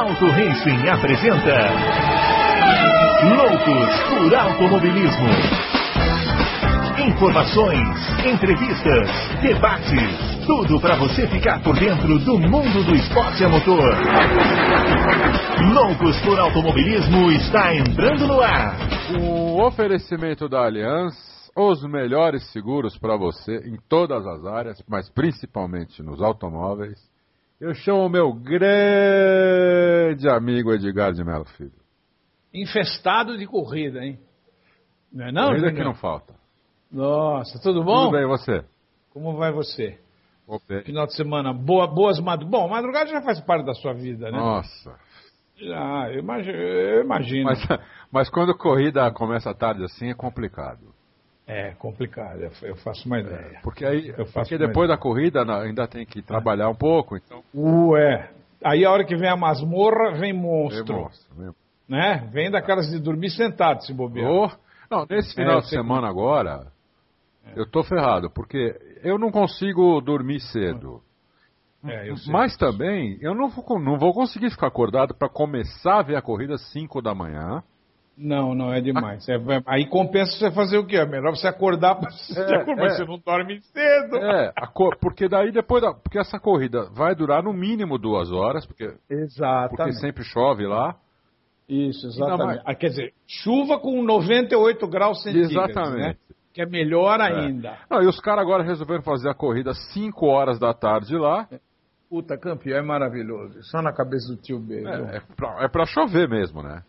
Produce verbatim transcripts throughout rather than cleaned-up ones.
Auto Racing apresenta Loucos por Automobilismo. Informações, entrevistas, debates, tudo para você ficar por dentro do mundo do esporte a motor. Loucos por Automobilismo está entrando no ar. O oferecimento da Allianz, os melhores seguros para você em todas as áreas, mas principalmente nos automóveis. Eu chamo o meu grande amigo Edgar de Mello Filho. Infestado de corrida, hein? Não é não, corrida Júnior? que não falta. Nossa, tudo bom? Tudo bem, e você? Como vai você? Okay. Final de semana, boa, boas madrugadas. Bom, madrugada já faz parte da sua vida, né? Nossa. Já, eu imagino. Eu imagino. Mas, mas quando a corrida começa tarde assim, é complicado. É complicado, eu faço uma ideia. É, porque aí, eu faço porque depois da corrida ainda tem que trabalhar um pouco, então... Ué, aí a hora que vem a masmorra, vem monstro. Vem monstro, vem... Né? Vem daquelas de dormir sentado, se bobear. Oh, não, nesse final é, de semana que... agora, é. eu tô ferrado, porque eu não consigo dormir cedo. É, eu sei Mas disso. também, eu não vou, não vou conseguir ficar acordado para começar a ver a corrida às cinco da manhã. Não, não é demais. É, aí compensa você fazer o quê? É melhor você acordar, pra você, É, acordar, é. você não dorme cedo. É, a cor, porque daí depois da, porque essa corrida vai durar no mínimo duas horas, porque, Exatamente. porque sempre chove lá. Isso, exatamente. Mais... Ah, quer dizer, chuva com noventa e oito graus centígrados, exatamente. Né? Que é melhor É. ainda. Não, e os caras agora resolveram fazer a corrida às cinco horas da tarde lá. Puta, campeão, é maravilhoso. Só na cabeça do tio B. É, é, pra, é pra chover mesmo, né?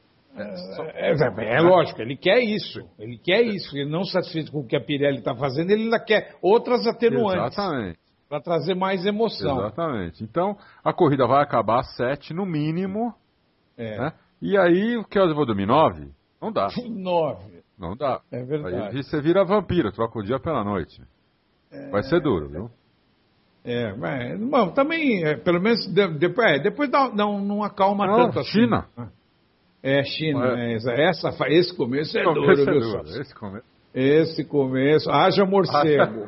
É, é, é, é lógico, ele quer isso. Ele quer isso. Ele não satisfeito com o que a Pirelli está fazendo, ele ainda quer outras atenuantes. Exatamente. Para trazer mais emoção. Exatamente. Então, a corrida vai acabar às sete, no mínimo. É. Né? E aí, que horas eu vou dormir? Nove? Não dá. Nove. Não dá. É verdade. Aí você vira vampiro, troca o dia pela noite. É... Vai ser duro, viu? É, mas, bom, também, é, pelo menos, de, depois, é, depois dá, dá um, não acalma não, tanto assim. China. É, China. É. É, essa, esse começo é começo duro, é viu, duro. Esse começo. Esse começo, haja morcego.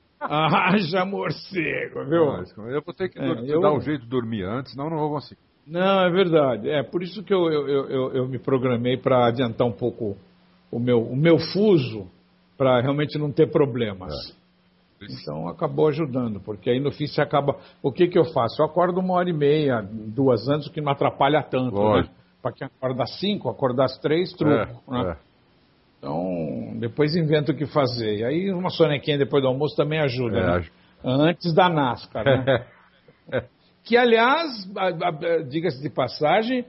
haja morcego, viu? Não, eu vou ter que é, dar eu... um jeito de dormir antes, senão não vou conseguir. Não, é verdade. É por isso que eu, eu, eu, eu me programei para adiantar um pouco o meu, o meu fuso, para realmente não ter problemas. É. Então acabou ajudando, porque aí no fim você acaba... O que que eu faço? Eu acordo uma hora e meia, duas antes, o que não atrapalha tanto, né? Para quem acorda às cinco, acordar às três, truco, é, né? É. Então, depois invento o que fazer. E aí uma sonequinha depois do almoço também ajuda, é, né? Antes da NASCAR, né? Que, aliás, diga-se de passagem,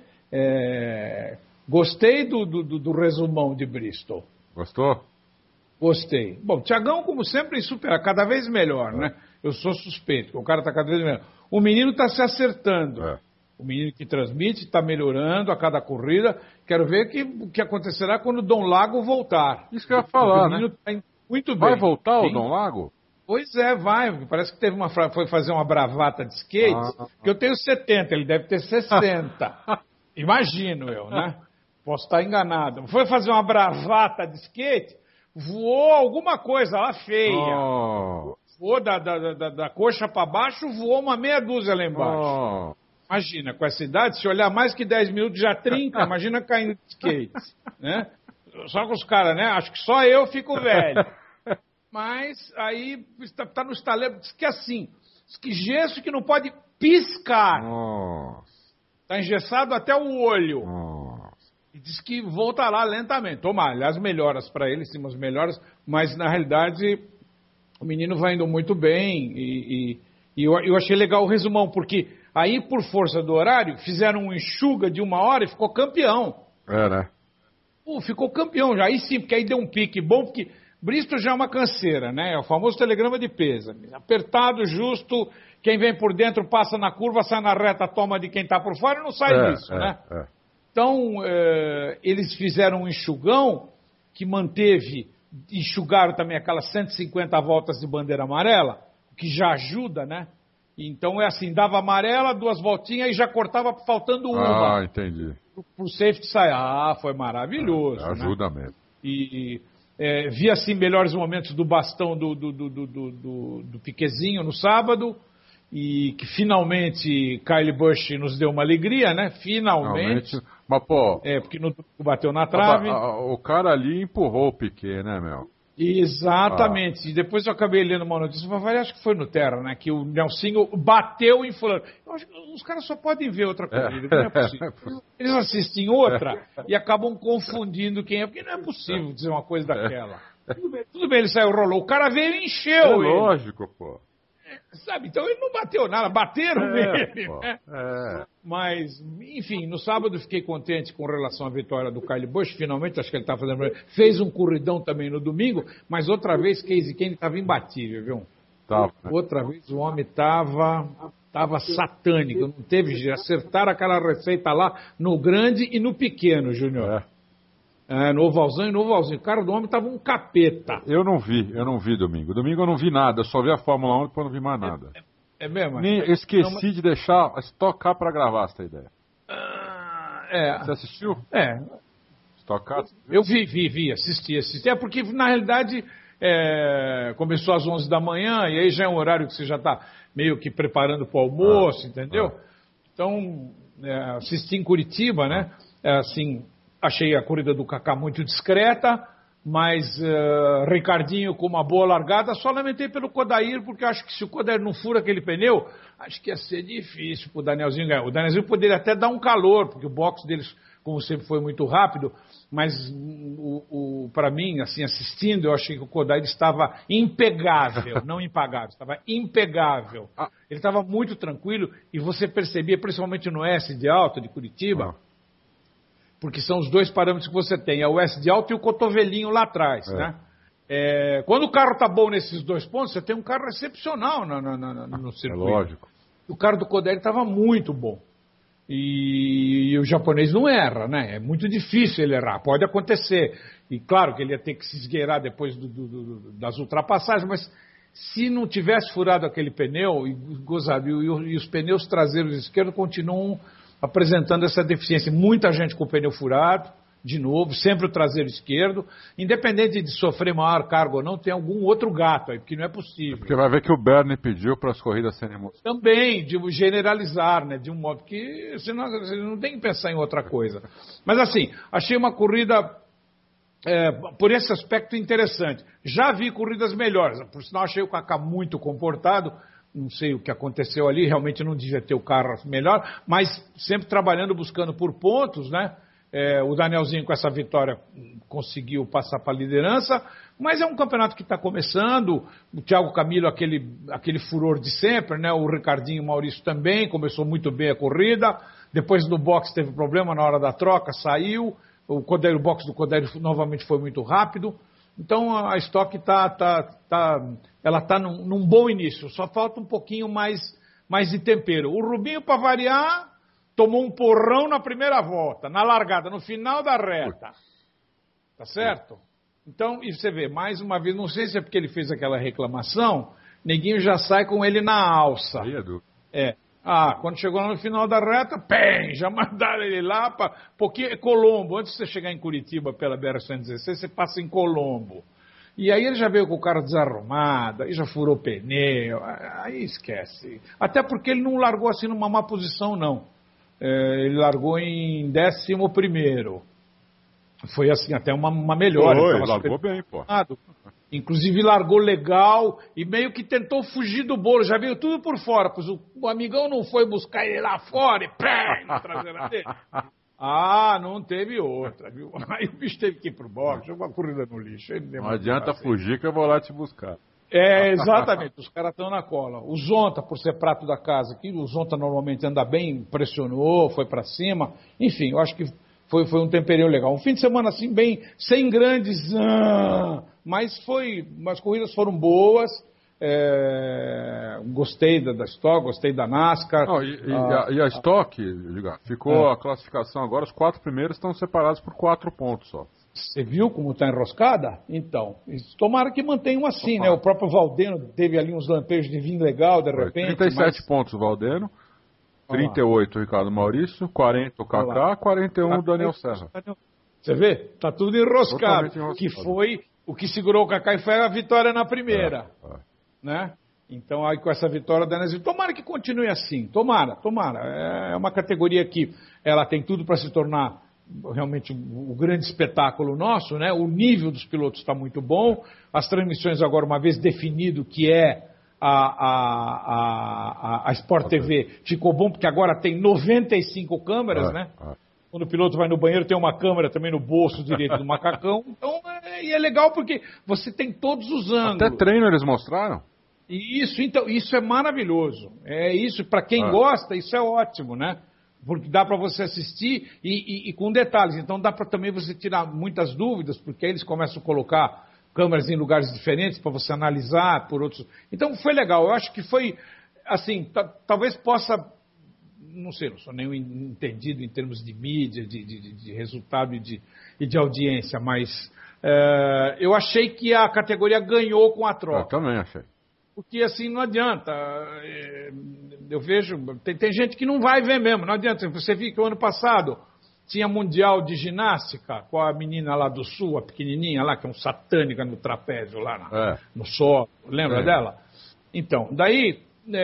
é... gostei do, do, do resumão de Bristol. Gostou? Gostei. Bom, Thiagão, como sempre, supera, cada vez melhor, é. né? Eu sou suspeito, o cara está cada vez melhor. O menino está se acertando. É. O menino que transmite está melhorando a cada corrida. Quero ver que, o que acontecerá quando o Dom Lago voltar. Isso que eu ia falar, o menino né? Tá muito bem. Vai voltar Sim. o Dom Lago? Pois é, vai. Parece que teve uma, foi fazer uma bravata de skate, ah, que eu tenho setenta, ele deve ter sessenta. Imagino eu, né? Posso estar enganado. Foi fazer uma bravata de skate, voou alguma coisa lá feia. Oh. Voou da, da, da, da coxa para baixo, voou uma meia dúzia lá embaixo. Oh. Imagina, com essa idade, se olhar mais que dez minutos já trinca, imagina caindo de skate. Né? Só com os caras, né? Acho que só eu fico velho. Mas aí está, está no estaleiro, diz que assim, diz que gesso que não pode piscar. Está engessado até o olho. Nossa. E diz que voltará lentamente. Toma, aliás, melhoras para ele, sim, umas melhoras, mas na realidade o menino vai indo muito bem e, e, e eu, eu achei legal o resumão, porque aí por força do horário fizeram um enxuga de uma hora e ficou campeão. É, né? Pô, ficou campeão já, aí sim, porque aí deu um pique bom, porque Bristol já é uma canseira, né? É o famoso telegrama de peso. Apertado, justo, quem vem por dentro passa na curva, sai na reta, toma de quem está por fora e não sai é, disso, é, né? É. Então, é, eles fizeram um enxugão que manteve, enxugaram também aquelas cento e cinquenta voltas de bandeira amarela, o que já ajuda, né? Então é assim, dava amarela, duas voltinhas e já cortava faltando uma. Ah, entendi. Pro safety sair. Ah, foi maravilhoso. Ah, ajuda né? mesmo. E... É, vi assim melhores momentos do bastão do, do, do, do, do, do Piquezinho no sábado e que finalmente Kyle Busch nos deu uma alegria, né? Finalmente. Finalmente. Mas, pô... É, porque no bateu na trave. A, a, o cara ali empurrou o Piquet, né, meu? Exatamente. Ah. E depois eu acabei lendo uma notícia, acho que foi no Terra, né? Que o Nelsinho bateu em fulano. Eu acho que os caras só podem ver outra corrida, é. Não é possível. Eles assistem outra é. E acabam confundindo quem é, porque não é possível dizer uma coisa daquela. É. Tudo bem, tudo bem, ele saiu, rolou. O cara veio e encheu é ele. Lógico, pô. Sabe, então ele não bateu nada, bateram é, nele, pô, né? É. Mas, enfim, no sábado fiquei contente com relação à vitória do Kyle Busch, finalmente, acho que ele está fazendo... Fez um corridão também no domingo, mas outra vez Casey Kane estava imbatível, viu? Tá, né? Outra vez o homem estava tava satânico, não teve jeito, acertaram aquela receita lá no grande e no pequeno, Júnior. É. É, no ovalzão e no ovalzinho. O cara do homem tava um capeta. Eu não vi, eu não vi domingo. Domingo eu não vi nada, eu só vi a Fórmula um e depois não vi mais nada. É, é mesmo? Nem, esqueci não, mas... de deixar estocar pra gravar essa ideia. Ah, é. Você assistiu? É. Estocar? Eu vi, vi, vi, assisti, assisti. É porque, na realidade, é, começou às onze da manhã e aí já é um horário que você já tá meio que preparando pro almoço, ah, entendeu? Ah. Então, é, assisti em Curitiba, né? É, assim... Achei a corrida do Kaká muito discreta, mas uh, Ricardinho com uma boa largada. Só lamentei pelo Kodair, porque acho que se o Kodair não fura aquele pneu, acho que ia ser difícil para o Danielzinho ganhar. O Danielzinho poderia até dar um calor, porque o box deles, como sempre, foi muito rápido. Mas, o, o, para mim, assim, assistindo, eu achei que o Kodair estava impegável, não impagável, estava impegável. Ele estava muito tranquilo e você percebia, principalmente no S de alta de Curitiba... Ah. Porque são os dois parâmetros que você tem, é o S de alto e o cotovelinho lá atrás, é. Né? É, quando o carro tá bom nesses dois pontos, você tem um carro excepcional no, no, no, no circuito. É lógico. O carro do Kodair estava muito bom. E, e o japonês não erra, né? É muito difícil ele errar, pode acontecer. E claro que ele ia ter que se esgueirar depois do, do, do, das ultrapassagens, mas se não tivesse furado aquele pneu, e, gozado, e, e os pneus traseiros esquerdos continuam... apresentando essa deficiência. Muita gente com o pneu furado, de novo, sempre o traseiro esquerdo. Independente de sofrer maior carga ou não, tem algum outro gato aí, porque não é possível. Porque vai ver que o Bernie pediu para as corridas serem... Também, de generalizar, né, de um modo que você não, você não tem que pensar em outra coisa. Mas assim, achei uma corrida, é, por esse aspecto, interessante. Já vi corridas melhores, por sinal achei o Kaká muito comportado. Não sei o que aconteceu ali, realmente não devia ter o carro melhor, mas sempre trabalhando, buscando por pontos, né? É, o Danielzinho com essa vitória conseguiu passar para a liderança, mas é um campeonato que está começando, o Thiago Camilo, aquele, aquele furor de sempre, né? O Ricardinho e o Maurício também, começou muito bem a corrida, depois no box teve problema na hora da troca, saiu, o, Kodair, o box do Kodair novamente foi muito rápido. Então a Stock tá, tá, tá, ela está num, num bom início, só falta um pouquinho mais, mais de tempero. O Rubinho, para variar, tomou um porrão na primeira volta, na largada, no final da reta. Tá certo? Então, e você vê, mais uma vez, não sei se é porque ele fez aquela reclamação, neguinho já sai com ele na alça. Aí, Edu. É. Ah, quando chegou lá no final da reta, pem, já mandaram ele lá para... Porque Colombo, antes de você chegar em Curitiba pela B R cento e dezesseis, você passa em Colombo. E aí ele já veio com o carro desarrumado, aí já furou pneu, aí esquece. Até porque ele não largou assim numa má posição, não. É, ele largou em décimo primeiro. Foi assim, até uma, uma melhora. Foi, largou bem, pô. Inclusive largou legal e meio que tentou fugir do bolo, já veio tudo por fora, pois o, o amigão não foi buscar ele lá fora e pé, na traseira dele. Ah, não teve outra, viu? Aí o bicho teve que ir pro boxe, jogou a corrida no lixo. Não adianta fugir que eu vou lá te buscar. É, exatamente, os caras estão na cola. O Zonta, por ser prato da casa aqui, o Zonta normalmente anda bem, pressionou, foi para cima. Enfim, eu acho que foi, foi um temperinho legal. Um fim de semana assim, bem, sem grandes... Ah, mas foi, as corridas foram boas. É, gostei da, da Stock, gostei da NASCAR. Não, e, e, ah, a, e a Stock, diga, ficou é. a classificação agora, os quatro primeiros estão separados por quatro pontos só. Você viu como está enroscada? Então, tomara que mantenham assim, Opa. né? O próprio Valdeno teve ali uns lampejos de vinho legal, de repente. trinta e sete mas... pontos o Valdeno, trinta e oito o Ricardo Maurício, quarenta o Kaká, quarenta e um o Daniel Serra. Você vê? Tá tudo enroscado. enroscado. Que foi o que segurou o Kaká e foi a vitória na primeira. É, é. Né? Então, aí com essa vitória da Inesita, tomara que continue assim, tomara, tomara. É uma categoria que ela tem tudo para se tornar realmente o grande espetáculo nosso, né? O nível dos pilotos está muito bom, as transmissões agora, uma vez definido que é a, a, a, a Sport T V, ficou bom, porque agora tem noventa e cinco câmeras, é, né? É. Quando o piloto vai no banheiro, tem uma câmera também no bolso direito do macacão. Então, é, e é legal porque você tem todos os ângulos. Até treino eles mostraram? Isso, então, isso é maravilhoso. É isso, para quem Ah. gosta, isso é ótimo, né? Porque dá para você assistir e, e, e com detalhes. Então dá para também você tirar muitas dúvidas, porque aí eles começam a colocar câmeras em lugares diferentes para você analisar por outros. Então foi legal. Eu acho que foi, assim, talvez possa, não sei, não sou nenhum entendido em termos de mídia, de, de, de resultado e de, e de audiência, mas é, eu achei que a categoria ganhou com a troca. Eu também achei. Porque assim, não adianta. Eu vejo, tem, tem gente que não vai ver mesmo, não adianta. Você viu que o ano passado tinha mundial de ginástica com a menina lá do Sul, a pequenininha lá, que é um satânica no trapézio lá na, É. no solo. Lembra É. dela? Então, daí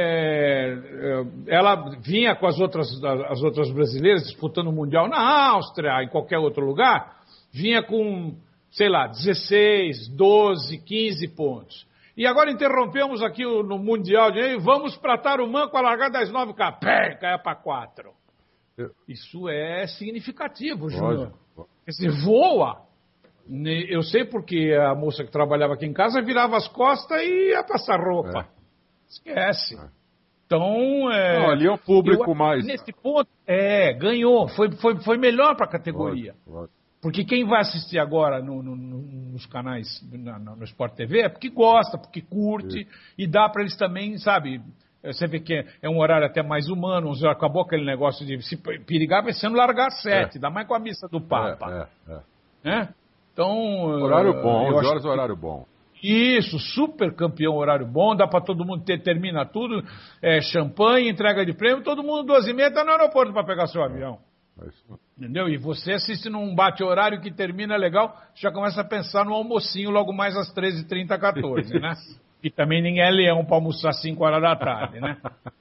é, ela vinha com as outras, as outras brasileiras disputando o mundial na Áustria, em qualquer outro lugar, vinha com, sei lá, dezesseis, doze, quinze pontos. E agora interrompemos aqui o, no Mundial de vamos para Tarumã com a largada das nove K. Pé, caia para quatro. Isso é significativo, Júnior. Quer dizer, voa. Eu sei porque a moça que trabalhava aqui em casa virava as costas e ia passar roupa. É. Esquece. É. Então, é, não, ali é o público eu, mais... Nesse ponto, é, ganhou. Foi, foi, foi melhor para a categoria. Lógico, lógico. Porque quem vai assistir agora no, no, nos canais, no, no Sport T V, é porque gosta, porque curte, Sim. e dá para eles também, sabe, você vê que é um horário até mais humano, acabou aquele negócio de se perigar, vai sendo largar sete, é. dá mais com a missa do Papa. É, é, é. Né? Então... Horário bom, onze horas que... horário bom. Isso, super campeão, horário bom, dá para todo mundo ter, termina tudo, é, champanhe, entrega de prêmio, todo mundo duas e meia está no aeroporto para pegar seu avião. É isso. Entendeu? E você assiste num bate-horário que termina legal, já começa a pensar no almocinho logo mais às treze e trinta, quatorze, né? E também ninguém é leão para almoçar às cinco horas da tarde, né?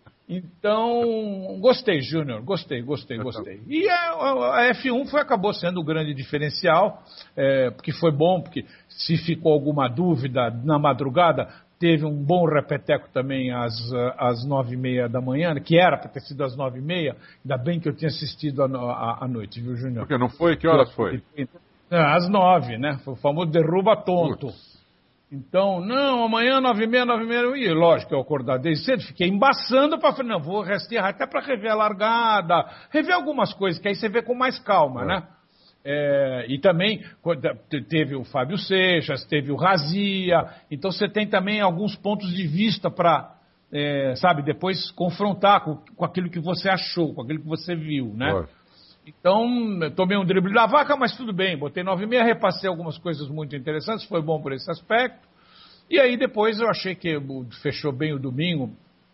Então, gostei, Júnior, gostei, gostei, gostei. E a, a F um foi, acabou sendo o grande diferencial, é, porque foi bom, porque se ficou alguma dúvida na madrugada, teve um bom repeteco também às, às nove e meia da manhã, que era para ter sido às nove e meia, ainda bem que eu tinha assistido à noite, viu, Júnior? Porque não foi? Que horas foi? Às nove, né? Foi o famoso derruba tonto. Putz. Então, não, amanhã nove e meia, nove e meia, e lógico que eu acordar desde cedo, fiquei embaçando para falar, não, vou restear até para rever a largada, rever algumas coisas, que aí você vê com mais calma, é. né? É, e também teve o Fábio Seixas, teve o Razia, então você tem também alguns pontos de vista para, é, sabe, depois confrontar com, com aquilo que você achou, com aquilo que você viu, né? É. Então, tomei um drible da vaca, mas tudo bem, botei nove e meia, repassei algumas coisas muito interessantes, foi bom por esse aspecto. E aí depois eu achei que fechou bem o domingo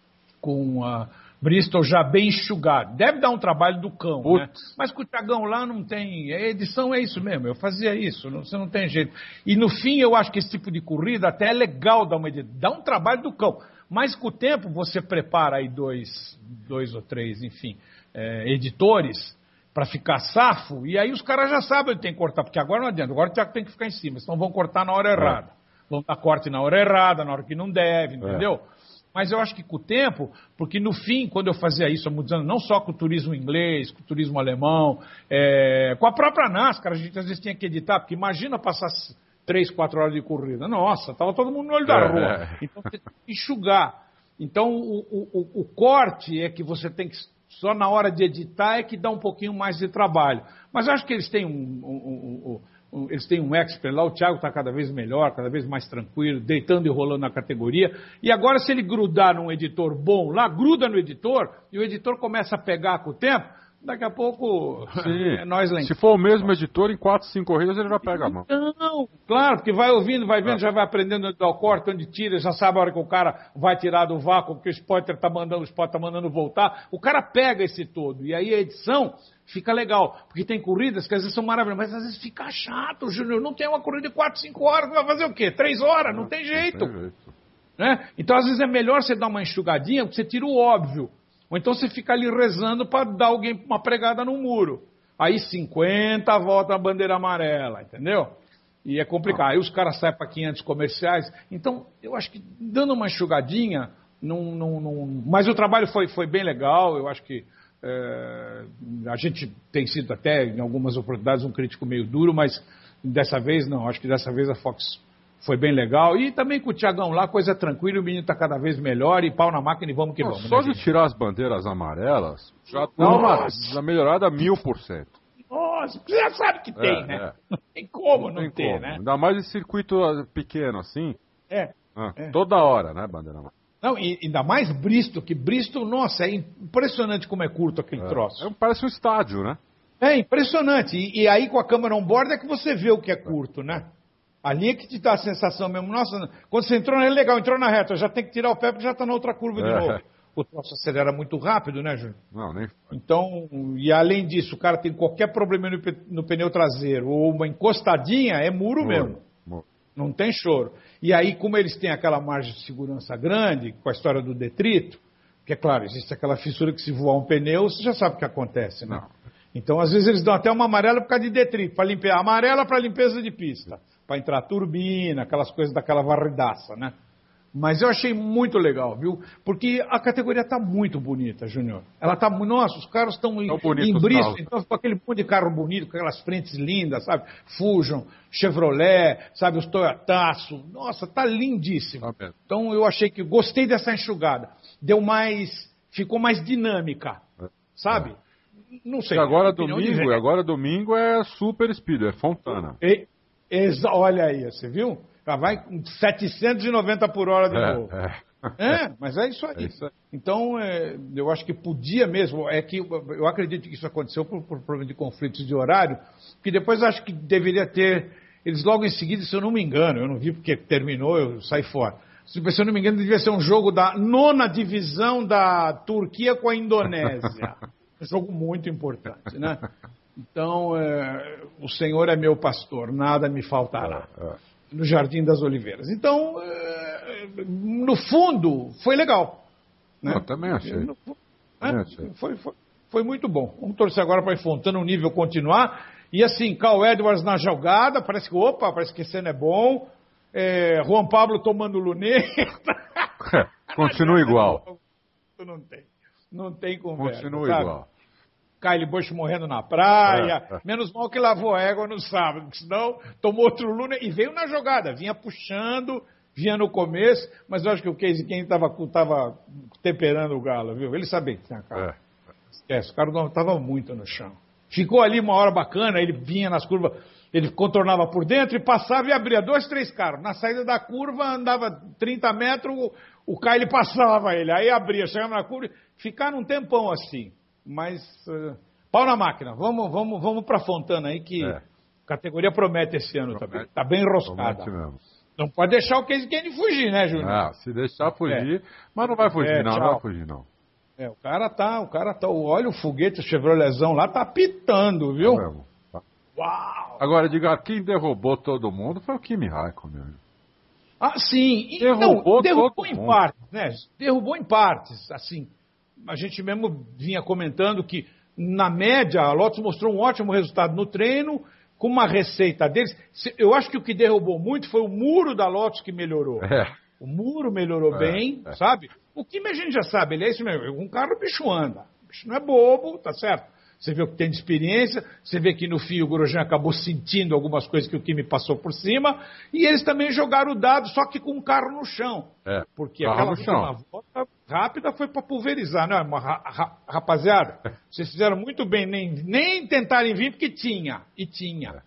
com a Bristol já bem enxugado. Deve dar um trabalho do cão, Putz. né? Mas com o Thiagão lá não tem... A edição é isso mesmo, eu fazia isso, não, você não tem jeito. E no fim eu acho que esse tipo de corrida até é legal dar uma edição, dá um trabalho do cão. Mas com o tempo você prepara aí dois, dois ou três, enfim, é, editores... para ficar safo, e aí os caras já sabem onde tem que cortar, porque agora não adianta, agora o Thiago tem que ficar em cima, senão vão cortar na hora errada. É. Vão dar corte na hora errada, na hora que não deve, entendeu? É. Mas eu acho que com o tempo, porque no fim, quando eu fazia isso há muitos anos, não só com o turismo inglês, com o turismo alemão, é, com a própria NASCAR, a gente às vezes tinha que editar, porque imagina passar três, quatro horas de corrida. Nossa, estava todo mundo no olho da é. rua. Então tem que enxugar. Então o, o, o corte é que você tem que... Só na hora de editar é que dá um pouquinho mais de trabalho. Mas eu acho que eles têm um, um, um, um, eles têm um expert lá, o Thiago está cada vez melhor, cada vez mais tranquilo, deitando e rolando na categoria. E agora, se ele grudar num editor bom lá, gruda no editor, e o editor começa a pegar com o tempo, daqui a pouco é nós lá em... Se for o mesmo editor, em quatro, cinco corridas ele já pega a mão. Não, claro, porque vai ouvindo, vai vendo, ah. já vai aprendendo onde dá o corte, onde tira, já sabe a hora que o cara vai tirar do vácuo, porque o spotter tá mandando, o spotter tá mandando voltar. O cara pega esse todo. E aí a edição fica legal. Porque tem corridas que às vezes são maravilhosas, mas às vezes fica chato, Júnior. Não tem uma corrida de quatro, cinco horas, vai fazer o quê? Três horas? Não tem jeito. Não tem jeito. Né? Então, às vezes, é melhor você dar uma enxugadinha, porque você tira o óbvio. Ou então você fica ali rezando para dar alguém uma pregada no muro. Aí cinquenta volta a bandeira amarela, entendeu? E é complicado. Aí os caras saem para quinhentos comerciais. Então, eu acho que dando uma enxugadinha, não, não, não... mas o trabalho foi, foi bem legal. Eu acho que é... a gente tem sido até, em algumas oportunidades, um crítico meio duro, mas dessa vez não. Acho que dessa vez a Fox foi bem legal. E também com o Thiagão lá, coisa tranquila, o menino está cada vez melhor e pau na máquina e vamos que vamos. Só né, de gente? tirar as bandeiras amarelas, já dá uma, uma melhorada mil por cento. Nossa, você já sabe que tem, É, né? é. Não tem como não, Não tem ter, como. né? Ainda mais em circuito pequeno assim. É. Ah, É. Toda hora, né, bandeira amarela? Não, e ainda mais Bristol, que Bristol, nossa, é impressionante como é curto aquele É. troço. É, parece um estádio, né? É impressionante. E, e aí com a câmera on-board é que você vê o que é curto, né? Ali é que te dá a sensação mesmo. Nossa, quando você entrou, é legal, entrou na reta, já tem que tirar o pé porque já está na outra curva de É. novo. O troço acelera muito rápido, né, Júnior? Não, nem. Então, e além disso, o cara tem qualquer problema no, pe- no pneu traseiro ou uma encostadinha, é muro mesmo. Muro. Não tem choro. E aí, como eles têm aquela margem de segurança grande, com a história do detrito, que é claro, existe aquela fissura que se voar um pneu, você já sabe o que acontece, né? Não. Então, às vezes, eles dão até uma amarela por causa de detrito, para limpar. Amarela para limpeza de pista, para entrar turbina, aquelas coisas daquela varridaça, né? Mas eu achei muito legal, viu? Porque a categoria está muito bonita, Júnior. Ela está... Nossa, os carros estão em, Tão bonitos em os Bristol, carros. então ficou aquele monte de carro bonito, com aquelas frentes lindas, sabe? Fusion, Chevrolet, sabe? Os Toyotaço. Nossa, tá lindíssimo. Tá mesmo. Então eu achei que... Gostei dessa enxugada. Deu mais... Ficou mais dinâmica, sabe? Não sei. E agora opinião de domingo, ver. e agora domingo é super speed, é Fontana. E- exa- olha aí, você viu? Já vai com setecentos e noventa por hora de É, novo. é. É, mas é isso aí. É isso aí. Então, é, eu acho que podia mesmo, é que eu, eu acredito que isso aconteceu por, por problema de conflitos de horário, que depois acho que deveria ter, eles logo em seguida, se eu não me engano, eu não vi porque terminou, eu saí fora. Se eu não me engano, devia ser um jogo da nona divisão da Turquia com a Indonésia. Um jogo muito importante, né? Então, é, o Senhor é meu pastor, nada me faltará. É, é. No Jardim das Oliveiras. Então, é, no fundo, foi legal. Né? Eu também achei. No fu- Também né? achei. Foi, foi, foi muito bom. Vamos torcer agora para Fontana o nível continuar. E assim, Carl Edwards na jogada, parece que, opa, parece que esse ano é bom. É, Juan Pablo tomando luneta. Continua igual. Não tem. Não tem conversa. Continua sabe? igual. Kyle Busch morrendo na praia. É, é. Menos mal que lavou a égua no sábado, porque senão tomou outro Luna e veio na jogada. Vinha puxando, vinha no começo, mas eu acho que o Casey Kane estava tava temperando o galo, viu? Ele sabia que tinha carro. É. Esquece, o cara não estava muito no chão. Ficou ali uma hora bacana, ele vinha nas curvas, ele contornava por dentro e passava e abria dois, três carros. Na saída da curva, andava trinta metros, o, o Kyle passava ele. Aí abria, chegava na curva, ficaram um tempão assim. Mas, uh, pau na máquina, vamos, vamos, vamos para Fontana aí, que É. a categoria promete esse ano Promete. também. Está bem enroscada. Promete mesmo. Não pode deixar o Casey Kane fugir, né, Júnior? Ah, se deixar fugir, mas não vai fugir, É, não, tchau. não vai fugir, não. É, o cara tá, o cara tá, olha o foguete, o Chevroletzão lá, tá pitando, viu? Tá mesmo. Tá. Uau! Agora, diga, quem derrubou todo mundo foi o Kimi Raikkonen. Ah, sim. E, Derrubou não, derrubou todo em mundo. partes, né? Derrubou em partes, assim. A gente mesmo vinha comentando que, na média, a Lotus mostrou um ótimo resultado no treino, com uma receita deles. Se- Eu acho que o que derrubou muito foi o muro da Lotus que melhorou. É. O muro melhorou É, bem, é. sabe? O Kimi a gente já sabe, ele é isso mesmo. Um carro o bicho anda. O bicho não é bobo, tá certo? Você vê o que tem de experiência, você vê que no fim o Grosjean acabou sentindo algumas coisas que o Kimi passou por cima, e eles também jogaram o dado, só que com o carro no chão. É. Porque Carro aquela no chão. última volta rápida foi para pulverizar, né? Uma ra- ra- rapaziada, vocês fizeram muito bem, nem, nem tentarem vir, porque tinha, e tinha.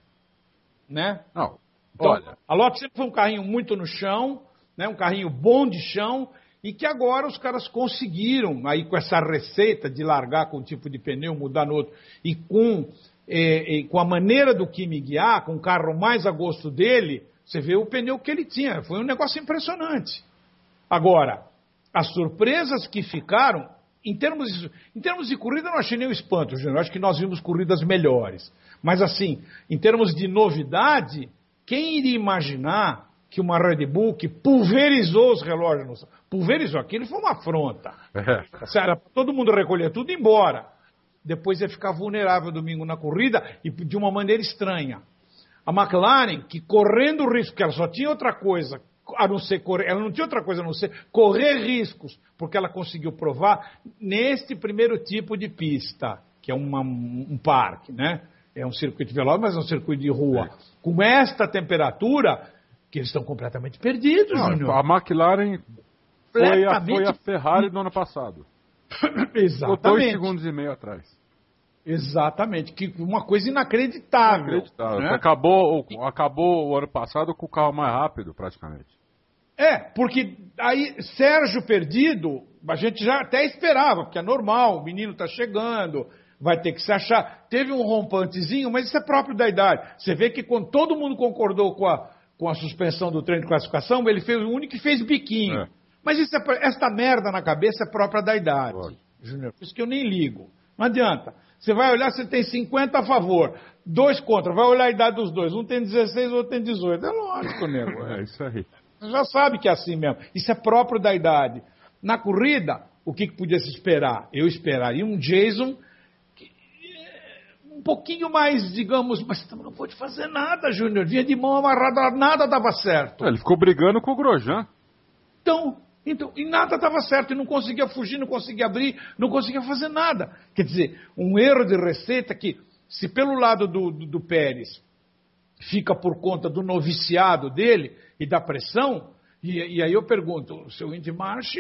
Né? Não, Então, olha, a Lotus sempre foi um carrinho muito no chão, né? Um carrinho bom de chão, e que agora os caras conseguiram, aí com essa receita de largar com um tipo de pneu, mudar no outro, e com, eh, eh, com a maneira do Kimi guiar, com o carro mais a gosto dele, você vê o pneu que ele tinha. Foi um negócio impressionante. Agora, as surpresas que ficaram, em termos, de, em termos de corrida, eu não achei nenhum espanto, Júnior. Eu acho que nós vimos corridas melhores. Mas, assim, em termos de novidade, quem iria imaginar que uma Red Bull que pulverizou os relógios. Pulverizou, aquilo foi uma afronta. É. Era para todo mundo recolher tudo e ir embora. Depois ia ficar vulnerável domingo na corrida e de uma maneira estranha. A McLaren, que correndo risco, porque ela só tinha outra coisa, a não ser correr, ela não tinha outra coisa a não ser correr riscos, porque ela conseguiu provar neste primeiro tipo de pista, que é uma, um parque, né? É um circuito veloz, mas é um circuito de rua. É. Com esta temperatura, que eles estão completamente perdidos, não, Júnior. A McLaren foi a, foi a Ferrari do ano passado. Exatamente. Dois segundos e meio atrás. Exatamente, que uma coisa inacreditável. Inacreditável. Né? Acabou, acabou o ano passado com o carro mais rápido, praticamente. É, porque aí Sérgio perdido, a gente já até esperava, porque é normal, o menino está chegando, vai ter que se achar. Teve um rompantezinho, mas isso é próprio da idade. Você vê que quando todo mundo concordou com a, com a suspensão do treino de classificação, ele fez o único que fez biquinho. É. Mas isso é, esta merda na cabeça é própria da idade, Júnior. Por isso que eu nem ligo. Não adianta. Você vai olhar, você tem cinquenta a favor, dois contra, vai olhar a idade dos dois. Um tem dezesseis, o outro tem dezoito. É lógico, nego. É isso aí. Você já sabe que é assim mesmo. Isso é próprio da idade. Na corrida, o que, que podia se esperar? Eu esperaria um Jason que, um pouquinho mais, digamos, mas não pôde fazer nada, Júnior. Vinha de mão amarrada, nada dava certo. Ele ficou brigando com o Grosjean. Então... Então, e nada estava certo, e não conseguia fugir, não conseguia abrir, não conseguia fazer nada. Quer dizer, um erro de receita que, se pelo lado do, do, do Pérez fica por conta do noviciado dele e da pressão, e, e aí eu pergunto, o seu Indy March,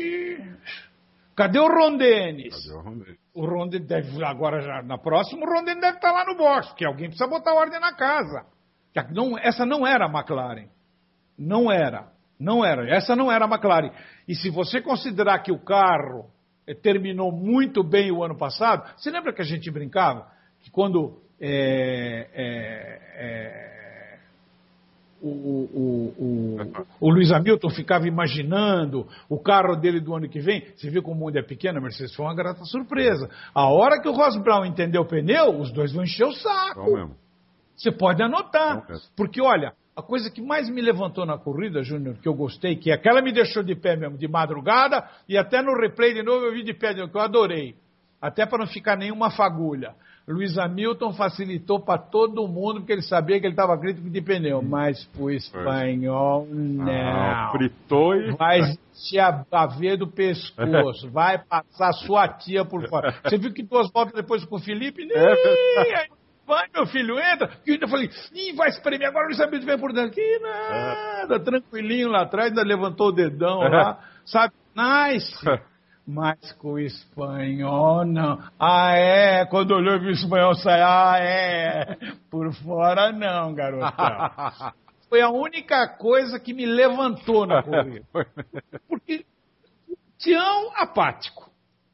cadê o Ron Dennis? Cadê o Ron Dennis? O Ron Dennis deve, agora já, na próxima, o Ron Dennis deve estar lá no box, porque alguém precisa botar ordem na casa. Não, essa não era a McLaren. Não era. Não era, essa não era a McLaren. E se você considerar que o carro terminou muito bem o ano passado, você lembra que a gente brincava? Que quando é, é, é, o, o, o, o Lewis Hamilton ficava imaginando o carro dele do ano que vem, você viu como o mundo é pequeno, a Mercedes foi uma grata surpresa. A hora que o Ross Brown entendeu o pneu, os dois vão encher o saco. Você pode anotar, porque olha... A coisa que mais me levantou na corrida, Júnior, que eu gostei, que aquela me deixou de pé mesmo, de madrugada, e até no replay de novo eu vi de pé, que eu adorei. Até para não ficar nenhuma fagulha. Lewis Hamilton facilitou para todo mundo, porque ele sabia que ele estava crítico de pneu. Mas pro espanhol, não. Ah, fritou e... Vai te abaver do pescoço, vai passar sua tia por fora. Você viu que duas voltas depois com o Felipe? É vai, meu filho, entra. E eu ainda falei, ih, vai espremer agora, não sabia de vem por dentro. Que nada, tranquilinho lá atrás, ainda levantou o dedão lá, sabe? Nice. Mas com o espanhol, não. Ah, é? Quando olhou e viu o espanhol sair, ah, é? Por fora, não, garotão. Foi a única coisa que me levantou na corrida. Porque Tião, apático.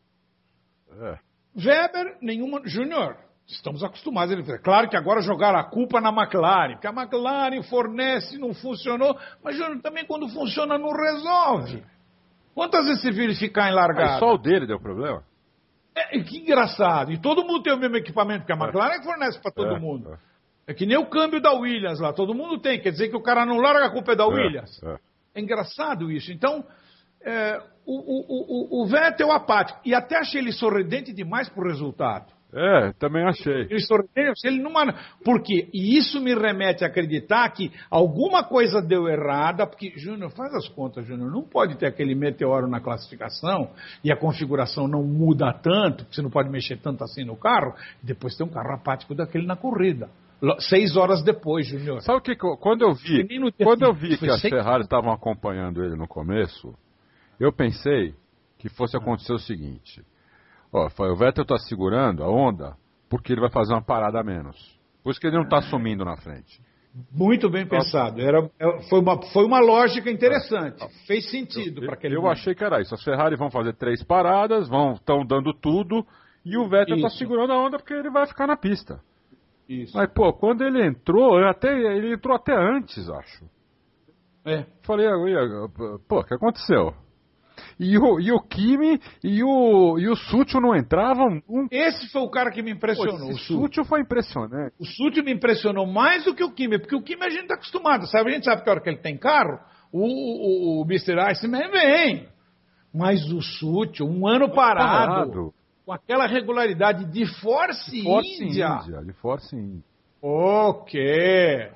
Weber, nenhuma... Júnior... Estamos acostumados. Ele claro que agora jogaram a culpa na McLaren, porque a McLaren fornece, não funcionou, mas Júnior, também quando funciona não resolve. Quantas vezes você viu ele ficar em largada? Mas só o dele deu problema? É, que engraçado. E todo mundo tem o mesmo equipamento, porque a McLaren é. fornece para todo é. mundo. É. é que nem o câmbio da Williams lá, todo mundo tem. Quer dizer que o cara não larga, a culpa é da Williams. É, é. é engraçado isso. Então, é, o, o, o, o Vettel apático. E até achei ele sorridente demais pro resultado. É, também achei. Ele não... Por quê? E isso me remete a acreditar que alguma coisa deu errada, porque, Júnior, faz as contas, Júnior, não pode ter aquele meteoro na classificação e a configuração não muda tanto, porque você não pode mexer tanto assim no carro, e depois tem um carro apático daquele na corrida. Seis horas depois, Júnior. Sabe o que, quando eu vi, quando eu vi que as Ferrari estavam acompanhando ele no começo, eu pensei que fosse acontecer o seguinte... Ó, o Vettel está segurando a onda porque ele vai fazer uma parada a menos. Por isso que ele não está sumindo na frente. Muito bem pensado. Era, foi, uma, foi uma lógica interessante. É. Fez sentido para aquele Eu momento. achei que era isso. As Ferrari vão fazer três paradas, estão dando tudo, e o Vettel está segurando a onda porque ele vai ficar na pista. Isso. Mas, pô, quando ele entrou, até, ele entrou até antes, acho. É. Falei, pô, o que aconteceu? E o, e o Kimi e o, e o Sútil não entravam. Um... Esse foi o cara que me impressionou. Pô, o Sútil foi impressionante. O Sútil me impressionou mais do que o Kimi, porque o Kimi a gente está acostumado, sabe? A gente sabe que a hora que ele tem carro, o, o, o mister Iceman vem. Mas o Sútil, um ano parado, parado, com aquela regularidade de Force, de Force India. India. De Force India. Ok.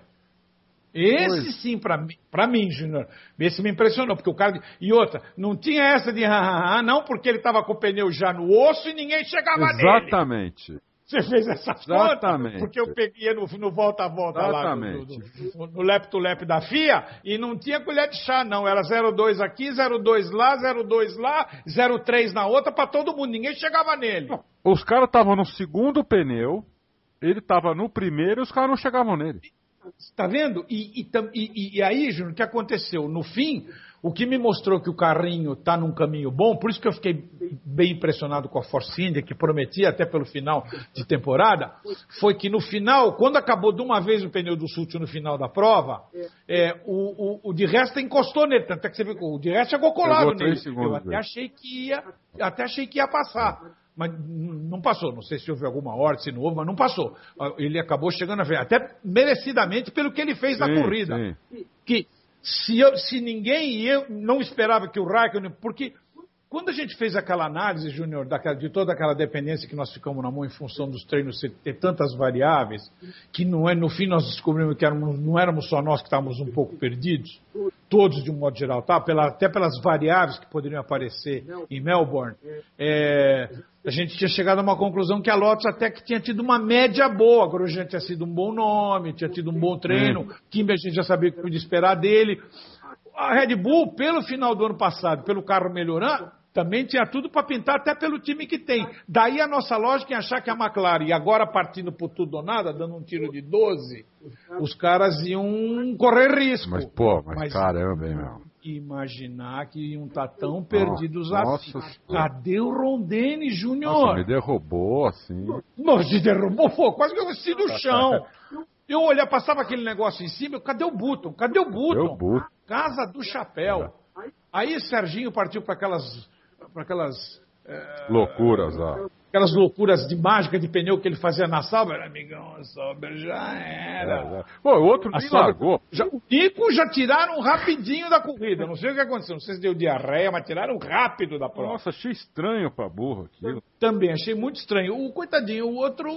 Esse pois. Sim, pra mim, pra mim, Júnior, esse me impressionou, porque o cara... E outra, não tinha essa de ah, não, porque ele tava com o pneu já no osso e ninguém chegava Exatamente. nele. Exatamente. Você fez essa Exatamente. Conta, porque eu peguei no, no volta-volta lá, no, no, no lap-to-lap da F I A, e não tinha colher de chá, não. Era zero dois aqui, zero dois lá, zero dois lá, zero três na outra, pra todo mundo. Ninguém chegava nele. Não, os caras estavam no segundo pneu, ele tava no primeiro e os caras não chegavam nele. Tá vendo? E, e, e, e aí, Júnior, o que aconteceu? No fim, o que me mostrou que o carrinho está num caminho bom, por isso que eu fiquei bem impressionado com a Force India, que prometia até pelo final de temporada, foi que no final, quando acabou de uma vez o pneu do Sútil no final da prova, é, o, o, o de resto encostou nele, tanto é que você viu que o de resto chegou colado nele. Eu até achei que ia, até achei que ia passar. Mas não passou, não sei se houve alguma ordem, se não houve, mas não passou. Ele acabou chegando a frente, até merecidamente pelo que ele fez sim, na corrida. Sim. Que se, eu, se ninguém, e eu não esperava que o Raikkonen, porque quando a gente fez aquela análise, Júnior, de toda aquela dependência que nós ficamos na mão em função dos treinos ter tantas variáveis, que não é, no fim nós descobrimos que éramos, não éramos só nós que estávamos um pouco perdidos, todos de um modo geral, tá? Pela, até pelas variáveis que poderiam aparecer em Melbourne, é, a gente tinha chegado a uma conclusão que a Lotus até que tinha tido uma média boa, a Grosjean tinha sido um bom nome, tinha tido um bom treino, Kimi a gente já sabia o que podia esperar dele. A Red Bull, pelo final do ano passado, pelo carro melhorando, também tinha tudo para pintar até pelo time que tem. Daí a nossa lógica em achar que a McLaren, e agora partindo por tudo ou nada, dando um tiro de doze, os caras iam correr risco. Mas, pô, mas, mas caramba, hein, meu. Imaginar que iam estar tão perdidos nossa, assim. Nossa, cadê o Rondene, Júnior? Nossa, me derrubou assim. Nossa, me derrubou, pô, quase que eu desci do chão. Eu olhava, passava aquele negócio em cima, cadê o Button? Cadê o Button? Cadê o Button? Casa do chapéu. É. Aí Serginho partiu para aquelas... para aquelas é, loucuras lá. Aquelas loucuras de mágica de pneu que ele fazia na Sauber, amigão, a Sauber já era. É, é. Pô, o outro nem largou. Já, o Nico já tiraram rapidinho da corrida. Não sei o que aconteceu, não sei se deu diarreia, mas tiraram rápido da prova. Nossa, achei estranho pra burro aquilo. Também, achei muito estranho. O coitadinho, o outro.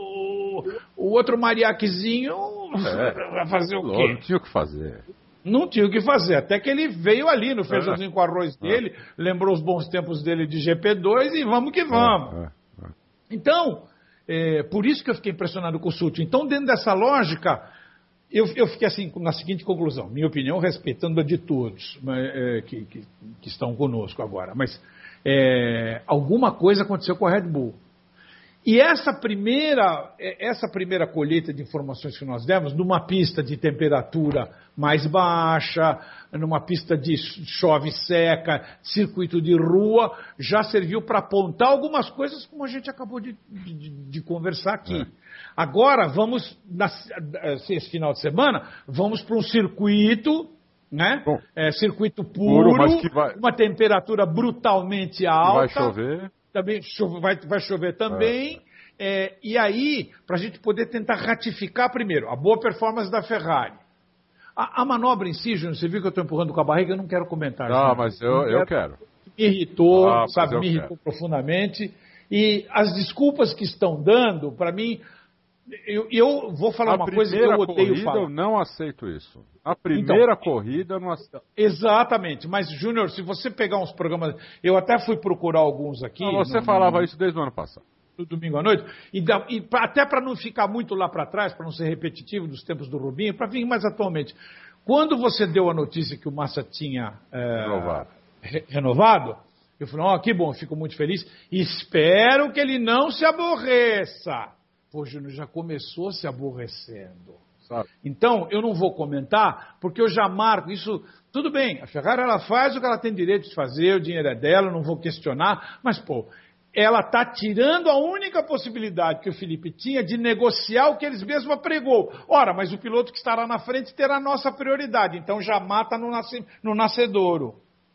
O outro mariaquezinho é, vai fazer o quê? Não tinha o que fazer. Não tinha o que fazer, até que ele veio ali no feijãozinho é. com arroz dele, é. lembrou os bons tempos dele de G P dois e vamos que vamos. É. É. É. Então, é, por isso que eu fiquei impressionado com o Sútil. Então, dentro dessa lógica, eu, eu fiquei assim, na seguinte conclusão, minha opinião, respeitando a de todos é, que, que, que estão conosco agora, mas é, alguma coisa aconteceu com a Red Bull. E essa primeira, essa primeira colheita de informações que nós demos, numa pista de temperatura mais baixa, numa pista de chove seca, circuito de rua, já serviu para apontar algumas coisas como a gente acabou de, de, de conversar aqui. É. Agora, vamos, esse final de semana, vamos para um circuito, né? Bom, é, circuito puro, puro que vai... uma temperatura brutalmente alta. Vai chover. Também chove, vai, vai chover também. É. É, e aí, para a gente poder tentar ratificar primeiro a boa performance da Ferrari. A, a manobra em si, Júnior, você viu que eu estou empurrando com a barriga, eu não quero comentar. Não, mas eu, eu quero. Me irritou, ah, sabe, me irritou quero. profundamente. E as desculpas que estão dando, para mim, eu, eu vou falar a uma coisa que eu odeio corrida, falar. Eu não aceito isso. A primeira então, corrida eu não aceito. Exatamente, mas Júnior, se você pegar uns programas, eu até fui procurar alguns aqui. Não, você no, falava no, isso desde o ano passado. No domingo à noite, e, da, e pra, até para não ficar muito lá para trás, para não ser repetitivo dos tempos do Rubinho, para vir mais atualmente. Quando você deu a notícia que o Massa tinha é, renovado. Re, renovado, eu falei, ó, oh, que bom, fico muito feliz, espero que ele não se aborreça. Pô, Júnior, já começou se aborrecendo. Sabe? Então, eu não vou comentar, porque eu já marco isso. Tudo bem, a Ferrari ela faz o que ela tem direito de fazer, o dinheiro é dela, eu não vou questionar, mas, pô, ela está tirando a única possibilidade que o Felipe tinha de negociar o que eles mesmos apregou. Ora, mas o piloto que estará na frente terá a nossa prioridade, então já mata no, nasce, no nascedouro.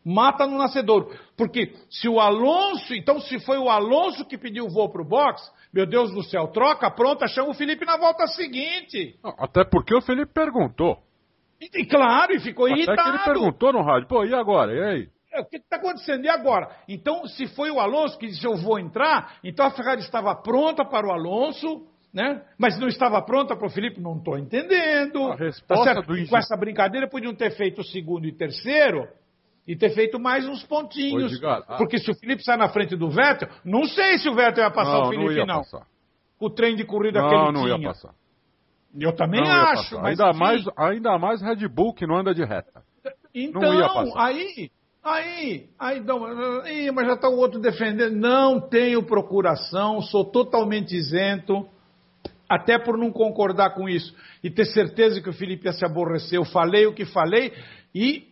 Mata no nascedouro. Porque se o Alonso, então se foi o Alonso que pediu o voo para o box, meu Deus do céu, troca, pronta, chama o Felipe na volta seguinte. Até porque o Felipe perguntou. E, e claro, e ficou Até irritado. que ele perguntou no rádio, pô, e agora? E aí? O que está acontecendo? E agora? Então, se foi o Alonso que disse eu vou entrar, então a Ferrari estava pronta para o Alonso, né? Mas não estava pronta para o Felipe? Não estou entendendo. A resposta tá certo? do E com essa brincadeira podiam ter feito o segundo e terceiro e ter feito mais uns pontinhos. Edgar, ah. Porque se o Felipe sai na frente do Vettel, não sei se o Vettel ia passar não, o Felipe, não. Ia não. Passar. O trem de corrida não, que ele não tinha. Ia passar. Eu também não acho. Mas ainda, enfim, mais, ainda mais Red Bull que não anda de reta. Então, não ia passar. aí... Aí, aí, não, aí, mas já está o outro defendendo. Não tenho procuração, sou totalmente isento, até por não concordar com isso. E ter certeza que o Felipe ia se aborrecer. Eu falei o que falei e,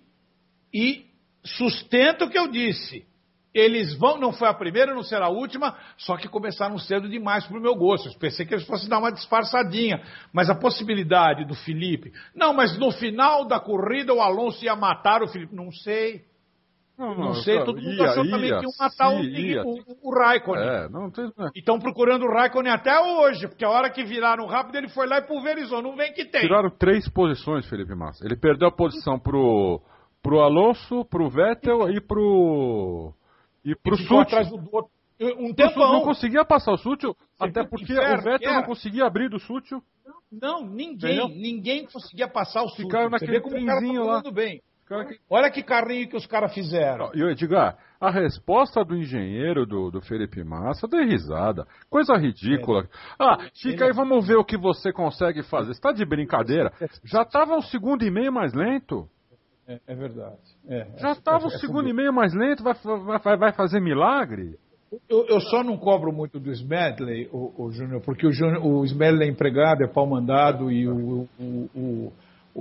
e sustento o que eu disse. Eles vão, não foi a primeira, não será a última, só que começaram cedo demais para o meu gosto. Eu pensei que eles fossem dar uma disfarçadinha. Mas a possibilidade do Felipe... Não, mas no final da corrida o Alonso ia matar o Felipe. Não sei. Não, não, não sei, eu, todo mundo ia, achou ia, também que iam matar ia, o, o, o Raikkonen. É, não tem... E estão procurando o Raikkonen até hoje, porque a hora que viraram rápido ele foi lá e pulverizou, não vem que tem. Tiraram três posições, Felipe Massa. Ele perdeu a posição pro, pro Alonso, pro Vettel e pro... E pro Sutil. Atrás do outro. Um tempão. Não conseguia passar o Sutil, até porque inferno, o Vettel não conseguia abrir do Sutil. Não, ninguém, Entendeu? ninguém conseguia passar o Sutil. Ficaram naquele trenzinho lá. Bem. Olha que carrinho que os caras fizeram. E eu diga, a resposta do engenheiro do, do Felipe Massa deu risada. Coisa ridícula. É. Ah, fica aí, vamos ver o que você consegue fazer. Você está de brincadeira? Já estava um segundo e meio mais lento. É, é verdade. É, Já estava um segundo e meio mais lento, vai, vai, vai fazer milagre? Eu, eu só não cobro muito do Smedley, o, o Júnior, porque o, Júnior, o Smedley é empregado, é pau mandado e o... o, o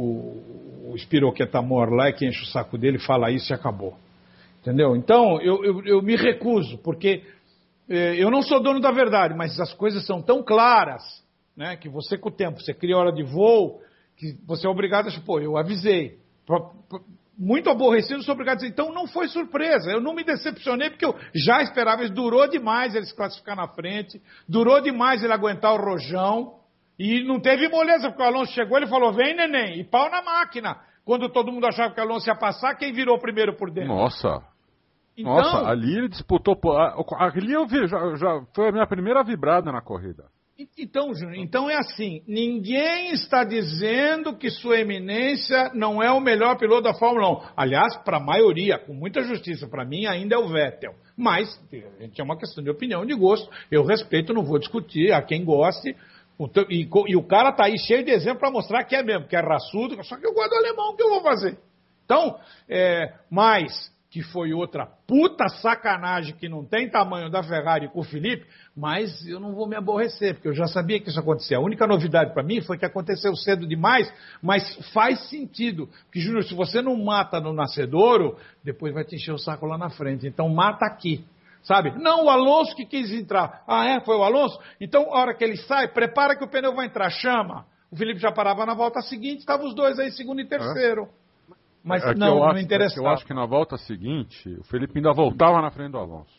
O, o Spiroquetamor lá é que enche o saco dele, fala isso e acabou. Entendeu? Então, eu, eu, eu me recuso, porque eh, eu não sou dono da verdade, mas as coisas são tão claras, né, que você com o tempo, você cria hora de voo, que você é obrigado a dizer, pô, eu avisei. Pro, pro, muito aborrecido, sou obrigado a dizer, então não foi surpresa, eu não me decepcionei, porque eu já esperava, isso durou demais ele se classificar na frente, durou demais ele aguentar o rojão. E não teve moleza, porque o Alonso chegou e ele falou, vem neném, e pau na máquina. Quando todo mundo achava que o Alonso ia passar, quem virou primeiro por dentro? Nossa, então, nossa, ali ele disputou, ali eu vi, já, já foi a minha primeira vibrada na corrida. Então, Júnior, então é assim, ninguém está dizendo que sua eminência não é o melhor piloto da Fórmula um. Aliás, para a maioria, com muita justiça, para mim ainda é o Vettel. Mas, a gente é uma questão de opinião, de gosto, eu respeito, não vou discutir, a quem goste. E, e o cara tá aí cheio de exemplo para mostrar que é mesmo, que é raçudo, só que eu gosto do alemão, o que eu vou fazer? Então, é, mas que foi outra puta sacanagem que não tem tamanho da Ferrari com o Felipe, mas eu não vou me aborrecer, porque eu já sabia que isso acontecia. A única novidade para mim foi que aconteceu cedo demais, mas faz sentido. Porque, Júnior, se você não mata no nascedouro, depois vai te encher o saco lá na frente. Então, mata aqui. Sabe? Não, o Alonso que quis entrar. Ah, é? Foi o Alonso? Então, a hora que ele sai, prepara que o pneu vai entrar, chama. O Felipe já parava na volta seguinte, estavam os dois aí, segundo e terceiro. É. Mas é não, não interessava. É eu acho que na volta seguinte, o Felipe ainda voltava na frente do Alonso.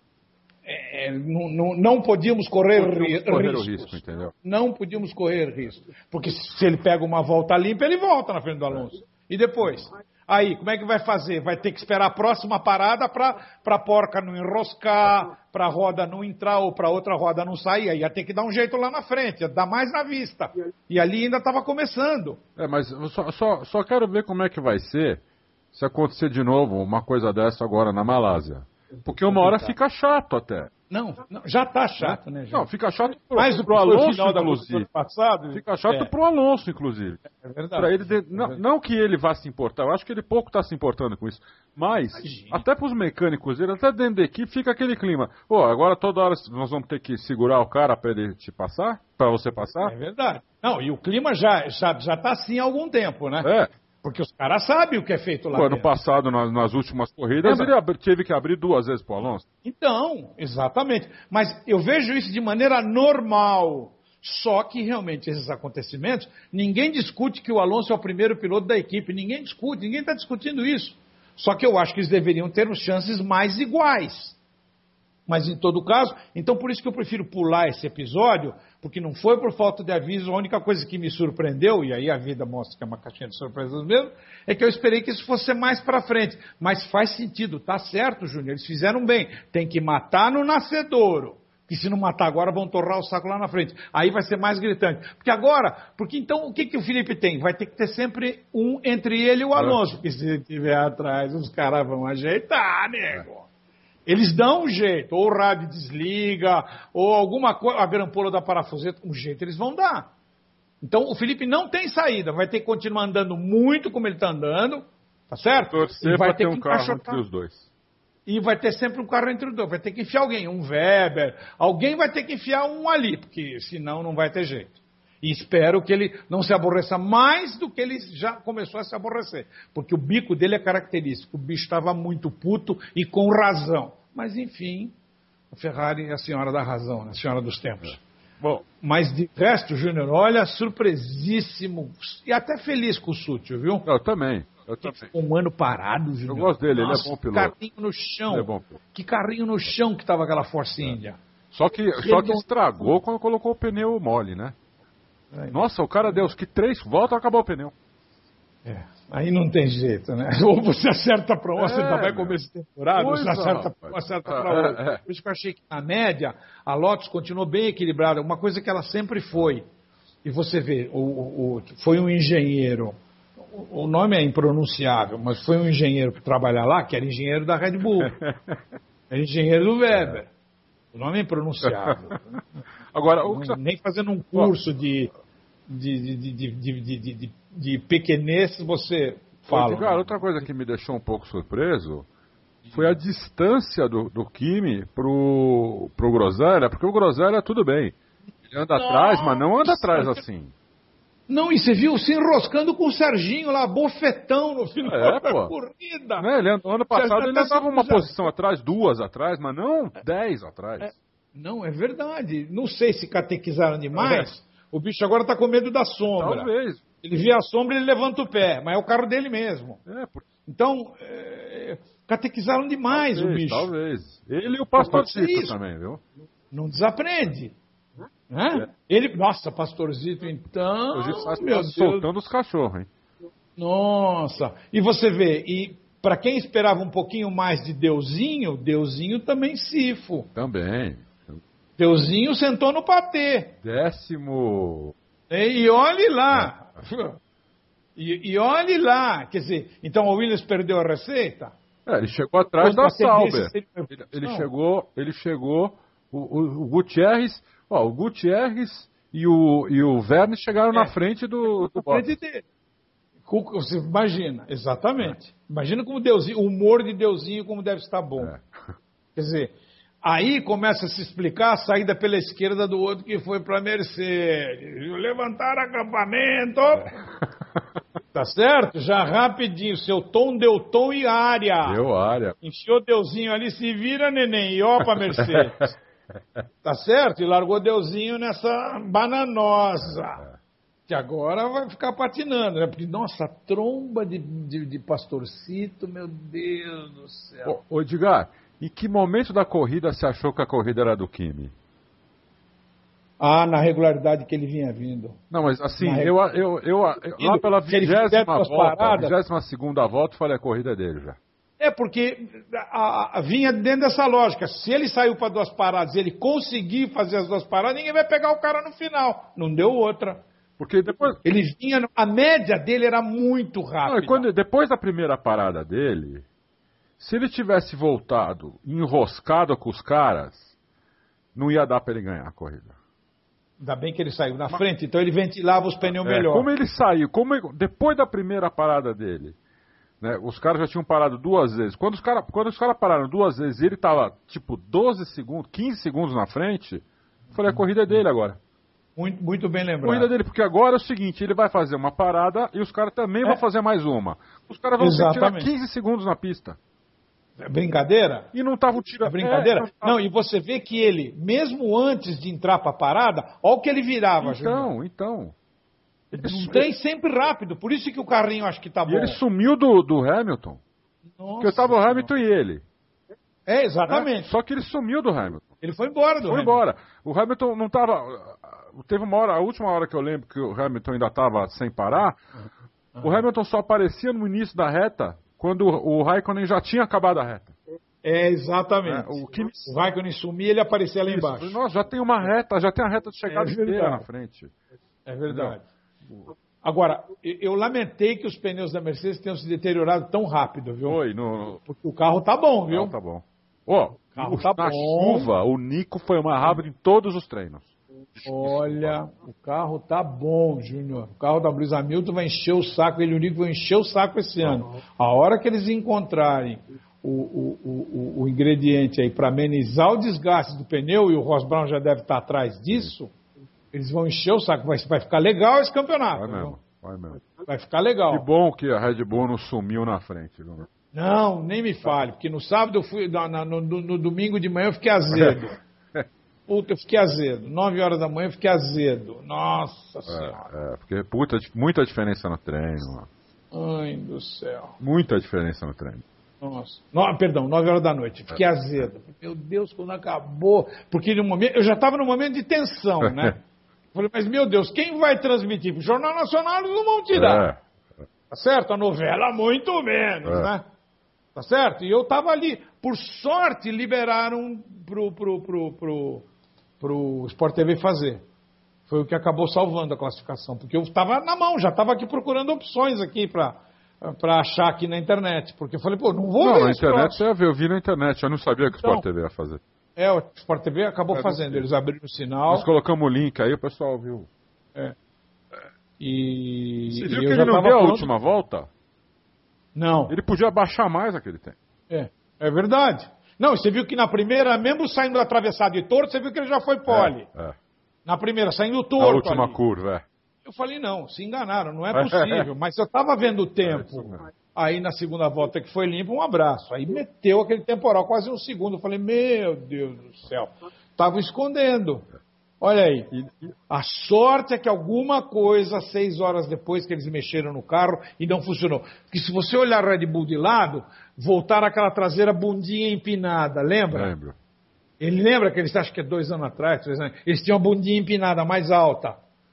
É, não, não, não podíamos correr, podíamos correr riscos. o risco, entendeu? Não podíamos correr risco. Porque se ele pega uma volta limpa, ele volta na frente do Alonso. E depois? Aí, como é que vai fazer? Vai ter que esperar a próxima parada para a porca não enroscar, para a roda não entrar ou para outra roda não sair. Aí ia ter que dar um jeito lá na frente, ia dar mais na vista. E ali ainda estava começando. É, mas eu só, só, só quero ver como é que vai ser se acontecer de novo uma coisa dessa agora na Malásia. Porque uma hora fica chato até. Não, não já está chato, né, gente? Não, fica chato pro, mais pro Alonso, final da inclusive. Passado, fica chato é. pro Alonso, inclusive. É verdade. Pra ele de... é não, verdade. não que ele vá se importar, eu acho que ele pouco está se importando com isso. Mas, Imagina. até pros mecânicos dele, até dentro da equipe, fica aquele clima. Pô, agora toda hora nós vamos ter que segurar o cara para ele te passar? Para você passar? É verdade. Não, e o clima já, já, já tá assim há algum tempo, né? É. Porque os caras sabem o que é feito lá Pô, dentro. ano passado, nas, nas últimas corridas, ele ab- teve que abrir duas vezes pro Alonso. Então, exatamente. Mas eu vejo isso de maneira normal. Só que, realmente, esses acontecimentos, ninguém discute que o Alonso é o primeiro piloto da equipe. Ninguém discute, ninguém está discutindo isso. Só que eu acho que eles deveriam ter chances mais iguais. Mas em todo caso, então por isso que eu prefiro pular esse episódio, porque não foi por falta de aviso, a única coisa que me surpreendeu, e aí a vida mostra que é uma caixinha de surpresas mesmo, é que eu esperei que isso fosse mais para frente. Mas faz sentido, tá certo, Júnior, eles fizeram bem. Tem que matar no nascedouro, que se não matar agora vão torrar o saco lá na frente. Aí vai ser mais gritante. Porque agora, porque então o que, que o Felipe tem? Vai ter que ter sempre um entre ele e o Alonso, porque se ele estiver atrás, os caras vão ajeitar, nego. Eles dão um jeito, ou o rádio desliga, ou alguma coisa, a grampola da parafuseta, um jeito eles vão dar. Então o Felipe não tem saída, vai ter que continuar andando muito como ele está andando, tá certo? Torcer e vai ter ter um que carro encaixotar. entre os dois. E vai ter sempre um carro entre os dois, vai ter que enfiar alguém, um Weber, alguém vai ter que enfiar um ali, porque senão não vai ter jeito. E espero que ele não se aborreça mais do que ele já começou a se aborrecer, porque o bico dele é característico, o bicho estava muito puto e com razão. Mas, enfim, a Ferrari é a senhora da razão, né? A senhora dos tempos. É. Bom, mas de resto, Júnior, olha, surpresíssimo e até feliz com o Sútil, viu? Eu também. Eu também. Ficou um ano parado, Júnior. Eu gosto dele, Nossa, ele é bom piloto. Que carrinho no chão. Ele é bom piloto. Que carrinho no chão que estava aquela Force India. Só que, só que estragou quando colocou o pneu mole, né? Aí. Nossa, o cara deu que três voltas e acabou o pneu. É, aí não tem jeito, né? Ou você acerta para uma, é, você ainda vai começar a temporada, ou você acerta para uma, acerta para outra. É, é. Por isso que eu achei que, na média, a Lotus continuou bem equilibrada, uma coisa que ela sempre foi. E você vê, o, o, foi um engenheiro, o, o nome é impronunciável, mas foi um engenheiro que trabalha lá, que era engenheiro da Red Bull. Era engenheiro do Weber. O nome é impronunciável. Agora, o que... Nem fazendo um curso de... De, de, de, de, de, de, de, de pequenez você fala. Cara, outra coisa que me deixou um pouco surpreso foi a distância do, do Kimi pro, pro Groselha, porque o Groselha, tudo bem, ele anda Nossa. atrás, mas não anda atrás assim. Não, e você viu se enroscando com o Serginho lá, bofetão no final é, da pô. corrida. Né, ele, ano passado ele andava uma posição atrás, duas atrás, mas não dez atrás. É, não, é verdade. Não sei se catequizaram demais. É. O bicho agora está com medo da sombra. Talvez. Ele vê a sombra e ele levanta o pé, mas é o carro dele mesmo. É, por... Então, é, catequizaram demais talvez, o bicho. Talvez. Ele e o Pastorcito também, viu? Não desaprende. Né? É. Ele, nossa, Pastorzito, então... Hoje faz meu Deus. Soltando os cachorros, hein? Nossa. E você vê, e para quem esperava um pouquinho mais de Deusinho, Deusinho também sifo. Também. Deusinho sentou no patê. Décimo. E, e olhe lá. É. E, e olhe lá. Quer dizer, então o Williams perdeu a receita? É, ele chegou atrás da Sauber. Ele, ele chegou, ele chegou, o, o, o Gutierrez, ó, o Gutierrez e o, e o Verne chegaram é. na frente do, do na frente dele. Você imagina, exatamente. É. Imagina como Deusinho, o humor de Deusinho como deve estar bom. É. Quer dizer, aí começa a se explicar a saída pela esquerda do outro que foi para a Mercedes. Levantar acampamento. Tá certo? Já rapidinho. Seu tom deu tom e área. Deu área. Enfiou Deusinho ali, se vira, neném. E ó pra Mercedes. Tá certo? E largou Deusinho nessa bananosa. Que agora vai ficar patinando, né? Porque, nossa, a tromba de, de, de Pastorcito, meu Deus do céu. Ô, ô Edgar, em que momento da corrida você achou que a corrida era do Kimi? Ah, na regularidade que ele vinha vindo. Não, mas assim, eu, eu, eu, eu lá pela vigésima volta, vigésima segunda volta, eu falei, a corrida é dele já. É, porque a, a, vinha dentro dessa lógica. Se ele saiu para duas paradas e ele conseguir fazer as duas paradas, ninguém vai pegar o cara no final. Não deu outra. Porque depois... Ele vinha... A média dele era muito rápida. Não, e quando, depois da primeira parada dele, se ele tivesse voltado enroscado com os caras, não ia dar para ele ganhar a corrida. Ainda bem que ele saiu na Mas... frente, então ele ventilava os pneus é, melhor. Como ele saiu, como ele, depois da primeira parada dele, né, os caras já tinham parado duas vezes. Quando os caras quando os caras pararam duas vezes e ele estava tipo doze segundos, quinze segundos na frente, eu falei, a corrida é dele agora. Muito, muito bem lembrado. Corrida dele, porque agora é o seguinte, ele vai fazer uma parada e os caras também é. vão fazer mais uma. Os caras vão ter que tirar quinze segundos na pista. É brincadeira? E não estavam tirando... É brincadeira? É, não, tava... não, e você vê que ele, mesmo antes de entrar para a parada, olha o que ele virava. Então, Júnior. então. Ele um trem sempre rápido, por isso que o carrinho acho que tá bom. E ele sumiu do, do Hamilton. Nossa, porque estava o Hamilton e ele. É, exatamente. Né? Só que ele sumiu do Hamilton. Ele foi embora do Foi Hamilton. embora. O Hamilton não estava... Teve uma hora, a última hora que eu lembro que o Hamilton ainda estava sem parar, uhum. o Hamilton só aparecia no início da reta, quando o Raikkonen já tinha acabado a reta. É, exatamente. É, o, que... o Raikkonen sumia, ele aparecia lá Isso. embaixo. Nossa, já tem uma reta, já tem a reta de chegada é inteira na frente. É verdade. Entendeu? Agora, eu lamentei que os pneus da Mercedes tenham se deteriorado tão rápido, viu? Foi, no... Porque o carro tá bom, viu? Não, tá bom. Ó, oh, tá na bom. chuva, o Nico foi uma rápida em todos os treinos. Olha, o carro tá bom, Júnior. O carro da Lewis Hamilton vai encher o saco, ele e o Nico vão encher o saco esse ano. A hora que eles encontrarem o, o, o, o ingrediente aí para amenizar o desgaste do pneu, e o Ross Brown já deve estar atrás disso, eles vão encher o saco. Vai, vai ficar legal esse campeonato. Vai mesmo, vai mesmo. Vai ficar legal. Que bom que a Red Bull não sumiu na frente, viu? Não, nem me fale, porque no sábado eu fui, no, no, no, no domingo de manhã eu fiquei azedo. Puta, eu fiquei azedo. Nove horas da manhã eu fiquei azedo. Nossa Senhora. É, é porque puta, muita diferença no treino. Mano. Ai do céu. Muita diferença no treino. Nossa. No, perdão, nove horas da noite. Fiquei é. azedo. Meu Deus, quando acabou. Porque no momento, eu já estava num momento de tensão, né? Falei, mas meu Deus, quem vai transmitir? O Jornal Nacional eles não vão tirar. É. Tá certo? A novela, muito menos, é. né? Tá certo? E eu estava ali. Por sorte, liberaram pro, pro, pro, pro, pro Sport T V fazer. Foi o que acabou salvando a classificação. Porque eu estava na mão, já estava aqui procurando opções aqui para para achar aqui na internet. Porque eu falei, pô, não vou não, ver na isso. internet você ia ver, eu vi na internet, eu não sabia que o então, Sport T V ia fazer. É, o Sport T V acabou é, fazendo, eles abriram o sinal. Nós colocamos o link aí, o pessoal viu. É. E... Você viu e que ele não deu a pronto. última volta? Não. Ele podia baixar mais aquele tempo. É, é verdade. Não, você viu que na primeira, mesmo saindo do atravessado de torto, você viu que ele já foi pole. É, é. Na primeira, saindo torto. Na última ali. curva, é. Eu falei, não, se enganaram, não é possível. Mas eu estava vendo o tempo. É aí na segunda volta que foi limpo, um abraço. Aí meteu aquele temporal, quase um segundo. Eu falei, meu Deus do céu. Estavam escondendo. Olha aí. A sorte é que alguma coisa, seis horas depois que eles mexeram no carro e não funcionou. Porque se você olhar a Red Bull de lado, voltaram aquela traseira bundinha empinada, lembra? Lembro. Ele lembra que eles, acho que é dois anos atrás, três anos, eles tinham a bundinha empinada mais alta.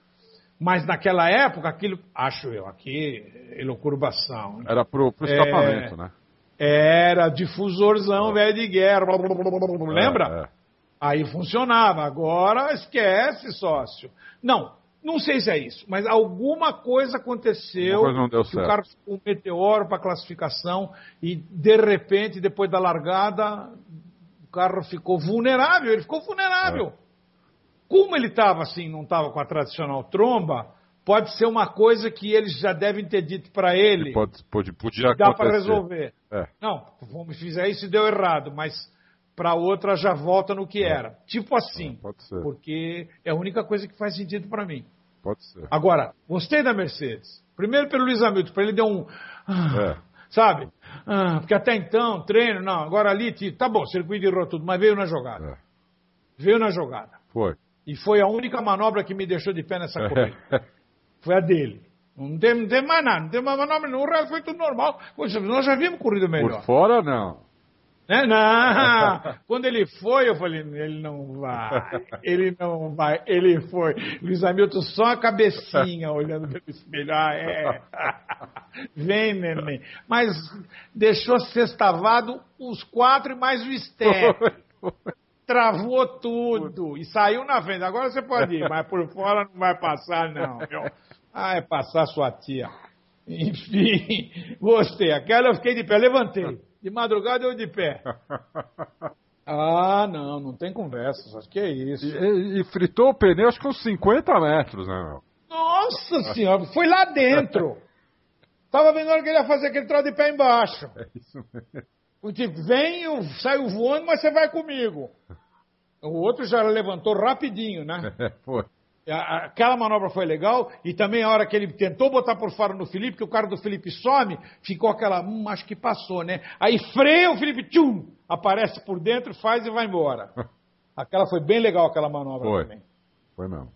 Mas naquela época, aquilo, acho eu, aqui, elocurbação. Era pro, pro escapamento, é, né? Era difusorzão, é. velho de guerra, blá, blá, blá, blá, blá, lembra? É, é. Aí funcionava. Agora esquece, sócio. Não, não sei se é isso, mas alguma coisa aconteceu. Coisa não deu que certo. O carro ficou um meteoro para classificação e, de repente, depois da largada, o carro ficou vulnerável. Ele ficou vulnerável. É. Como ele estava assim, não estava com a tradicional tromba, pode ser uma coisa que eles já devem ter dito para ele. Pode, pode, podia dá acontecer. para resolver. É. Não, vamos fizer isso e deu errado, mas para outra já volta no que é. era. Tipo assim, é, pode ser. Porque é a única coisa que faz sentido para mim. Pode ser. Agora, gostei da Mercedes. Primeiro pelo Lewis Hamilton, para ele deu um... É. Sabe? Ah, porque até então, treino, não, agora ali, tá bom, circuito errou tudo, mas veio na jogada. É. Veio na jogada. Foi. E foi a única manobra que me deixou de pé nessa corrida. Foi a dele. Não tem, não tem mais nada, não tem mais manobra, não, o resto foi tudo normal. Poxa, nós já vimos corrida melhor. Por fora, não. Né? Não. Quando ele foi, eu falei, ele não vai, ele não vai, ele foi. Luiz Hamilton só a cabecinha olhando pelo espelho. Ah, é. Vem, neném. Mas deixou sextavado os quatro e mais o step. Travou tudo e saiu na frente. Agora você pode ir, mas por fora não vai passar, não. Meu. Ah, é passar sua tia. Enfim, gostei. Aquela eu fiquei de pé, levantei. De madrugada eu de pé. Ah, não, não tem conversa. Acho que é isso. E, e fritou o pneu, acho que uns cinquenta metros, né, meu? Nossa senhora, foi lá dentro. Tava vendo a hora que ele ia fazer aquele troço de pé embaixo. É isso mesmo. O tipo, vem, eu saio voando, mas você vai comigo. O outro já levantou rapidinho, né? É, foi. Aquela manobra foi legal. E também a hora que ele tentou botar por fora no Felipe, que o cara do Felipe some, ficou aquela, hum, acho que passou, né? Aí freia o Felipe, tchum, aparece por dentro, faz e vai embora. Aquela foi bem legal, aquela manobra foi. também. Foi mesmo.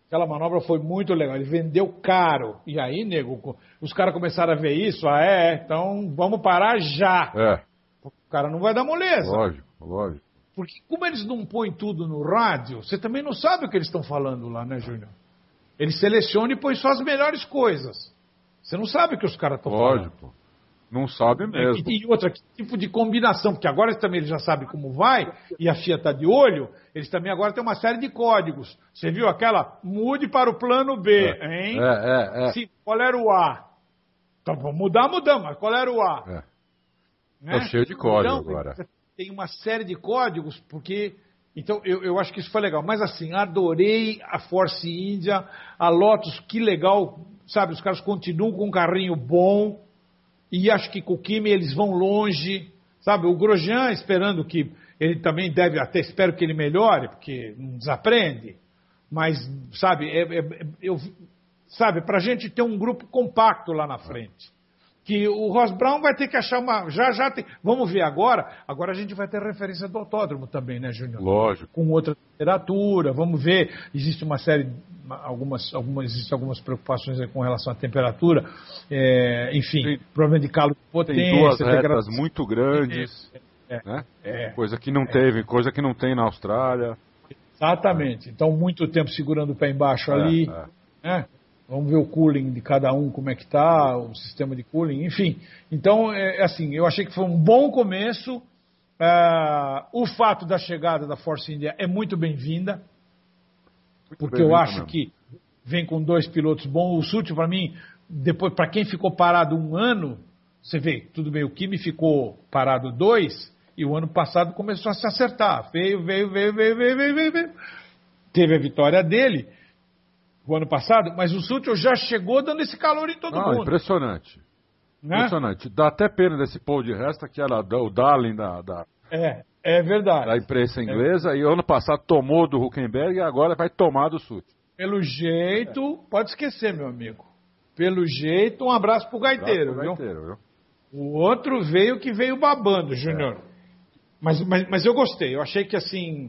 Aquela manobra foi muito legal. Ele vendeu caro. E aí, nego, os caras começaram a ver isso. Ah, é, então vamos parar já. É. O cara não vai dar moleza. Lógico, lógico. Porque como eles não põem tudo no rádio, você também não sabe o que eles estão falando lá, né, Júnior? Eles selecionam e põem só as melhores coisas. Você não sabe o que os caras estão falando. Lógico. Não sabe mesmo. E, e outra, que tipo de combinação, porque agora eles também eles já sabem como vai, e a F I A está de olho, eles também agora têm uma série de códigos. Você viu aquela? Mude para o plano B, é. hein? É, é, é. Sim, qual era o A? Então, vamos mudar, mudamos, mas qual era o A? É. Né? Tá cheio de código então, agora. Tem uma série de códigos, porque... Então, eu, eu acho que isso foi legal. Mas, assim, adorei a Force India, a Lotus, que legal, sabe? Os caras continuam com um carrinho bom, e acho que com o Kimi eles vão longe, sabe? O Grosjean, esperando que ele também deve, até espero que ele melhore, porque não desaprende, mas, sabe, é, é, eu, sabe, para a gente ter um grupo compacto lá na frente. Que o Ross Brown vai ter que achar uma... Já, já tem... Vamos ver agora. Agora a gente vai ter referência do autódromo também, né, Júnior? Lógico. Com outra temperatura. Vamos ver. Existe uma série... Algumas, algumas, existem algumas preocupações aí com relação à temperatura. É, enfim, tem, problema de calo de potência. Tem duas retas degradação. muito grandes. É, né? é, coisa que não é, teve, coisa que não tem na Austrália. Exatamente. Então, muito tempo segurando o pé embaixo é, ali. É. Né? Vamos ver o cooling de cada um, como é que está, o sistema de cooling, enfim. Então, é, assim, eu achei que foi um bom começo. Uh, o fato da chegada da Force India é muito bem-vinda, porque eu acho mesmo. Que vem com dois pilotos bons. O Sutil, para mim, depois, para quem ficou parado um ano, você vê, tudo bem, o Kimi ficou parado dois, e o ano passado começou a se acertar. Veio, veio, veio, veio, veio, veio, veio, veio. Teve a vitória dele o ano passado, mas o Sutil já chegou dando esse calor em todo ah, mundo. Impressionante. Né? Impressionante. Dá até pena desse Paul de Resta, que era o Darling da, da, é, é verdade. da imprensa inglesa, é. E ano passado tomou do Hülkenberg e agora vai tomar do Sutil. Pelo jeito, é. Pode esquecer, meu amigo. Pelo jeito, um abraço pro gaiteiro, pro viu? gaiteiro viu? O outro veio que veio babando, Júnior. É. Mas, mas, mas eu gostei. Eu achei que, assim...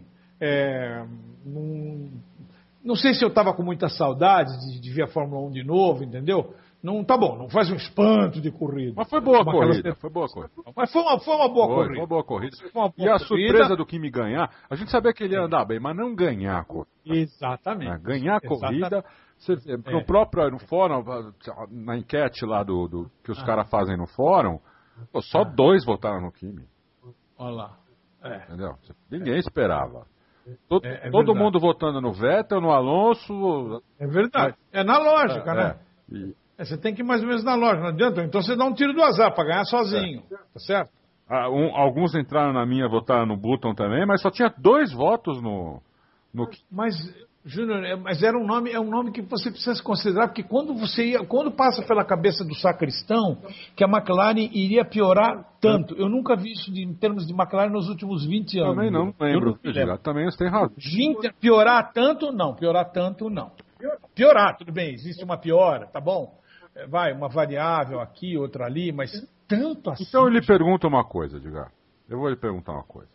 É, não, não sei se eu estava com muita saudade de, de ver a Fórmula um de novo, entendeu? Não, tá bom, não faz um espanto de corrida. Mas foi boa a corrida, aquelas... foi boa a corrida. Mas foi uma, foi uma boa foi, corrida. Foi uma boa corrida. Uma boa e a corrida. surpresa do Kimi ganhar, a gente sabia que ele ia andar bem, mas não ganhar a corrida. Exatamente. Né? Ganhar a corrida, você, é. no próprio no fórum, na enquete lá do, do que os ah. caras fazem no fórum, pô, só ah. dois votaram no Kimi. Olha lá. É. Entendeu? Ninguém esperava. Todo, é, é todo mundo votando no Vettel, no Alonso. É verdade. É na lógica, é, né? É. E... É, você tem que ir mais ou menos na lógica, não adianta. Então você dá um tiro do azar para ganhar sozinho. É. Tá certo? Ah, um, alguns entraram na minha, votaram no Button também, mas só tinha dois votos no. no... Mas, Júnior, é, mas era um nome, é um nome que você precisa considerar, porque quando você ia, quando passa pela cabeça do sacristão que a McLaren iria piorar tanto. Eu nunca vi isso de, em termos de McLaren nos últimos vinte anos. Também não lembro. Eu não também você tem razão. vinte, piorar tanto, não. Piorar tanto, não. Piorar, tudo bem, existe uma piora, tá bom? Vai, uma variável aqui, outra ali, mas tanto assim. Então eu lhe pergunto uma coisa, Edgar. Eu vou lhe perguntar uma coisa.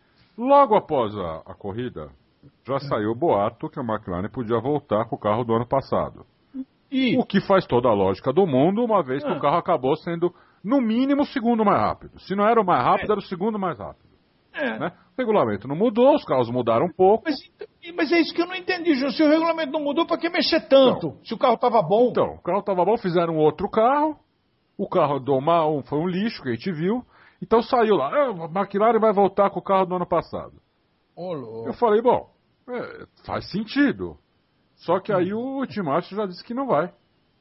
Logo após a, a corrida, já saiu o boato que a McLaren podia voltar com o carro do ano passado. E... O que faz toda a lógica do mundo, uma vez que ah. o carro acabou sendo, no mínimo, o segundo mais rápido. Se não era o mais rápido, é. era o segundo mais rápido. É. Né? O regulamento não mudou, os carros mudaram um pouco. Mas, mas é isso que eu não entendi, João. Se o regulamento não mudou, para que mexer tanto? Então, se o carro estava bom. Então, o carro estava bom, fizeram outro carro. O carro do mal foi um lixo, que a gente viu. Então saiu lá, ah, a McLaren vai voltar com o carro do ano passado. Oh, eu falei, bom, é, faz sentido. Só que aí o Tim Martin já disse que não vai.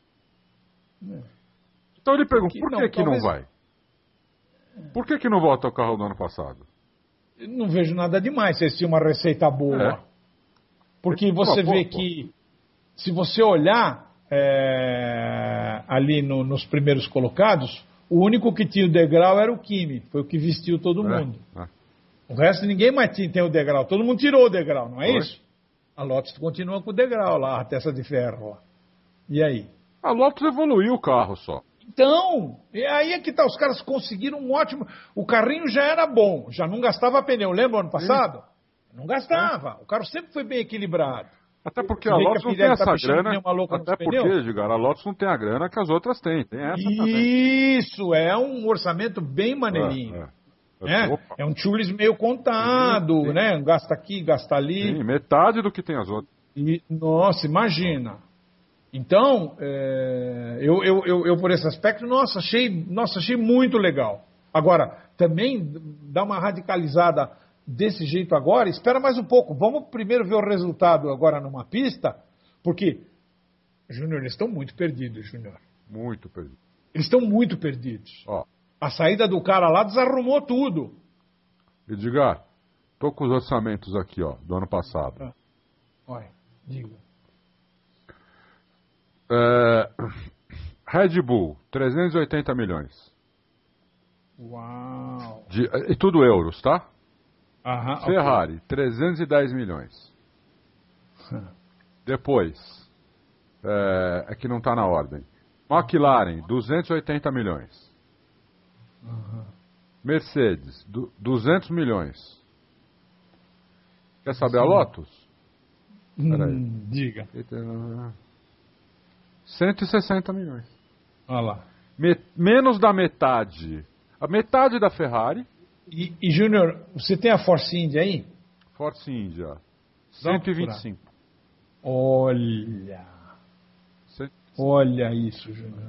É. Então ele pergunta, por que não, que talvez... não vai? Por que que não volta o carro do ano passado? Eu não vejo nada demais se eles tinham uma receita boa. É. Porque você pô, vê pô, que, se você olhar é, ali no, nos primeiros colocados, o único que tinha o degrau era o Kimi. Foi o que vestiu todo mundo. É, é. O resto ninguém mais tinha, tem o degrau. Todo mundo tirou o degrau, não é Foi. isso? A Lotus continua com o degrau lá, a testa de ferro lá. E aí? A Lotus evoluiu o carro só. Então, e aí é que tá, os caras conseguiram um ótimo... O carrinho já era bom, já não gastava pneu, lembra ano passado? Sim. Não gastava, o carro sempre foi bem equilibrado. Até porque Você a vê que Lotus a não tem Pirelli tá essa mexendo que grana. nem uma louca nos Até porque, pneus. Edgar, a Lotus não tem a grana que as outras têm. Tem essa também. Isso, é um orçamento bem maneirinho. É, é. É, Opa. é um chulis meio contado, Sim, sim. né? Gasta aqui, gasta ali. Sim, metade do que tem as outras. E, nossa, imagina. Então, é, eu, eu, eu, eu, por esse aspecto, nossa achei, nossa, achei muito legal. Agora, também dá uma radicalizada desse jeito agora, espera mais um pouco. Vamos primeiro ver o resultado agora numa pista, porque, Júnior, eles estão muito perdidos, Júnior. Muito perdido. Eles estão muito perdidos. Ó, A saída do cara lá desarrumou tudo. Edgar, tô com os orçamentos aqui, ó, do ano passado. Ah. Olha, diga. É, Red Bull, trezentos e oitenta milhões. Uau. De, e tudo euros, tá? Aham, Ferrari, trezentos e dez milhões. ok. Depois, é, é que não está na ordem. McLaren, duzentos e oitenta milhões. Aham. Mercedes, du- duzentos milhões. Quer saber a Sim. Lotus? Hum, diga. cento e sessenta milhões. Olha lá. Me- menos da metade. A metade da Ferrari, E, e Júnior, você tem a Force India aí? Force India, Dá uma cento e vinte e cinco. Olha. Cento- Olha isso, Júnior.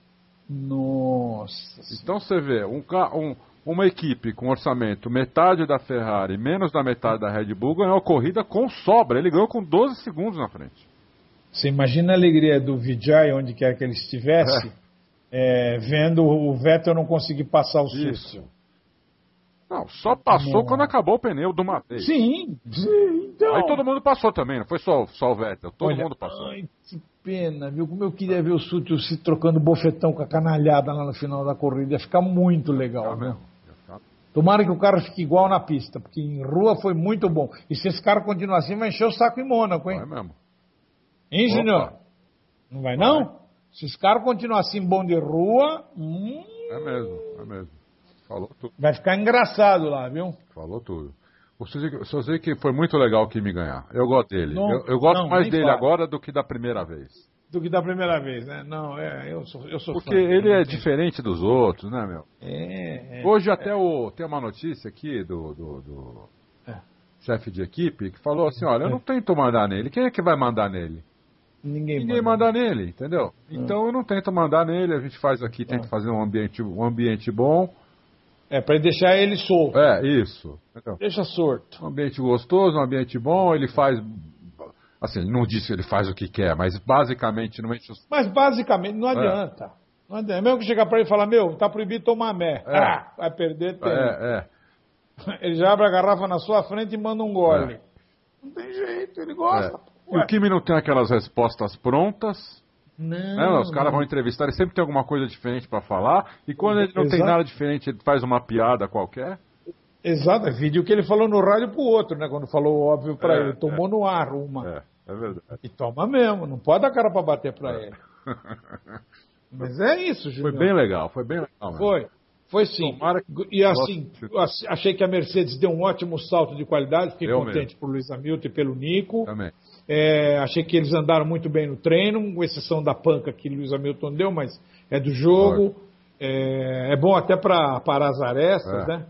Nossa. Então você vê, um, ca- um- uma equipe com orçamento metade da Ferrari, menos da metade da Red Bull, ganhou a corrida com sobra. Ele ganhou com doze segundos na frente. Você imagina a alegria do Vijay, onde quer que ele estivesse, é, vendo o Vettel não conseguir passar o Isso. susto. Não, só passou Nossa. quando acabou o pneu de uma vez. Sim, sim, então. Aí todo mundo passou também, não foi só, só o Vettel, todo Olha, mundo passou. Ai, que pena, viu? Como eu queria ver o Sutil se trocando bofetão com a canalhada lá no final da corrida. Ia ficar muito legal, Tá né? mesmo. Ia ficar- Tomara que o carro fique igual na pista, porque em rua foi muito bom. E se esse cara continuar assim, vai encher o saco em Mônaco, hein? Vai mesmo. Hein, Opa. Júnior? Não vai, não? Se esse cara continuar assim bom de rua, hum, É mesmo, é mesmo. Falou tudo, vai ficar engraçado lá, viu? falou tudo. O Suzuki, só sei que foi muito legal que me ganhar. Eu gosto dele. Não, eu, eu gosto não, mais nem dele fala. agora do que da primeira vez. Do que da primeira vez, né? Não, é, eu sou, eu sou Porque fã, ele não é tem- diferente dos outros, né, meu? É, é. Hoje até o, tem uma notícia aqui do, do, do É. chefe de equipe que falou assim, olha, eu não tento mandar nele. Quem é que vai mandar nele? Ninguém, Ninguém manda. manda nele, entendeu? Então eu não tento mandar nele, a gente faz aqui, tenta Ah. fazer um ambiente, um ambiente bom. É, pra deixar ele solto. É, isso. Entendeu? Deixa solto. Um ambiente gostoso, um ambiente bom, ele faz... Assim, ele não diz que ele faz o que quer, mas basicamente não enche os... Mas basicamente não adianta. Não adianta. Mesmo que chegar pra ele e falar, meu, tá proibido tomar mé. É. Ah, vai perder tempo. É, é. Ele já abre a garrafa na sua frente e manda um gole. Não tem jeito, ele gosta. é. E o Kimi não tem aquelas respostas prontas, Não. né? Os caras vão entrevistar, ele sempre tem alguma coisa diferente pra falar, e quando ele não tem Exato. nada diferente, ele faz uma piada qualquer. Exato, é vídeo que ele falou no rádio pro outro, né? Quando falou o óbvio pra É, ele. Tomou no ar uma. É, é verdade. E toma mesmo, não pode dar cara pra bater pra ele. Mas é isso, Foi Júnior. bem legal, foi bem legal. mesmo. Foi. Foi sim. Tomara que- E assim, ach- achei que a Mercedes deu um ótimo salto de qualidade. Fiquei Eu contente mesmo. por Luiz Hamilton e pelo Nico. Também. É, achei que eles andaram muito bem no treino, com exceção da panca que Luiz Hamilton deu, mas é do jogo. É, é bom até para parar as arestas, É. né?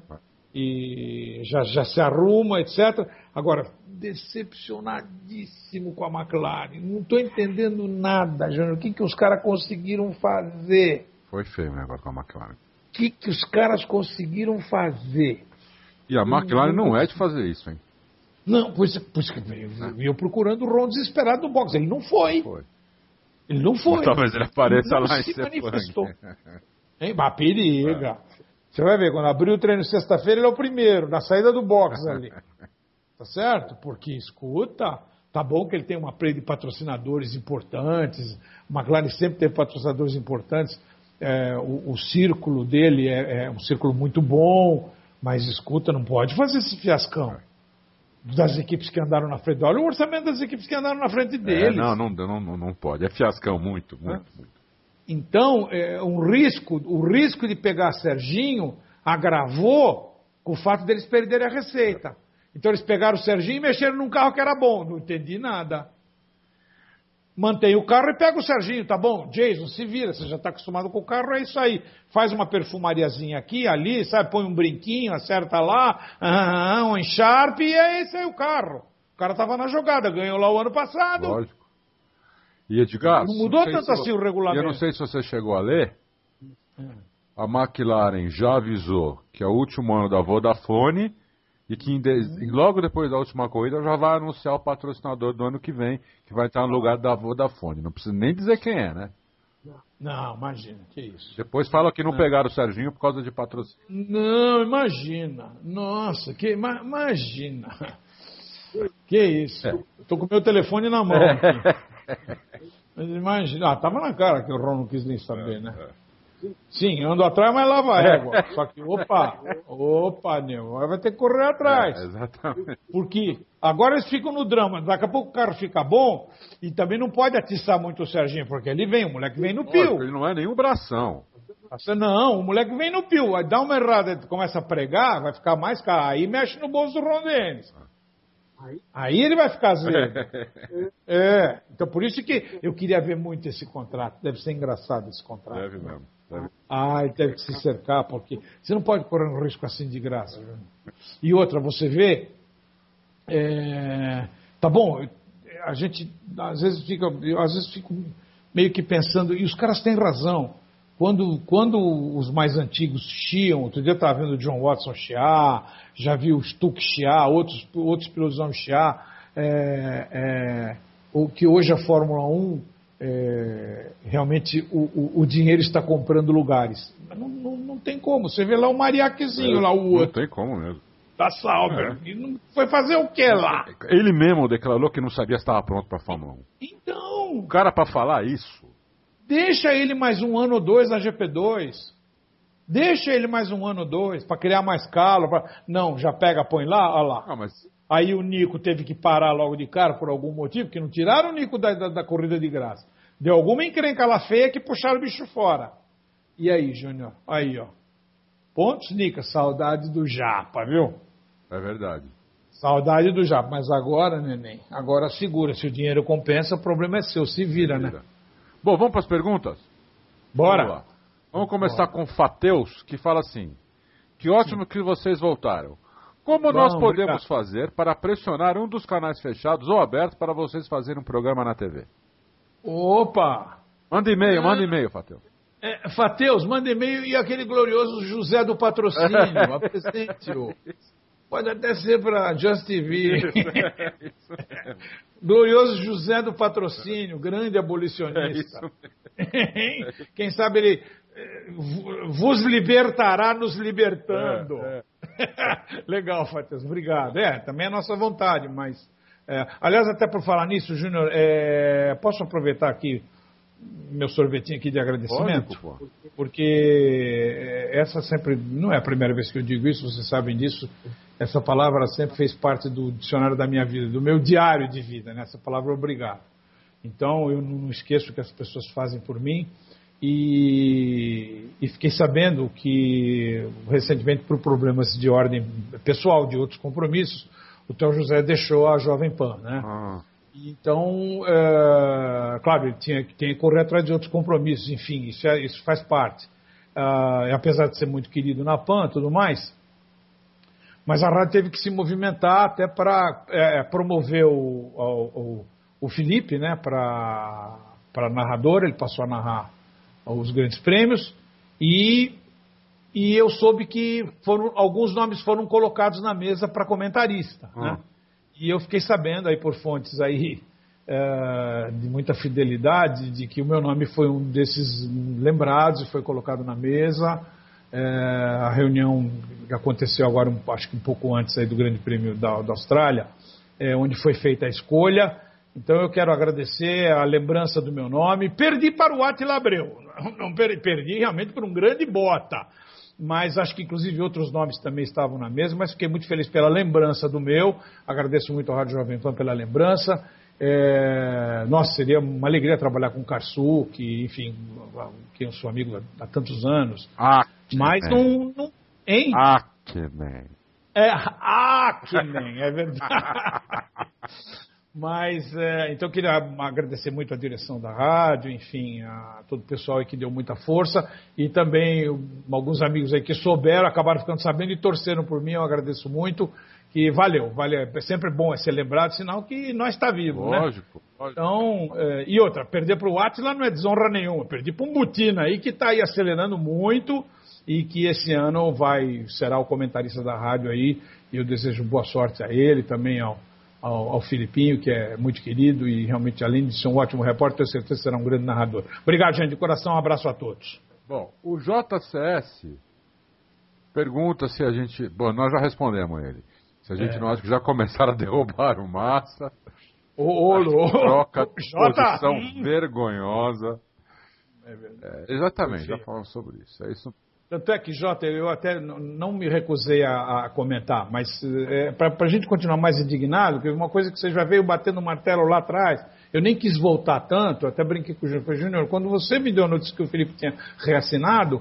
E já, já se arruma, etcétera. Agora, decepcionadíssimo com a McLaren. Não estou entendendo nada, Júnior. O que, que os caras conseguiram fazer? Foi feio o negócio com a McLaren. O que, que os caras conseguiram fazer? E a McLaren não é de fazer isso, hein? Não, pois, pois que veio, veio procurando o Ron desesperado no box. Ele não foi. Foi. Ele não foi. Ou talvez ele apareça Não lá em se manifestou. Sepang. Hein? Mas periga. Você vai ver, quando abrir o treino sexta-feira, ele é o primeiro, na saída do box ali. Tá certo? Porque, escuta, tá bom que ele tem uma play de patrocinadores importantes, o McLaren sempre teve patrocinadores importantes, é, o, o círculo dele é, é um círculo muito bom, mas escuta, não pode fazer esse fiascão das equipes que andaram na frente. Olha o orçamento das equipes que andaram na frente É, deles. não, não, não, não pode. É fiascão muito, muito, muito. Então, é, um risco, o risco de pegar Serginho agravou com o fato deles perderem a receita. Então eles pegaram o Serginho e mexeram num carro que era bom. Não entendi nada. mantém o carro e pega o Serginho, tá bom? Jason, se vira, você já está acostumado com o carro, é isso aí. Faz uma perfumariazinha aqui, ali, sabe? Põe um brinquinho, acerta lá, um encharpe e é esse aí o carro. O cara estava na jogada, ganhou lá o ano passado. Lógico. E Edgar, não mudou não tanto se... assim o regulamento. Eu não sei se você chegou a ler. A McLaren já avisou que é o último ano da Vodafone e que de... logo depois da última corrida já vai anunciar o patrocinador do ano que vem, que vai estar no lugar da Vodafone. Não precisa nem dizer quem é, né? Não, imagina, que isso. Depois fala que não, não. pegaram o Serginho por causa de patrocínio. Não, imagina. Nossa, que imagina. Que isso. É. Tô com o meu telefone na mão aqui. Mas imagina. Ah, tava na cara que o Ron não quis nem saber, né? Sim, ando atrás, mas lava a égua. Só que, opa, opa, Nemo, vai ter que correr atrás. É, exatamente. Porque agora eles ficam no drama. Daqui a pouco o carro fica bom e também não pode atiçar muito o Serginho, porque ele vem, o moleque vem no pio. Ele não é nenhum bração. Não, o moleque vem no pio. Aí dá uma errada, começa a pregar, vai ficar mais caro. Aí mexe no bolso do Ron Dennis. Aí ele vai ficar azedo. É, então por isso que eu queria ver muito esse contrato. Deve ser engraçado esse contrato. Deve mesmo. Deve. Ah, ele deve se cercar, porque você não pode correr um risco assim de graça. Viu? E outra, você vê, é, tá bom, a gente às vezes fica, eu, às vezes fico meio que pensando, e os caras têm razão. Quando, quando os mais antigos chiam, outro dia eu estava vendo o John Watson chiar, já vi o Stuck chiar, outros, outros pilotos vão chiar, é, é, o que hoje a Fórmula um, é, realmente o, o, o dinheiro está comprando lugares. Não, não, não tem como, você vê lá o Mariaquezinho, é, lá o outro. Não tem como mesmo. Da Sauber, é. E não foi fazer o que lá? Ele mesmo declarou que não sabia se estava pronto para a Fórmula um. Então... O cara para falar isso... Deixa ele mais um ano ou dois na G P dois. Deixa ele mais um ano ou dois para criar mais calo. Pra... Não, já pega, põe lá, olha lá. Ah, mas... Aí o Nico teve que parar logo de cara por algum motivo, que não tiraram o Nico da, da, da corrida de graça. Deu alguma encrenca lá feia que puxaram o bicho fora. E aí, Júnior? Aí, ó. Pontos, Nica. Saudade do Japa, viu? É verdade. Saudade do Japa. Mas agora, neném, agora segura. Se o dinheiro compensa, o problema é seu. Se vira, se vira. né? Bom, vamos para as perguntas? Bora. Vamos, lá. Vamos começar Bora. com o Fateus, que fala assim: que ótimo que vocês voltaram. Como Vamos, nós podemos obrigado. fazer para pressionar um dos canais fechados ou abertos para vocês fazerem um programa na T V? Opa! Manda e-mail, é... manda e-mail, Fateus. É, Fateus, manda e-mail e aquele glorioso José do Patrocínio, apresente-o. Pode até ser para Just T V. Isso, é, isso é. Glorioso José do Patrocínio, grande abolicionista. É Quem sabe ele vos libertará nos libertando. É, é. Legal, Fateus, obrigado. É, também é a nossa vontade, mas... É, aliás, até por falar nisso, Júnior, é, posso aproveitar aqui meu sorvetinho aqui de agradecimento? Pode, porque essa sempre, não é a primeira vez que eu digo isso, vocês sabem disso, essa palavra sempre fez parte do dicionário da minha vida, do meu diário de vida, né? Essa palavra obrigado. Então eu não esqueço o que as pessoas fazem por mim e, e fiquei sabendo que recentemente, por problemas de ordem pessoal, de outros compromissos, o Théo José deixou a Jovem Pan, né? Ah. Então, é, claro, ele tinha, tinha que correr atrás de outros compromissos, enfim, isso, é, isso faz parte. Uh, apesar de ser muito querido na Pan e tudo mais, mas a rádio teve que se movimentar até para é, promover o, o, o Felipe, né, para narrador, ele passou a narrar os grandes prêmios, e, e eu soube que foram, alguns nomes foram colocados na mesa para comentarista, hum. né? E eu fiquei sabendo aí por fontes aí é, de muita fidelidade de que o meu nome foi um desses lembrados e foi colocado na mesa. É, a reunião que aconteceu agora, um, acho que um pouco antes aí do Grande Prêmio da, da Austrália, é, onde foi feita a escolha. Então eu quero agradecer a lembrança do meu nome. Perdi para o Átila Abreu, não, não perdi, perdi realmente por um grande bota. Mas acho que inclusive outros nomes também estavam na mesa, mas fiquei muito feliz pela lembrança do meu, agradeço muito ao Rádio Jovem Pan pela lembrança. É... Nossa, seria uma alegria trabalhar com o Carsu, que, enfim, que eu sou amigo há tantos anos. Ah, mas não, não... Hein? Ackerman. É, Ackerman, é verdade. Mas, é, então, eu queria agradecer muito a direção da rádio, enfim, a todo o pessoal aí que deu muita força e também alguns amigos aí que souberam, acabaram ficando sabendo e torceram por mim, eu agradeço muito, que valeu, valeu, é sempre bom ser lembrado, sinal que nós está vivo, né? Lógico, lógico. Então, é, e outra, perder para o Átila não é desonra nenhuma, perdi para um Butina aí que está aí acelerando muito e que esse ano vai, será o comentarista da rádio aí, e eu desejo boa sorte a ele, também ao Ao, ao Filipinho, que é muito querido e realmente, além de ser um ótimo repórter, tenho certeza que será um grande narrador. Obrigado, gente, de coração, um abraço a todos. Bom, o J C S pergunta se a gente... Bom, nós já respondemos ele. Se a gente é. não acha que já começaram a derrubar o Massa. Ô, ô, ô, troca, ô, posição J... vergonhosa. É verdade. É, exatamente, já falamos sobre isso. É isso. Tanto é que, Jota, eu até não me recusei a, a comentar, mas é, para a gente continuar mais indignado, porque uma coisa que você já veio batendo o martelo lá atrás, eu nem quis voltar tanto, até brinquei com o Júnior, Júnior, quando você me deu a notícia que o Felipe tinha reassinado,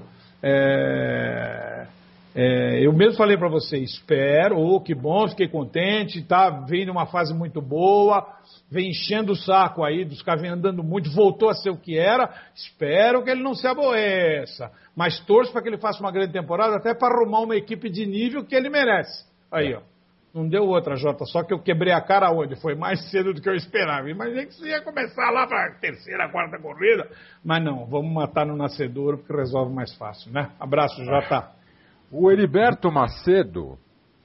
é, é, eu mesmo falei para você, espero, oh, que bom, fiquei contente, tá vindo uma fase muito boa, vem enchendo o saco aí dos caras, vem andando muito, voltou a ser o que era, espero que ele não se aborreça, mas torço para que ele faça uma grande temporada, até para arrumar uma equipe de nível que ele merece. Aí, ó, não deu outra, Jota, só que eu quebrei a cara onde? Foi mais cedo do que eu esperava, imaginei que você ia começar lá para a terceira, quarta corrida, mas não, vamos matar no nascedouro, porque resolve mais fácil, né? Abraço, Jota. O Heriberto Macedo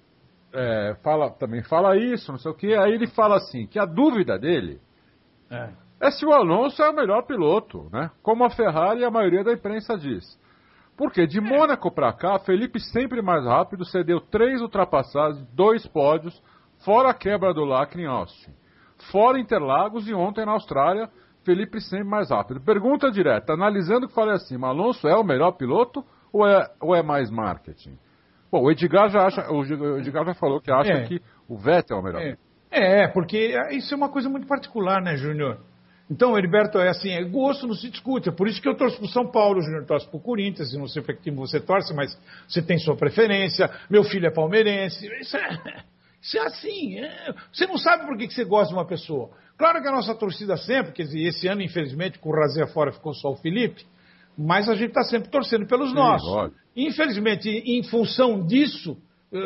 é, fala, também fala isso, não sei o que, aí ele fala assim, que a dúvida dele é, é se o Alonso é o melhor piloto, né? Como a Ferrari e a maioria da imprensa diz. Porque de Mônaco para cá, Felipe sempre mais rápido, cedeu três ultrapassagens, dois pódios, fora a quebra do lacre em Austin. Fora Interlagos e ontem na Austrália, Felipe sempre mais rápido. Pergunta direta, analisando o que falei acima, Alonso é o melhor piloto ou é, ou é mais marketing? Bom, o Edgar já acha, o Edgar já falou que acha é. que o Vettel é o melhor. É. é, porque isso é uma coisa muito particular, né, Júnior? Então, Heriberto, é assim, é gosto não se discute, é por isso que eu torço para o São Paulo, o Júnior torce para o Corinthians, não sei para que time você torce, mas você tem sua preferência, meu filho é palmeirense, isso é, isso é assim, é, você não sabe por que você gosta de uma pessoa. Claro que a nossa torcida sempre, quer dizer, esse ano, infelizmente, com o Razé fora ficou só o Felipe, mas a gente está sempre torcendo pelos Sim, nossos. Olha. Infelizmente, em função disso, uh,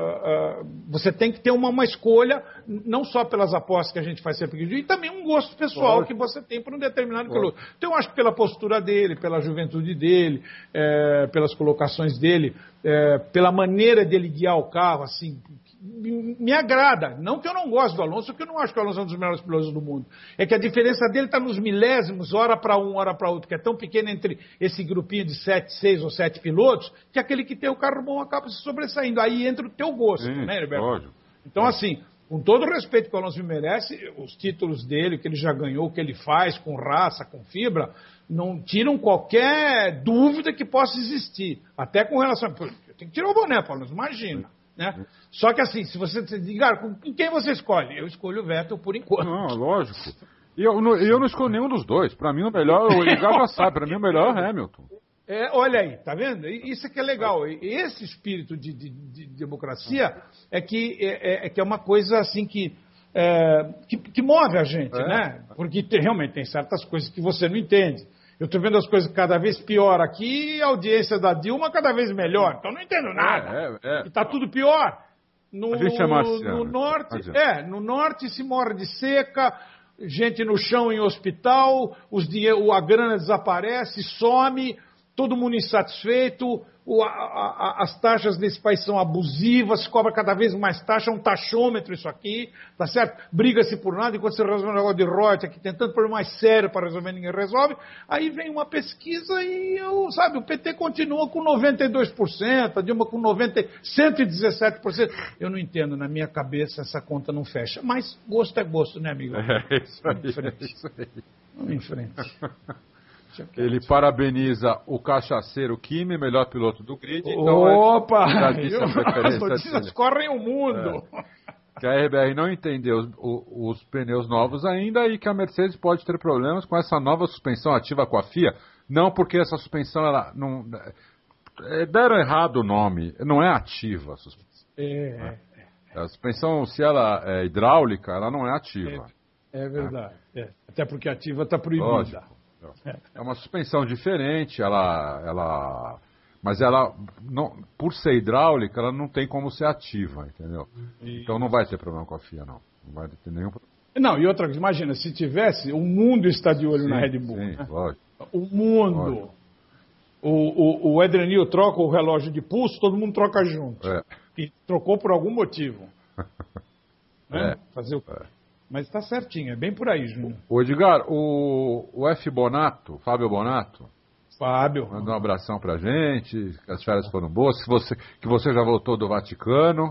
uh, você tem que ter uma, uma escolha, não só pelas apostas que a gente faz sempre, e também um gosto pessoal Olha. que você tem por um determinado piloto. Então, eu acho que pela postura dele, pela juventude dele, é, pelas colocações dele, é, pela maneira dele guiar o carro, assim, me agrada. Não que eu não gosto do Alonso, que eu não acho que o Alonso é um dos melhores pilotos do mundo. É que a diferença dele está nos milésimos, hora para um, hora para outro, que é tão pequeno entre esse grupinho de sete, seis ou sete pilotos, que aquele que tem o carro bom acaba se sobressaindo. Aí entra o teu gosto, Sim, né, Heriberto? Lógico. Então, assim, com todo o respeito que o Alonso me merece, os títulos dele, que ele já ganhou, o que ele faz com raça, com fibra, não tiram qualquer dúvida que possa existir. Até com relação... Eu tenho que tirar o boné, Paulo, imagina. Né? Só que assim, se você diga, com quem você escolhe? Eu escolho o Vettel por enquanto. Não, lógico. E eu, eu não escolho nenhum dos dois. Para mim o melhor, o Edgar já sabe, para mim o melhor é o Hamilton. É, olha aí, tá vendo? Isso é que é legal. Esse espírito de, de, de democracia é que é, é, que é uma coisa assim que, é, que, que move a gente, é. né? Porque tem, realmente tem certas coisas que você não entende. Eu estou vendo as coisas cada vez pior aqui e a audiência da Dilma cada vez melhor. Então não entendo nada. É, é, é. E está tudo pior. No, no norte, é, no norte se morre de seca, gente no chão em hospital, os dinheiro, a grana desaparece, some, todo mundo insatisfeito, o, a, a, as taxas nesse país são abusivas, cobra cada vez mais taxa, é um taxômetro isso aqui, tá certo? Briga-se por nada, enquanto você resolve um negócio de royalties aqui, tentando problema mais sério para resolver, ninguém resolve, aí vem uma pesquisa e, eu, sabe, o P T continua com noventa e dois por cento, a Dilma com noventa, cento e dezessete por cento, eu não entendo, na minha cabeça essa conta não fecha, mas gosto é gosto, né, amigo? É isso aí, Vamos em frente. É isso aí. Vamos em frente. Ele parabeniza o cachaceiro Kimi, melhor piloto do grid. Então Opa! É, as notícias correm o mundo. É, que a R B R não entendeu os, os, os pneus novos ainda e que a Mercedes pode ter problemas com essa nova suspensão ativa com a F I A. Não porque essa suspensão, ela não, deram errado o nome, não é ativa a suspensão. É, A suspensão, se ela é hidráulica, ela não é ativa. É, é verdade. É. É. Até porque ativa está proibida. Lógico. É uma suspensão diferente, ela, ela, mas ela, não, por ser hidráulica, ela não tem como ser ativa, entendeu? E... Então não vai ter problema com a F I A, não. Não vai ter nenhum problema. Não, e outra coisa, imagina, se tivesse, o mundo está de olho sim, na Red Bull. Sim, né? lógico. O mundo. Lógico. O, o, o Adrianil troca o relógio de pulso, todo mundo troca junto. É. E trocou por algum motivo. né? É. Fazer o... É. Mas está certinho, é bem por aí, Júnior. O Edgar, o, o F. Bonato, Fábio Bonato, Fábio. manda um abração pra gente, que as férias foram boas, que você, que você já voltou do Vaticano.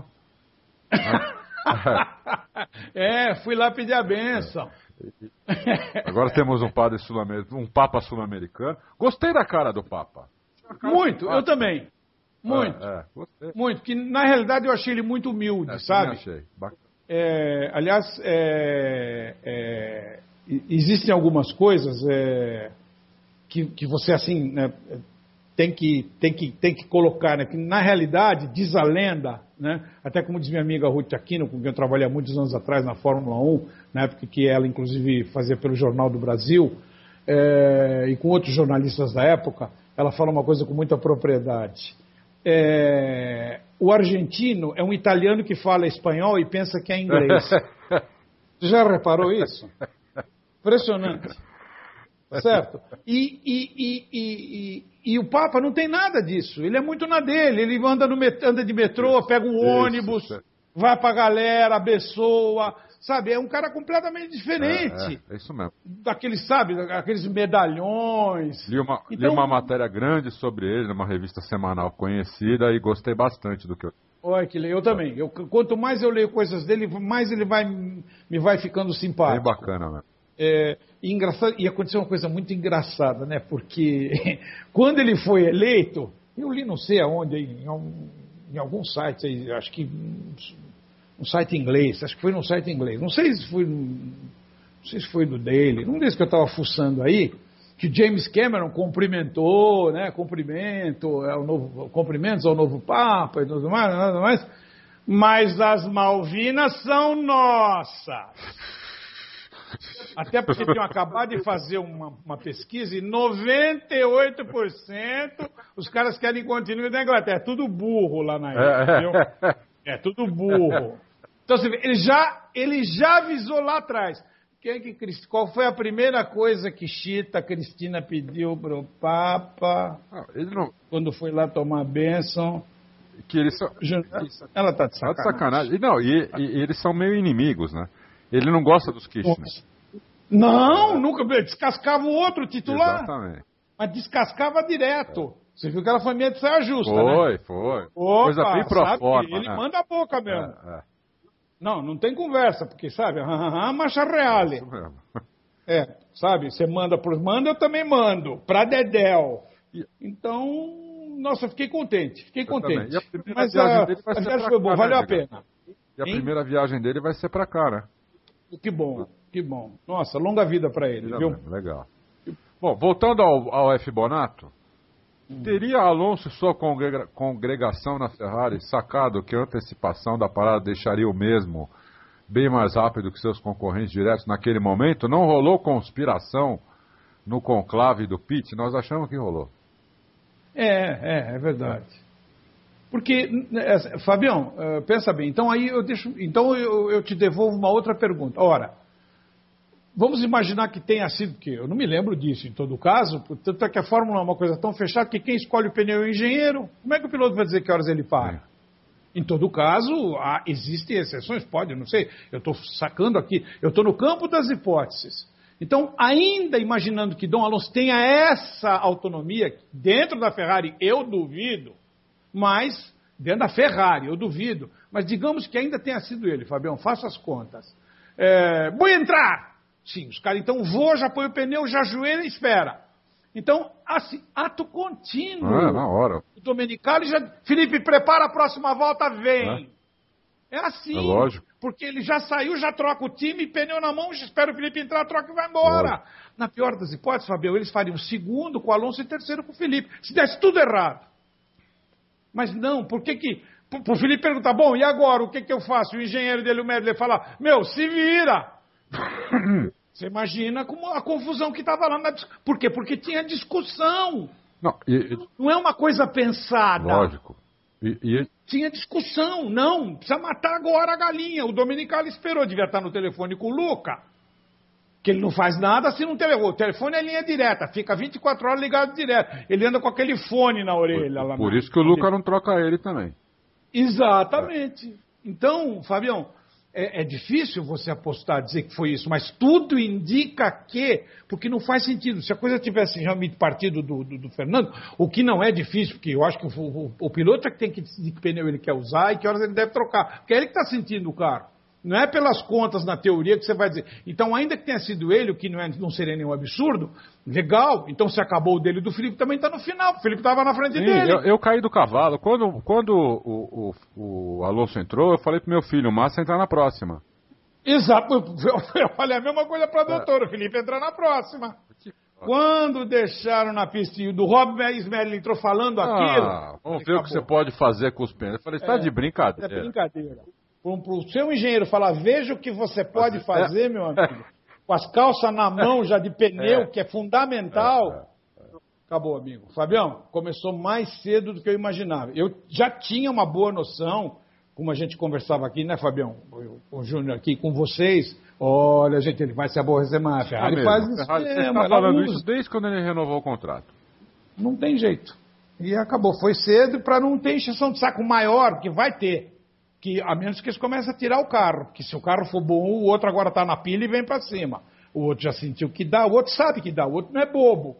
é, fui lá pedir a bênção. Agora temos um padre sul-americano, um Papa sul-americano. Gostei da cara do Papa. Muito, eu também. Muito. É, é, gostei. Muito, que na realidade eu achei ele muito humilde, é, sabe? Achei. Bacana. É, aliás, é, é, existem algumas coisas é, que, que você assim né, tem, que, tem, que, tem que colocar, né, que na realidade diz a lenda, né, até como diz minha amiga Ruth Aquino, com quem eu trabalhei há muitos anos atrás na Fórmula um, na época que ela inclusive fazia pelo Jornal do Brasil, é, e com outros jornalistas da época, ela fala uma coisa com muita propriedade. É, o argentino é um italiano que fala espanhol e pensa que é inglês. Você já reparou isso? Impressionante. Certo? E, e, e, e, e, e o Papa não tem nada disso. Ele é muito na dele. Ele anda, no met... anda de metrô, pega um ônibus, vai pra galera, abençoa. Sabe, é um cara completamente diferente. É, é, é isso mesmo. Daqueles, sabe, aqueles medalhões. Li uma, então, li uma matéria grande sobre ele, numa revista semanal conhecida, e gostei bastante do que eu... Olha, que eu também. Eu, quanto mais eu leio coisas dele, mais ele vai, me vai ficando simpático. Bem bacana, né? É, e, engraçado, e aconteceu uma coisa muito engraçada, né? Porque quando ele foi eleito, eu li não sei aonde, em, algum, em algum site, aí, acho que... um site inglês, acho que foi num site inglês, não sei se foi não sei se foi do Daily, não desde que eu estava fuçando aí, que James Cameron cumprimentou, né, cumprimento, é o novo, cumprimentos ao novo Papa e tudo mais, nada mais, mas as Malvinas são nossas. Até porque tinham acabado de fazer uma, uma pesquisa e noventa e oito por cento os caras querem continuar na Inglaterra, é tudo burro lá na ilha, entendeu? É tudo burro. Então, você vê, ele já, ele já avisou lá atrás. Quem que, qual foi a primeira coisa que Chita Cristina pediu para o Papa não, ele não... quando foi lá tomar a bênção? Que eles são... Ela está de sacanagem. Tá de sacanagem. E, não, e, e eles são meio inimigos, né? Ele não gosta dos Kirchner. Não, nunca. Descascava o outro titular. Exatamente. Mas descascava direto. Você viu que ela foi meio de saia justa, foi, né? Foi, foi. Opa, coisa bem pro sabe, forma, ele né? manda a boca mesmo. É, é. Não, não tem conversa, porque, sabe, ah, marcha real. É isso mesmo. É, sabe, você manda pros manda, eu também mando, pra Dedéu. Então, nossa, fiquei contente, fiquei eu contente. E a primeira Mas viagem a, dele vai a ser viagem pra foi boa, cá, valeu né, a pena. E a hein? primeira viagem dele vai ser pra cá, né? Que bom, que bom. Nossa, longa vida pra ele, Vida viu? mesmo, legal. Bom, voltando ao, ao F. Bonato, hum. teria Alonso e sua congrega, congregação na Ferrari sacado que a antecipação da parada deixaria o mesmo bem mais rápido que seus concorrentes diretos naquele momento? Não rolou conspiração no conclave do Pitt? Nós achamos que rolou. É, é, é verdade. Porque, Fabião, pensa bem, então aí eu deixo, então eu, eu te devolvo uma outra pergunta. Ora, vamos imaginar que tenha sido, que eu não me lembro disso em todo caso, tanto é que a Fórmula é uma coisa tão fechada que quem escolhe o pneu é o engenheiro. Como é que o piloto vai dizer que horas ele para? É. Em todo caso, há, existem exceções, pode, eu não sei, eu estou sacando aqui, eu estou no campo das hipóteses. Então, ainda imaginando que Dom Alonso tenha essa autonomia, dentro da Ferrari, eu duvido, mas, dentro da Ferrari, eu duvido, mas digamos que ainda tenha sido ele, Fabião, faça as contas. É, vou entrar! Sim, os caras, então vou, já põe o pneu, já ajoelha e espera. Então, assim, ato contínuo. Ah, na hora. O Domenicali já... Felipe, prepara a próxima volta, vem. É, é assim. É lógico. Porque ele já saiu, já troca o time, pneu na mão, espera o Felipe entrar, troca e vai embora. Lógico. Na pior das hipóteses, Fabião, eles fariam segundo com o Alonso e terceiro com o Felipe. Se desse tudo errado. Mas não, por que que... Pro Felipe perguntar, bom, e agora, o que que eu faço? O engenheiro dele, o médico dele, fala, meu, se vira! Você imagina como a confusão que estava lá na discussão. Por quê? Porque tinha discussão. Não, e, não é uma coisa pensada. Lógico. E, e... Tinha discussão. Não, precisa matar agora a galinha. O Domenicali esperou, devia estar no telefone com o Luca. Que ele não faz nada se não telefone. O telefone é linha direta, fica vinte e quatro horas ligado direto. Ele anda com aquele fone na orelha. Por, lá por na... isso que o Luca não troca ele também. Exatamente. Então, Fabião, é, é difícil você apostar, dizer que foi isso, mas tudo indica que, porque não faz sentido. Se a coisa tivesse realmente partido do, do, do Fernando, o que não é difícil, porque eu acho que o, o, o piloto é que tem que decidir que pneu ele quer usar e que horas ele deve trocar, porque é ele que está sentindo o carro. Não é pelas contas na teoria que você vai dizer. Então, ainda que tenha sido ele, o que não, é, não seria nenhum absurdo, legal. Então, se acabou o dele, do Felipe também está no final. O Felipe estava na frente Sim, dele. Eu, eu caí do cavalo. Quando, quando o, o, o Alonso entrou, eu falei pro meu filho, o Massa entrar na próxima. Exato. Eu falei a mesma coisa para a doutora. O Felipe entrar na próxima. Quando deixaram na pista e o do Rob Ismael entrou falando ah, aquilo... Vamos ver acabou. O que você pode fazer com os pneus. Eu falei, você está é, de brincadeira. É brincadeira. Para o seu engenheiro falar, veja o que você pode fazer, meu amigo, com as calças na mão já de pneu, é. que é fundamental. É, é. Acabou, amigo. Fabião, começou mais cedo do que eu imaginava. Eu já tinha uma boa noção, como a gente conversava aqui, né, Fabião? O, o Júnior aqui com vocês. Olha, gente, ele vai se aborrecer mais. A Ferrari é faz isso. Ferrari, você está falando isso desde quando ele renovou o contrato. Não tem jeito. E acabou. Foi cedo para não ter encheção de saco maior, que vai ter. Que, a menos que eles comecem a tirar o carro, porque se o carro for bom, o outro agora está na pilha e vem para cima. O outro já sentiu que dá, o outro sabe que dá, o outro não é bobo.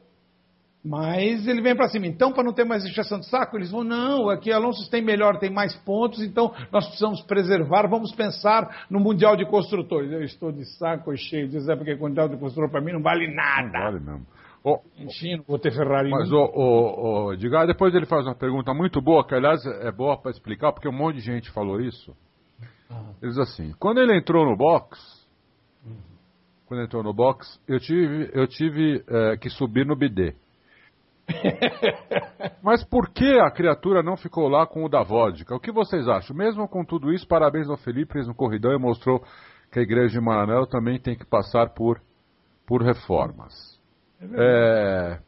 Mas ele vem para cima. Então, para não ter mais injeção de saco, eles vão, não, aqui Alonso tem melhor, tem mais pontos, então nós precisamos preservar, vamos pensar no Mundial de Construtores. Eu estou de saco cheio disso, é porque o Mundial de Construtor para mim não vale nada. Não vale mesmo. Oh, Enfim, não vou ter Ferrari. Mas, o oh, oh, Edgar, depois ele faz uma pergunta muito boa, que aliás é boa para explicar, porque um monte de gente falou isso. Uhum. Ele diz assim, quando ele entrou no box, uhum. quando ele entrou no box, eu tive, eu tive é, que subir no bidê. Mas por que a criatura não ficou lá com o da vodka? O que vocês acham? Mesmo com tudo isso, parabéns ao Felipe, fez um corridão e mostrou que a igreja de Maranello também tem que passar por, por reformas. É,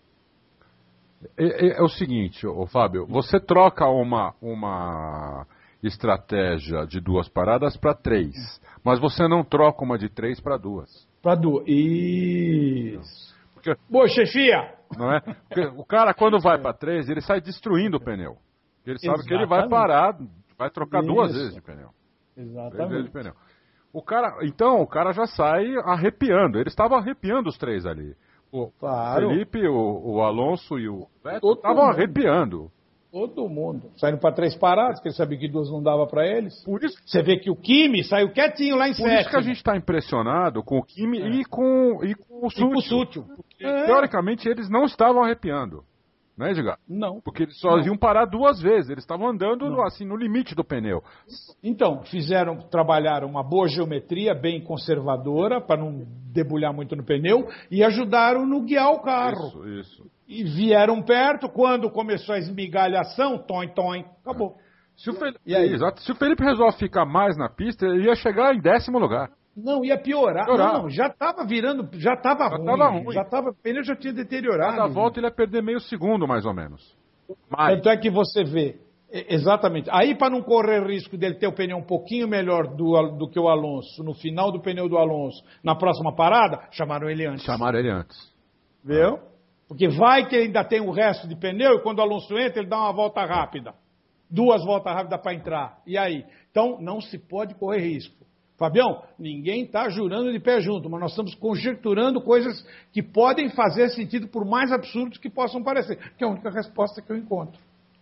é, é, é o seguinte, ô, Fábio, você troca uma, uma estratégia de duas paradas para três, mas você não troca uma de três para duas. Para duas. Isso. Porque, boa, chefia! Não é? Porque o cara, quando vai para três, ele sai destruindo o pneu. Ele sabe Exatamente. que ele vai parar, vai trocar Isso. duas vezes de pneu. Exatamente. Três vezes de pneu. O cara, então, o cara já sai arrepiando. Ele estava arrepiando os três ali. O claro. Felipe, o, o Alonso e o Vettel estavam arrepiando. Todo mundo. Saindo para três paradas, porque ele sabia que duas não dava para eles. Por isso, você vê que o Kimi saiu quietinho lá em sétimo. Por isso que a gente está impressionado com o Kimi é. e, com, e com o Sútil. É. Teoricamente, eles não estavam arrepiando. Não é, Edgar? Não. Porque eles só não. iam parar duas vezes. Eles estavam andando no, assim, no limite do pneu. Então, fizeram, trabalharam uma boa geometria, bem conservadora, para não debulhar muito no pneu, e ajudaram no guiar o carro. Isso, isso. E vieram perto, quando começou a esmigalhação, toim, toim, acabou. É. Se o Felipe, e aí? Exato. Se o Felipe resolve ficar mais na pista, ele ia chegar em décimo lugar. Não, ia piorar. piorar. Não, já estava virando, já estava ruim. Tava ruim. Já tava, o pneu já tinha deteriorado. Cada volta ele ia perder meio segundo, mais ou menos. Mais. Tanto é que você vê, exatamente. Aí, para não correr risco dele ter o pneu um pouquinho melhor do, do que o Alonso, no final do pneu do Alonso, na próxima parada, chamaram ele antes. Chamaram ele antes. Viu? Ah. Porque vai que ainda tem o resto de pneu e quando o Alonso entra, ele dá uma volta rápida. Duas voltas rápidas para entrar. E aí? Então, não se pode correr risco. Fabião, ninguém está jurando de pé junto, mas nós estamos conjecturando coisas que podem fazer sentido, por mais absurdos que possam parecer, que é a única resposta que eu encontro.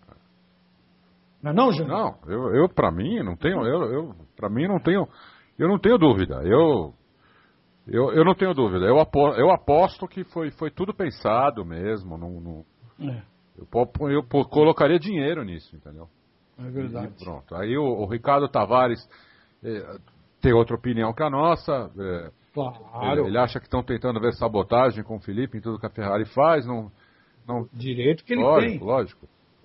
Não é não, Júnior? Não, eu, eu para mim não tenho, eu, eu para mim não tenho, eu não tenho dúvida. Eu, eu, eu não tenho dúvida. Eu aposto, eu aposto que foi, foi tudo pensado mesmo. Não, não, é. eu, eu, eu colocaria dinheiro nisso, entendeu? É verdade. E pronto. Aí o, o Ricardo Tavares eh, tem outra opinião que a nossa. É, claro. Ele, ele acha que estão tentando ver sabotagem com o Felipe em tudo que a Ferrari faz. Não, não... Direito que ele lógico, tem. Lógico.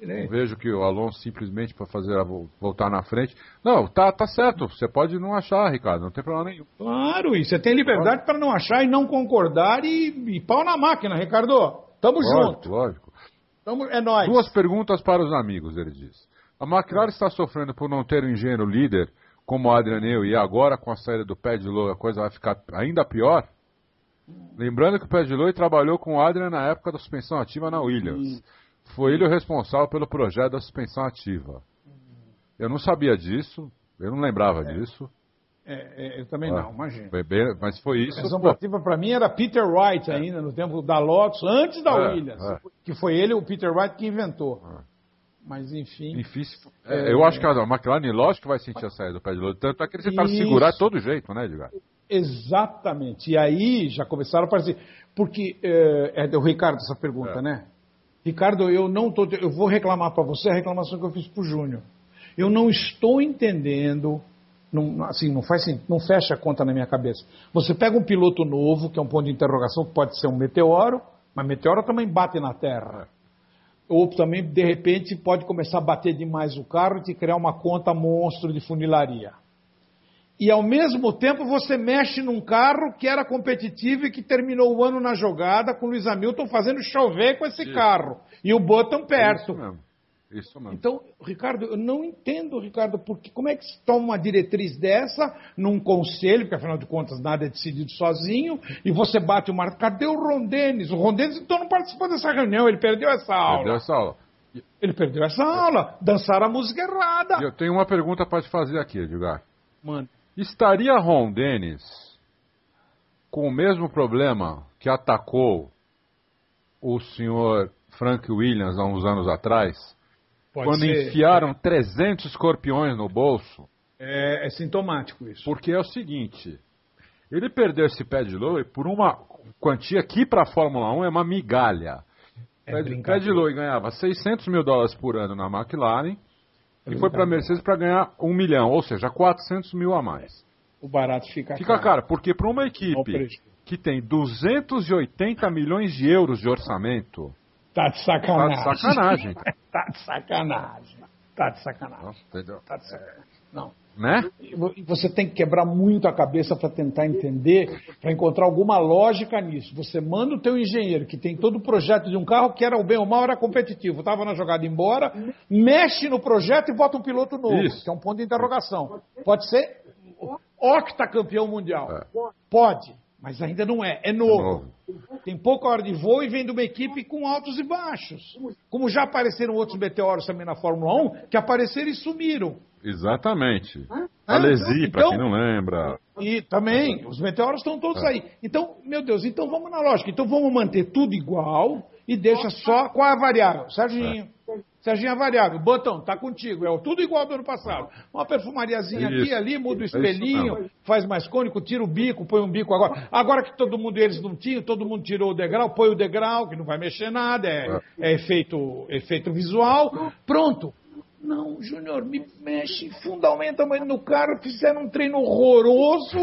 Não vejo que o Alonso simplesmente para fazer a voltar na frente. Não, tá, tá certo. Você pode não achar, Ricardo. Não tem problema nenhum. Claro, e você tem liberdade para não achar e não concordar e, e pau na máquina, Ricardo. Tamo lógico, junto. Lógico. Tamo, é nóis. Duas perguntas para os amigos, ele diz. A McLaren está sofrendo por não ter um engenheiro líder como o Adrian Newey e agora com a saída do Paddy Lowe a coisa vai ficar ainda pior? Lembrando que o Paddy Lowe trabalhou com o Adrian na época da suspensão ativa na Williams. Hum. Foi ele o responsável pelo projeto da suspensão ativa. Eu não sabia disso, eu não lembrava é. disso. É, é, eu também ah, não, imagina. Bem, mas foi isso. A suspensão ativa para mim era Peter Wright é. ainda, no tempo da Lotus, antes da é, Williams. É. Que foi ele, o Peter Wright, que inventou. É. Mas enfim... enfim é, eu acho que a McLaren, lógico que vai sentir a saída do Paddy Lowe. Tanto é que eles tentaram segurar de todo jeito, né, Edgar? Exatamente. E aí já começaram a aparecer... Porque, é, é do Ricardo essa pergunta, é. né? Ricardo, eu não tô, eu vou reclamar para você a reclamação que eu fiz para o Júnior. Eu não estou entendendo, não, assim, não, faz, não fecha a conta na minha cabeça. Você pega um piloto novo, que é um ponto de interrogação, que pode ser um meteoro, mas meteoro também bate na Terra. Ou também, de repente, pode começar a bater demais o carro e te criar uma conta monstro de funilaria. E, ao mesmo tempo, você mexe num carro que era competitivo e que terminou o ano na jogada com o Lewis Hamilton fazendo chover com esse Isso. carro. E o Button perto. Isso mesmo. Isso mesmo. Então, Ricardo, eu não entendo, Ricardo, porque como é que se toma uma diretriz dessa num conselho, porque, afinal de contas, nada é decidido sozinho, e você bate o marco. Cadê o Ron Dennis? O Ron Dennis, então, não participou dessa reunião, ele perdeu essa aula. Perdeu essa aula. Ele perdeu essa aula. Dançaram a música errada. Eu tenho uma pergunta para te fazer aqui, Edgar. Mano. Estaria Ron Dennis com o mesmo problema que atacou o senhor Frank Williams há uns anos atrás, Pode quando ser. enfiaram trezentos escorpiões no bolso? É, é sintomático isso. Porque é o seguinte, ele perdeu esse Paddy Lowe por uma quantia que para a Fórmula um é uma migalha. É Paddy Lowe ganhava seiscentos mil dólares por ano na McLaren, e foi para a Mercedes para ganhar um milhão, ou seja, quatrocentos mil a mais. O barato fica, fica caro. caro, porque para uma equipe que tem duzentos e oitenta milhões de euros de orçamento... Tá de sacanagem. Tá de sacanagem. tá de sacanagem. Tá de sacanagem. Nossa, entendeu? Tá de sacanagem. Não. Né? E você tem que quebrar muito a cabeça para tentar entender, para encontrar alguma lógica nisso. Você manda o teu engenheiro, que tem todo o projeto de um carro que era o bem ou mal, era competitivo, estava na jogada embora, mexe no projeto e bota um piloto novo, Isso. que é um ponto de interrogação. Pode ser octacampeão mundial. É. Pode, mas ainda não é. É novo. É novo. Tem pouca hora de voo e vem de uma equipe com altos e baixos. Como já apareceram outros meteoros também na Fórmula um, que apareceram e sumiram. Exatamente. A Alesi, então, para quem não lembra. E também, os meteoros estão todos é. aí. Então, meu Deus, então vamos na lógica. Então vamos manter tudo igual e deixa só qual é a variável. Serginho. É. Serginho é a variável. Botão, tá contigo. É tudo igual do ano passado. Uma perfumariazinha isso. aqui, ali, muda o espelhinho, é faz mais cônico, tira o bico, põe um bico agora. Agora que todo mundo, eles não tinham, todo mundo tirou o degrau, põe o degrau, que não vai mexer nada, é, é. é efeito, efeito visual. Pronto. Não, Júnior, me mexe, fundamenta no carro, fizeram um treino horroroso.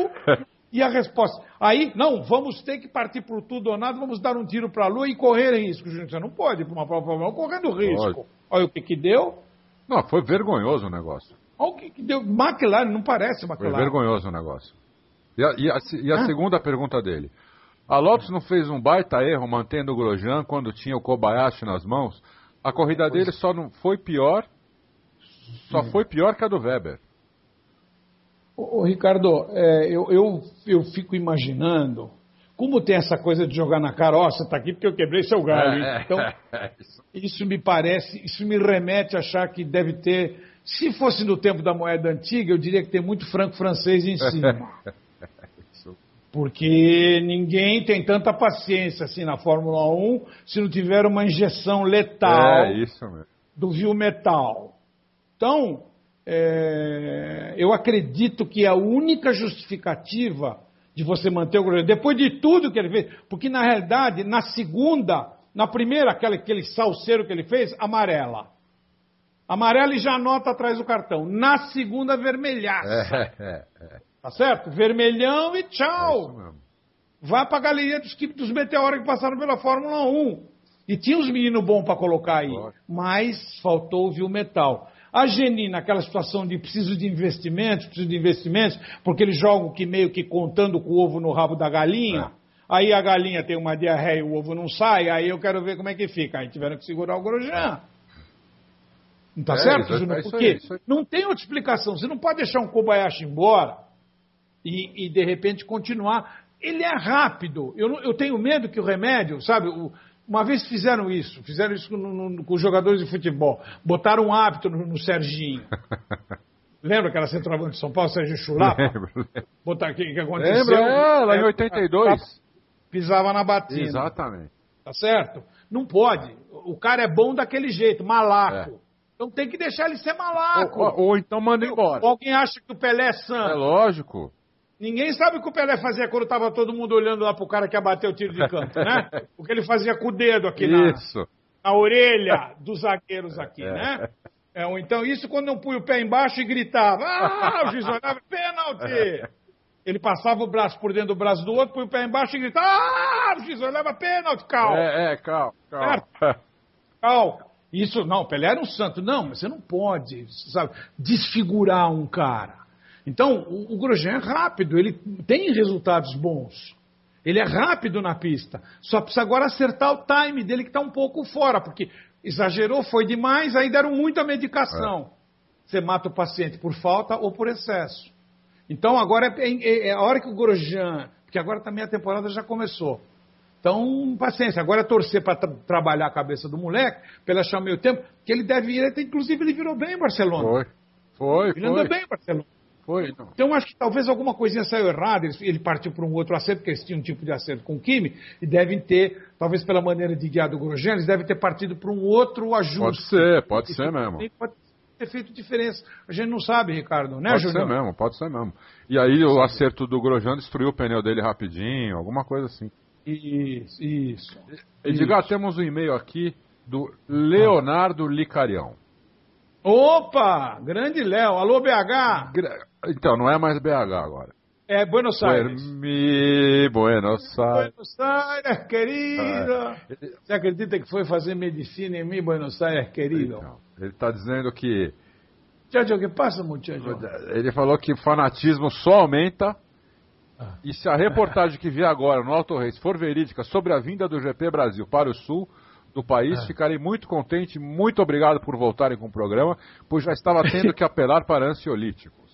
E a resposta, aí, não, vamos ter que partir por tudo ou nada, vamos dar um tiro para a lua e correr risco. Júnior, você não pode ir para uma prova Fórmula um correndo risco. Pode. Olha o que que deu. Não, foi vergonhoso o negócio. Olha o que que deu. McLaren, não parece McLaren. Foi vergonhoso o negócio. E a, e a, e a ah. segunda pergunta dele. A Lotus não fez um baita erro mantendo o Grosjean quando tinha o Kobayashi nas mãos? A corrida pois. dele só não foi pior... Só foi pior que a do Weber. Ô, ô Ricardo, é, eu, eu, eu fico imaginando como tem essa coisa de jogar na cara, ó, oh, você está aqui porque eu quebrei seu galho. É, então, é, isso. isso me parece, isso me remete a achar que deve ter, se fosse no tempo da moeda antiga, eu diria que tem muito franco francês em cima. Porque ninguém tem tanta paciência assim na Fórmula um se não tiver uma injeção letal é, isso mesmo. do viu metal. Então, é, eu acredito que a única justificativa de você manter o Grosjean, depois de tudo que ele fez, porque na realidade, na segunda, na primeira, aquele, aquele salseiro que ele fez, amarela. Amarela e já anota atrás do cartão. Na segunda, vermelhaça. É, é, é. Tá certo? Vermelhão e tchau. É isso mesmo. Vai para a galeria dos, dos meteoros que passaram pela Fórmula um. E tinha uns meninos bons para colocar aí, mas faltou o metal. A Geni, naquela situação de preciso de investimentos, preciso de investimentos, porque eles jogam que meio que contando com o ovo no rabo da galinha, é. Aí a galinha tem uma diarreia e o ovo não sai, aí eu quero ver como é que fica. Aí tiveram que segurar o Grosjean. Não está é, certo, Júnior? Porque aí, aí. Não tem outra explicação. Você não pode deixar um Kobayashi embora e, e de repente, continuar. Ele é rápido. Eu, eu tenho medo que o remédio, sabe... O, Uma vez fizeram isso, fizeram isso no, no, com os jogadores de futebol. Botaram um hábito no, no Serginho. Lembra aquela centroavante de São Paulo, Sérgio Chulapa? Lembro. Botar aqui, que aconteceu? Lembra, é, lá em oitenta e dois. Pisava na batina. Exatamente. Tá certo? Não pode. O cara é bom daquele jeito, malaco. É. Então tem que deixar ele ser malaco. Ou, ou, ou então manda embora. Ou alguém acha que o Pelé é santo. É lógico. Ninguém sabe o que o Pelé fazia quando estava todo mundo olhando lá pro cara que ia bater o tiro de canto, né? O que ele fazia com o dedo aqui na, na orelha dos zagueiros aqui, é. Né? É, ou então, isso quando não punha o pé embaixo e gritava, ah, o juiz olhava, pênalti! Ele passava o braço por dentro do braço do outro, punha o pé embaixo e gritava, ah, o juiz olhava, pênalti, cal! É, é, cal, cal. Cal. Isso, não, o Pelé era um santo. Não, mas você não pode, sabe, desfigurar um cara. Então, o, o Grosjean é rápido, ele tem resultados bons. Ele é rápido na pista. Só precisa agora acertar o time dele, que está um pouco fora, porque exagerou, foi demais, aí deram muita medicação. É. Você mata o paciente por falta ou por excesso. Então, agora é, é, é a hora que o Grosjean... Porque agora também a temporada já começou. Então, paciência. Agora é torcer para tra trabalhar a cabeça do moleque, para ele achar o meio tempo, que ele deve ir... Ele, inclusive, ele virou bem em Barcelona. Foi, foi, Ele foi. andou bem em Barcelona. Foi, não. Então, acho que talvez alguma coisinha saiu errada, ele, ele partiu para um outro acerto, porque eles tinham um tipo de acerto com o Kimi, e devem ter, talvez pela maneira de guiar do Grosjean, eles devem ter partido para um outro ajuste. Pode ser, pode ser mesmo. Pode ter feito diferença. A gente não sabe, Ricardo, né, Pode Julião? ser mesmo, pode ser mesmo. E aí o acerto do Grosjean destruiu o pneu dele rapidinho, alguma coisa assim. Isso, isso. Edgar, temos um e-mail aqui do Leonardo Licarião. Opa! Grande Léo. Alô, B H? Então, não é mais B H agora. É Buenos Aires. Mi Buenos Aires. Buenos Aires, querido. É. Você acredita que foi fazer medicina em mim, Buenos Aires, querido? Então, ele está dizendo que... Tchau, o que passa, muchacho? Ele falou que o fanatismo só aumenta ah. e se a reportagem que vi agora no Auto Race for verídica sobre a vinda do G P Brasil para o sul do país, ah. ficarei muito contente, muito obrigado por voltarem com o programa, pois já estava tendo que apelar para ansiolíticos.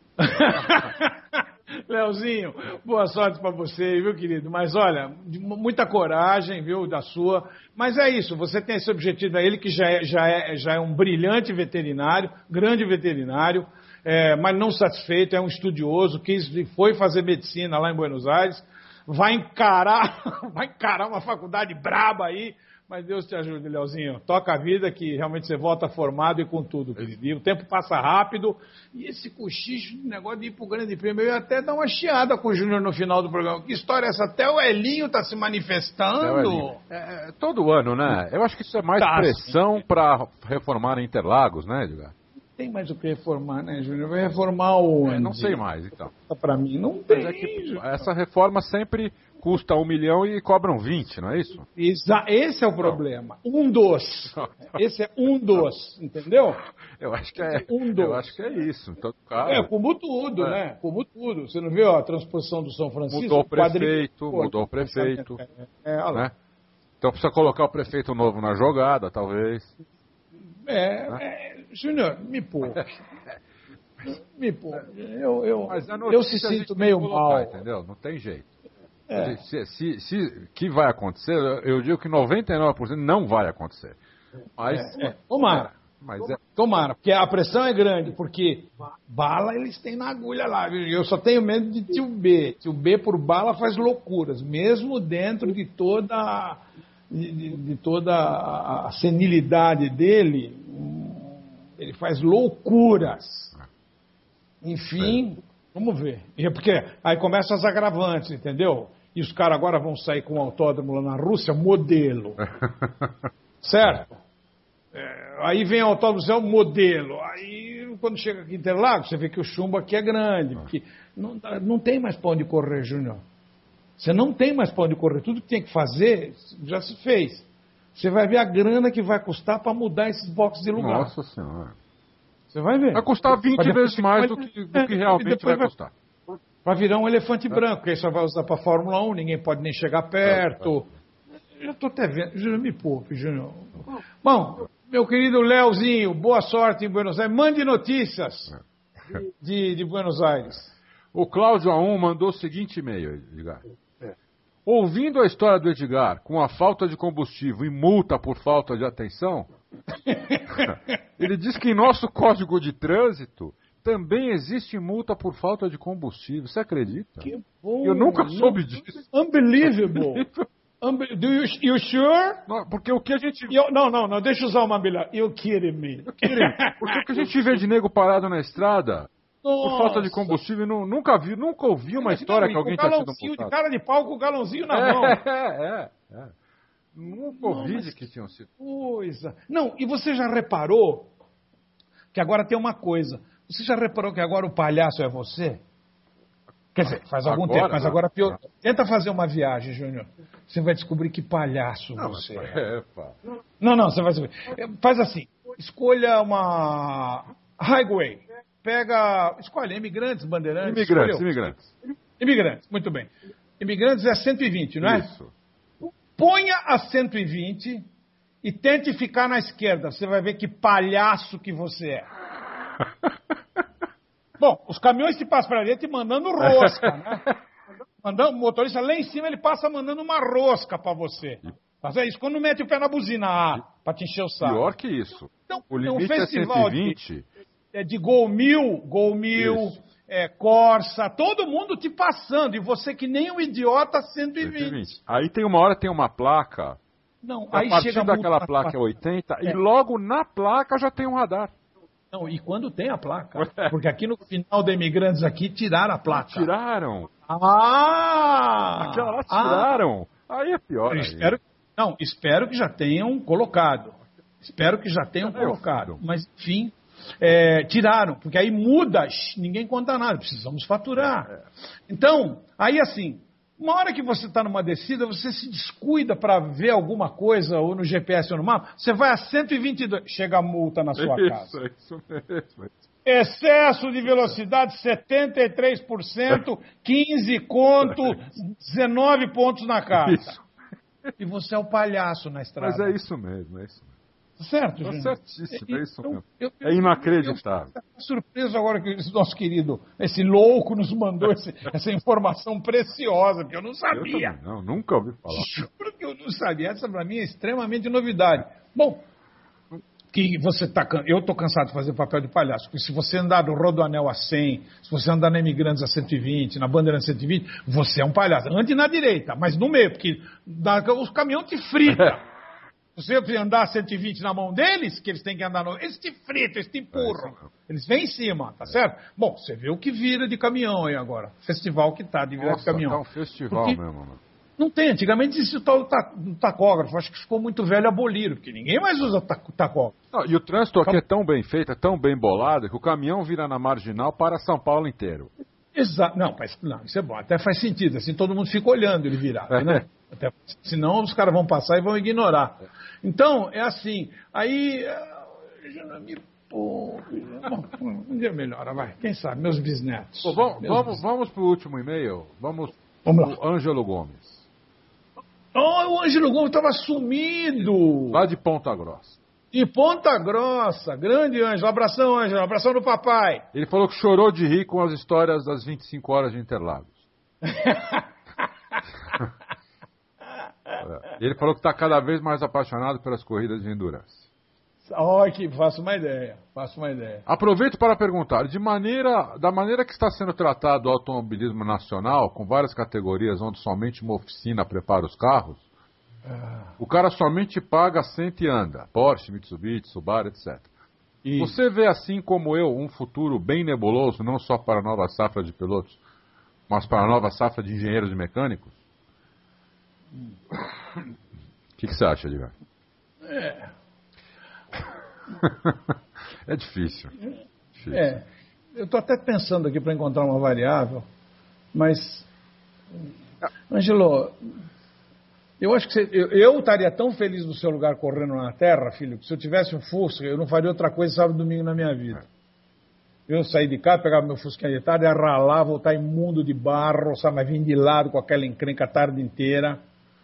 Leozinho, boa sorte para você, viu, querido? Mas olha, muita coragem, viu, da sua. Mas é isso, você tem esse objetivo a ele, que já é, já é, já é um brilhante veterinário, grande veterinário, é, mas não satisfeito, é um estudioso, quis, foi fazer medicina lá em Buenos Aires, vai encarar, vai encarar uma faculdade braba aí. Mas Deus te ajude, Leozinho. Toca a vida que realmente você volta formado e com tudo, querido. O tempo passa rápido. E esse cochicho de negócio de ir pro Grande Prêmio, eu ia até dar uma chiada com o Júnior no final do programa. Que história é essa? Até o Elinho tá se manifestando. É, é, todo ano, né? Eu acho que isso é mais tá, pressão para reformar Interlagos, né, Edgar? Não tem mais o que reformar, né, Júnior? Vai reformar o... É, não sei mais, então. Para mim, não tem. É que essa reforma sempre... custa um milhão e cobram vinte, não é isso? Exa Esse é o problema. Um dos. Esse é um dos, entendeu? Eu acho que é, um dos. Eu acho que é isso. Então, cara, é, como tudo, é. né? Como tudo. Você não viu a transposição do São Francisco? Mudou o prefeito, quadrilho... mudou o prefeito. É, é, né? Então precisa colocar o prefeito novo na jogada, talvez. É, né? é Júnior, me poupe. me poupe. Eu, eu, eu se sinto meio colocar, mal. Entendeu? Não tem jeito. É. Se, se, se que vai acontecer, eu digo que noventa e nove por cento não vai acontecer. Mas, é, é. Tomara. Mas é... Tomara, porque a pressão é grande, porque bala eles têm na agulha lá, viu? Eu só tenho medo de tio B. Tio B por bala faz loucuras, mesmo dentro de toda, de, de toda a senilidade dele, ele faz loucuras. Enfim, vamos ver. Porque aí começam as agravantes, entendeu? E os caras agora vão sair com um autódromo lá na Rússia, modelo. Certo? É, aí vem o autódromo, é o modelo. Aí, quando chega aqui em Interlagos, você vê que o chumbo aqui é grande. Porque não, não tem mais pra onde correr, Júnior. Você não tem mais pra onde correr. Tudo que tem que fazer, já se fez. Você vai ver a grana que vai custar para mudar esses boxes de lugar. Nossa Senhora. Você vai ver. Vai custar vinte Vai vezes mais vai... do que, do que realmente vai, vai custar. Vai virar um elefante branco, que aí só vai usar para Fórmula um, ninguém pode nem chegar perto. Eu estou até vendo. Júnior, me poupe, Júnior. Bom, meu querido Leozinho, boa sorte em Buenos Aires. Mande notícias de, de Buenos Aires. O Cláudio A um mandou o seguinte e-mail, Edgar. Ouvindo a história do Edgar, com a falta de combustível e multa por falta de atenção, ele diz que em nosso código de trânsito também existe multa por falta de combustível. Você acredita? Que bom. Eu nunca soube disso. Unbelievable. Unbe Do you, you sure? Não, porque o que a gente... You, não, não, não, deixa eu usar uma melhor. You kidding me. Porque o que a gente vê de nego parado na estrada... Nossa. Por falta de combustível, não, nunca vi, nunca ouvi uma história que alguém está sendo multado. De cara de pau com o galãozinho na é, mão. É, é, é. Nunca ouvi de que tinham sido. Coisa. Não, e você já reparou que agora tem uma coisa. Você já reparou que agora o palhaço é você? Quer dizer, faz algum agora, tempo, mas não. agora pior. Tenta fazer uma viagem, Júnior. Você vai descobrir que palhaço não, você mas, é. é pá. Não, não, você vai descobrir. Faz assim, escolha uma highway. Pega, escolhe, imigrantes, bandeirantes. Imigrantes, escolheu. imigrantes. Imigrantes, muito bem. Imigrantes é cento e vinte, não é? Isso. Ponha a cento e vinte e tente ficar na esquerda. Você vai ver que palhaço que você é. Bom, os caminhões te passam para dentro e mandando rosca, né? Mandando, o motorista lá em cima, ele passa mandando uma rosca para você. Mas é isso, quando mete o pé na buzina, ah, para te encher o saco. Pior que isso. Então, O é um limite festival é cento e vinte. De, é de Gol Mil, Gol Mil, é, Corsa, todo mundo te passando. E você que nem um idiota, cento e vinte. cento e vinte. Aí tem uma hora, tem uma placa. Não, A aí partir chega daquela multa, placa é oitenta, é. e logo na placa já tem um radar. Não, e quando tem a placa? Porque aqui no final da Imigrantes aqui tiraram a placa. Tiraram. Ah! Aquela lá tiraram. Ah. Aí é pior. Eu Aí. espero, não, espero que já tenham colocado. Espero que já tenham É, colocado. Mas, enfim, é, tiraram. Porque aí muda, ninguém conta nada. Precisamos faturar. É. Então, aí assim, uma hora que você está numa descida, você se descuida para ver alguma coisa, ou no G P S ou no mapa, você vai a cento e vinte e dois, chega a multa na sua Isso, casa. isso mesmo. Excesso de velocidade, setenta e três por cento, quinze conto, dezenove pontos na carta. Isso. E você é o palhaço na estrada. Mas é isso mesmo, é isso mesmo. Certo, Tá Júnior? certíssimo, é isso Então, mesmo. eu- eu- É inacreditável. Eu estou surpreso agora que esse nosso querido, esse louco, nos mandou esse- essa informação preciosa, porque eu não Eu sabia. também não, nunca ouvi falar. Juro que eu não sabia. Essa para mim é extremamente novidade. Bom, que você tá, can- eu estou cansado de fazer papel de palhaço, porque se você andar do Rodoanel a cem, se você andar na Imigrantes a cento e vinte, na Bandeira cento e vinte, você é um palhaço. Ande na direita, mas no meio, porque dá- os caminhões te fritam. Se você andar a cento e vinte na mão deles, que eles têm que andar no... Eles te fritam, eles te empurram. Eles vêm em cima, tá certo? Bom, você vê o que vira de caminhão aí agora. Festival que tá de virar Nossa, de caminhão. tá um festival Porque mesmo, mano. não tem, antigamente existia o tal do ta- do tacógrafo. Acho que ficou muito velho abolido, porque ninguém mais usa tac- tacógrafo. Não, e o trânsito aqui é tão bem feito, é tão bem bolado, que o caminhão vira na marginal para São Paulo inteiro. Exato. Não, mas, não, isso é bom. Até faz sentido. Assim, todo mundo fica olhando ele virar. Né? Até, senão os caras vão passar e vão ignorar. Então, é assim. Aí. ah, já me pô, bom, um dia melhora, vai. Quem sabe? Meus bisnetos. Pô, vamos, Meus vamos, bisnetos. vamos pro último e-mail. Vamos Vamos lá. pro Ângelo Gomes, Oh, o Ângelo Gomes estava sumido. lá de Ponta Grossa. De Ponta Grossa. Grande Ângelo. Abração, Ângelo. Abração do papai. Ele falou que chorou de rir com as histórias das vinte e cinco horas de Interlagos. É. Ele falou que está cada vez mais apaixonado pelas corridas de endurance. Olha que faço uma ideia. Faço uma ideia. Aproveito para perguntar, de maneira, da maneira que está sendo tratado o automobilismo nacional, com várias categorias onde somente uma oficina prepara os carros, o cara somente paga, senta e anda. Porsche, Mitsubishi, Subaru, etcétera. E Você vê, assim como eu, um futuro bem nebuloso, não só para a nova safra de pilotos, mas para a nova safra de engenheiros e mecânicos? O que, que você acha, Edgar? É. É difícil. difícil. É, eu estou até pensando aqui para encontrar uma variável, mas, Ângelo, Eu acho que você, eu, eu estaria tão feliz no seu lugar correndo na terra, filho, que se eu tivesse um Fusca, eu não faria outra coisa sábado e domingo na minha vida. Eu saí de casa, pegava meu Fusca de tarde, ia ralar, voltar imundo de barro, sabe, mas vim de lado com aquela encrenca a tarde inteira.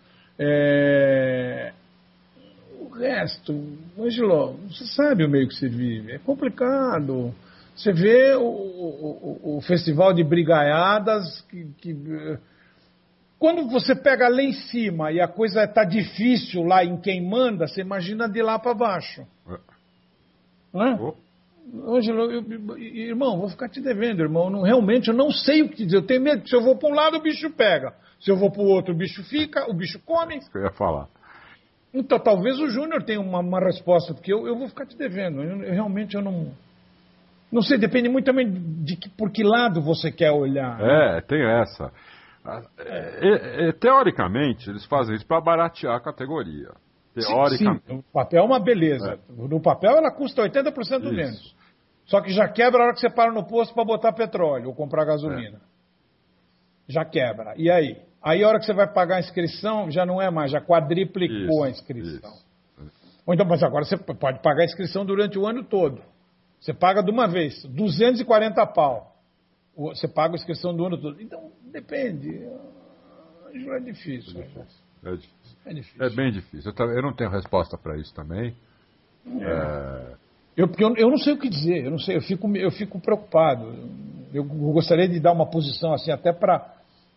É... O resto, Ângelo, você sabe o meio que você vive, é complicado. Você vê o, o, o festival de brigaiadas que, que... Quando você pega lá em cima e a coisa está difícil lá em quem manda, você imagina de lá para baixo. Não é? Oh. Ângelo, eu, eu, irmão, vou ficar te devendo, irmão. Não, realmente eu não sei o que te dizer. Eu tenho medo que se eu vou para um lado, o bicho pega. Se eu vou para o outro, o bicho fica, o bicho come. Isso que eu ia falar. Então, talvez o Júnior tenha uma, uma resposta, porque eu, eu vou ficar te devendo. Eu, eu, realmente eu não... Não sei, depende muito também de que, por que lado você quer olhar. É, né? Tem essa. É, é, teoricamente, eles fazem isso para baratear a categoria. Teoricamente. Sim, sim, no papel é uma beleza. É. No papel ela custa oitenta por cento menos. Só que já quebra a hora que você para no posto para botar petróleo ou comprar gasolina. É. Já quebra. E aí? Aí a hora que você vai pagar a inscrição, já não é mais, já quadriplicou isso, a inscrição. Isso. Ou então, mas agora você pode pagar a inscrição durante o ano todo. Você paga de uma vez, duzentos e quarenta pau. Você paga a inscrição do ano todo. Então, depende. É difícil. É difícil. É, difícil. É, difícil. É bem difícil. Eu, eu não tenho resposta para isso também. É. É... Eu, porque eu, eu não sei o que dizer. Eu não sei. Eu fico, eu fico preocupado. Eu, eu gostaria de dar uma posição assim, até para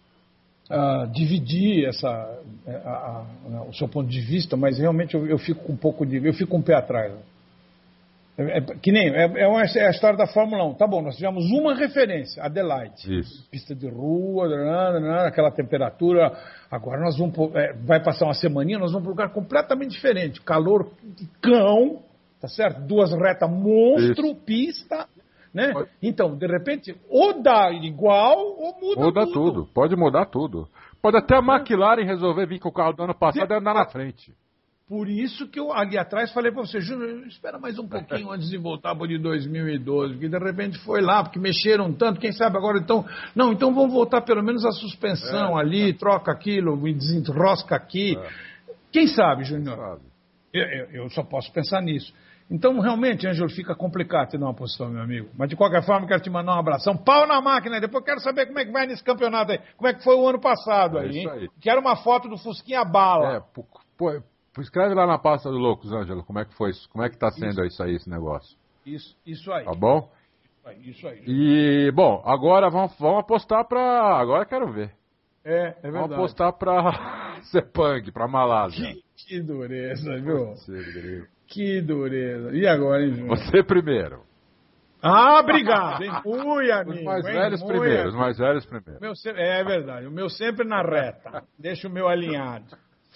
uh, dividir essa, a, a, a, o seu ponto de vista, mas realmente eu, eu fico com um pouco de. Eu fico com um pé atrás. É, é, que nem, é, é, uma, é a história da Fórmula um. Tá bom, nós tivemos uma referência, Adelaide. Isso. Pista de rua, aquela temperatura. Agora nós vamos, é, vai passar uma semaninha, nós vamos para um lugar completamente diferente. Calor de cão, tá certo? Duas retas monstro, Isso. pista, né? Pode... Então, de repente, ou dá igual, ou muda, muda tudo. tudo. Pode mudar tudo. Pode até a McLaren resolver vir com o carro do ano passado e andar na frente. Por isso que eu ali atrás falei para você, Júnior, espera mais um pouquinho antes de voltar para o de dois mil e doze, porque de repente foi lá, porque mexeram tanto, quem sabe agora então... Não, então vamos voltar pelo menos a suspensão é, ali, é. troca aquilo, desenrosca aqui. É. Quem sabe, Júnior? Sabe. Eu, eu, eu só posso pensar nisso. Então, realmente, Ângelo, fica complicado te dar uma posição, meu amigo. Mas, de qualquer forma, quero te mandar um abração. Pau na máquina, depois quero saber como é que vai nesse campeonato aí. Como é que foi o ano passado aí, é hein? Aí. Quero uma foto do Fusquinha Bala. É, pô... pô escreve lá na pasta do Loucos, Ângelo, como é que foi isso? Como é que tá sendo isso, isso aí, esse negócio? Isso, isso aí. Tá bom? Isso aí. E, bom, agora vamos, vamos apostar pra... Agora quero ver. É, é verdade. Vamos apostar pra Sepang, pra Malásia. Que, que dureza, viu? Você, que dureza. E agora, hein, Júnior? Você primeiro. Ah, obrigado, hein? Ui, amigo. Os mais hein? velhos Ui, primeiro, amigo. os mais velhos primeiro. Meu sempre... É verdade, o meu sempre na reta. Deixa o meu alinhado.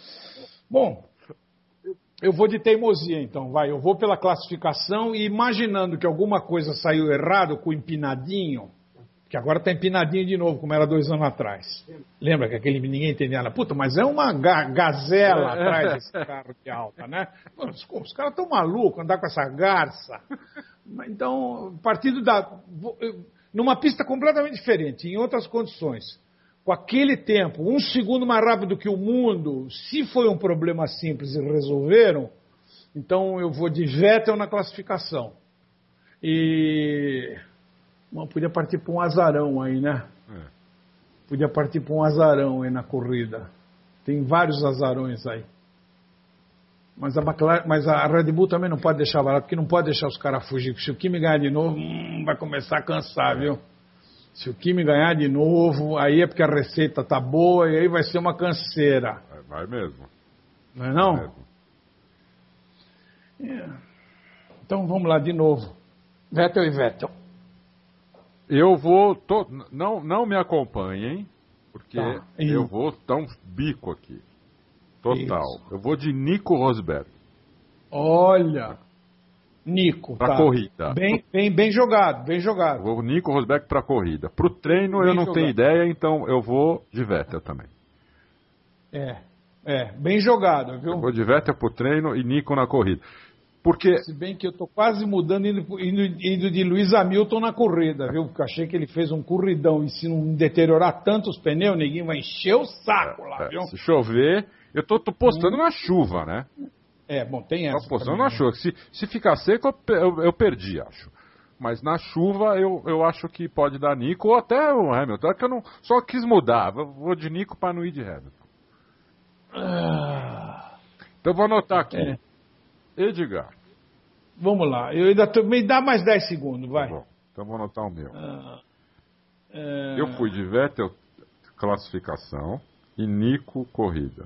Bom... Eu vou de teimosia, então, vai. Eu vou pela classificação e imaginando que alguma coisa saiu errado com o empinadinho, que agora está empinadinho de novo, como era dois anos atrás. Lembra que aquele ninguém entendia nada? Puta, mas é uma ga gazela atrás desse carro de alta, né? Os, os caras estão malucos, andar com essa garça. Então, partindo da... Numa pista completamente diferente, em outras condições. Com aquele tempo, um segundo mais rápido que o mundo, se foi um problema simples e resolveram, então eu vou de Vettel na classificação. E... Bom, podia partir para um azarão aí, né? É. Podia partir para um azarão aí na corrida. Tem vários azarões aí. Mas a, McLaren, mas a Red Bull também não pode deixar barato, porque não pode deixar os caras fugir. Se o Kimi ganhar de novo, hum, vai começar a cansar, é. viu? Se o Kimi ganhar de novo, aí é porque a receita tá boa e aí vai ser uma canseira. Vai mesmo. Não é não? Vai mesmo. É. Então vamos lá de novo. Vettel e Vettel. Eu vou... Tô, não, não me acompanhem, porque tá. eu vou dar um bico aqui. Total. Isso. Eu vou de Nico Rosberg. Olha... Nico, pra tá. corrida. Bem, bem, bem jogado, bem jogado. Vou Nico Rosberg para corrida. Pro treino bem eu não jogado. tenho ideia, então eu vou de Vettel também. É, é, bem jogado, viu? Eu vou de Vettel pro treino e Nico na corrida. Porque... Se bem que eu tô quase mudando, indo, indo, indo de Lewis Hamilton na corrida, viu? Porque eu achei que ele fez um corridão e se não deteriorar tanto os pneus, ninguém vai encher o saco lá, é, viu? Se chover, Eu tô, tô postando hum. na chuva, né? É, bom, tem essa. Tô postando também, na né? chuva. Se, se ficar seco, eu, eu, eu perdi, acho. Mas na chuva eu, eu acho que pode dar Nico ou até o Hamilton. É que eu não, só quis mudar. Eu vou de Nico para não ir de Hamilton. Ah, então eu vou anotar aqui. É. Edgar. Vamos lá. Eu ainda tô, me dá mais dez segundos, vai. Tá bom. Então eu vou anotar o meu. Ah, é... Eu fui de Vettel classificação e Nico corrida.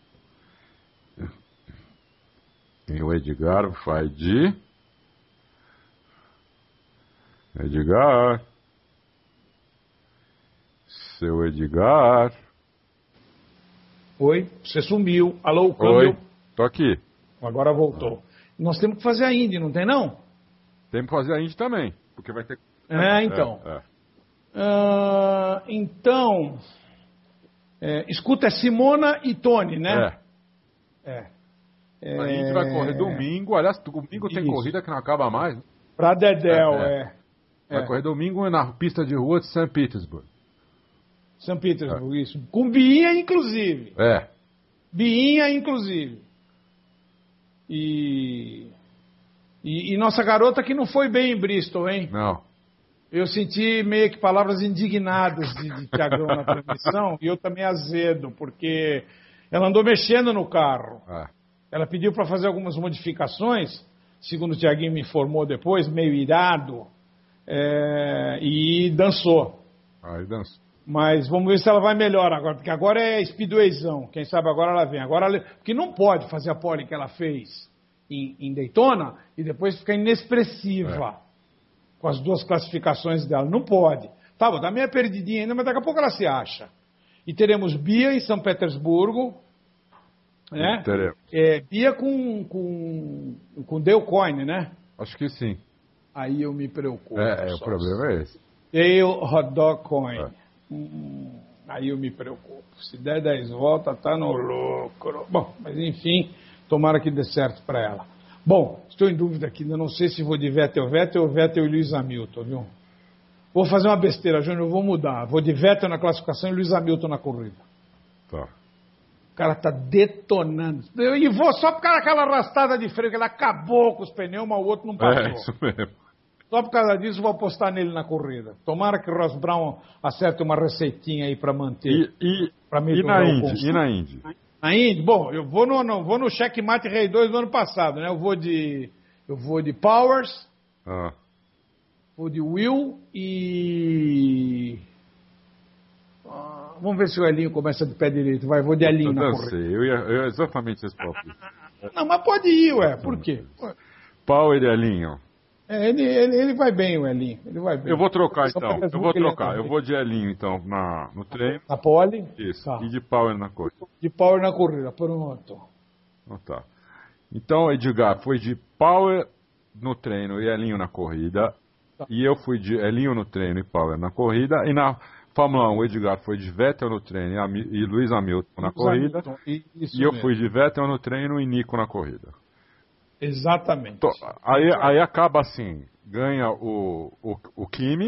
E o Edgar vai de... Edgar. Seu Edgar. Oi, você sumiu. Alô, câmbio. Oi, tô aqui. Agora voltou. Nós temos que fazer a Indy, não tem não? Tem que fazer a Indy também, porque vai ter... É, então. É, é. Uh, então, é, escuta, é Simona e Tony, né? É. É. A Indy vai correr domingo. Aliás, domingo tem Isso. corrida que não acaba mais. Pra Dedéu, É, é. é. Vai é. correr domingo na pista de rua de Saint Petersburg. São Petersburg, é. Isso. Com Biinha, inclusive. É. Biinha, inclusive. E, e, e nossa garota que não foi bem em Bristol, hein? Não. Eu senti meio que palavras indignadas de, de Tiagão na transmissão e eu também azedo, porque ela andou mexendo no carro. É. Ela pediu para fazer algumas modificações, segundo o Tiaguinho me informou depois, meio irado, é, e dançou. Aí dançou. Mas vamos ver se ela vai melhor agora, porque agora é speedwayzão. Quem sabe agora ela vem. Agora ela... Porque não pode fazer a pole que ela fez em, em Daytona e depois ficar inexpressiva é. com as duas classificações dela. Não pode. Tá bom, tá meio perdidinha ainda, mas daqui a pouco ela se acha. E teremos Bia em São Petersburgo. Né? Teremos. É, Bia com, com, com Dale Coyne, né? Acho que sim. Aí eu me preocupo. É, é o problema é esse. Dale Hot Dog Coyne. É. Hum, aí eu me preocupo. Se der dez voltas, tá no lucro. Bom, mas enfim, tomara que dê certo para ela. Bom, estou em dúvida aqui, ainda não sei se vou de Vettel, Vettel ou Vettel e Lewis Hamilton, viu? Vou fazer uma besteira, Júnior, eu vou mudar. Vou de Vettel na classificação e Lewis Hamilton na corrida. Tá. O cara tá detonando. E vou só por causa daquela arrastada de freio, que ele acabou com os pneus, mas o outro não passou. É, isso mesmo. Só por causa disso, vou apostar nele na corrida. Tomara que o Ross Brown acerte uma receitinha aí para manter. E, e, e na Indy? E na Indy? Na Indy? Bom, eu vou no, no, vou no Checkmate Rei dois do ano passado, né? Eu vou de, eu vou de Powers, ah. vou de Will e... Ah, vamos ver se o Elinho começa de pé direito. Vai, vou de Elinho eu na corrida. corrida. Eu ia, eu ia exatamente esse palpite. Não, mas pode ir, ué. Por quê? Power e Elinho. É, ele, ele, ele vai bem, o Elinho. Ele vai bem. Eu vou trocar então. Eu vou trocar. É Eu vou de Elinho então na, no treino. Na pole? Isso. Tá. E de Power na corrida. De Power na corrida. Pronto. Então, tá. Então, Edgar foi de Power no treino e Elinho na corrida. Tá. E eu fui de Elinho no treino e Power na corrida. E na Fórmula um, o Edgar foi de Vettel no treino e, Ami, e Lewis Hamilton na corrida. Hamilton, e eu mesmo. fui de Vettel no treino e Nico na corrida. Exatamente. Tô, aí, aí acaba assim, ganha o, o, o Kimi.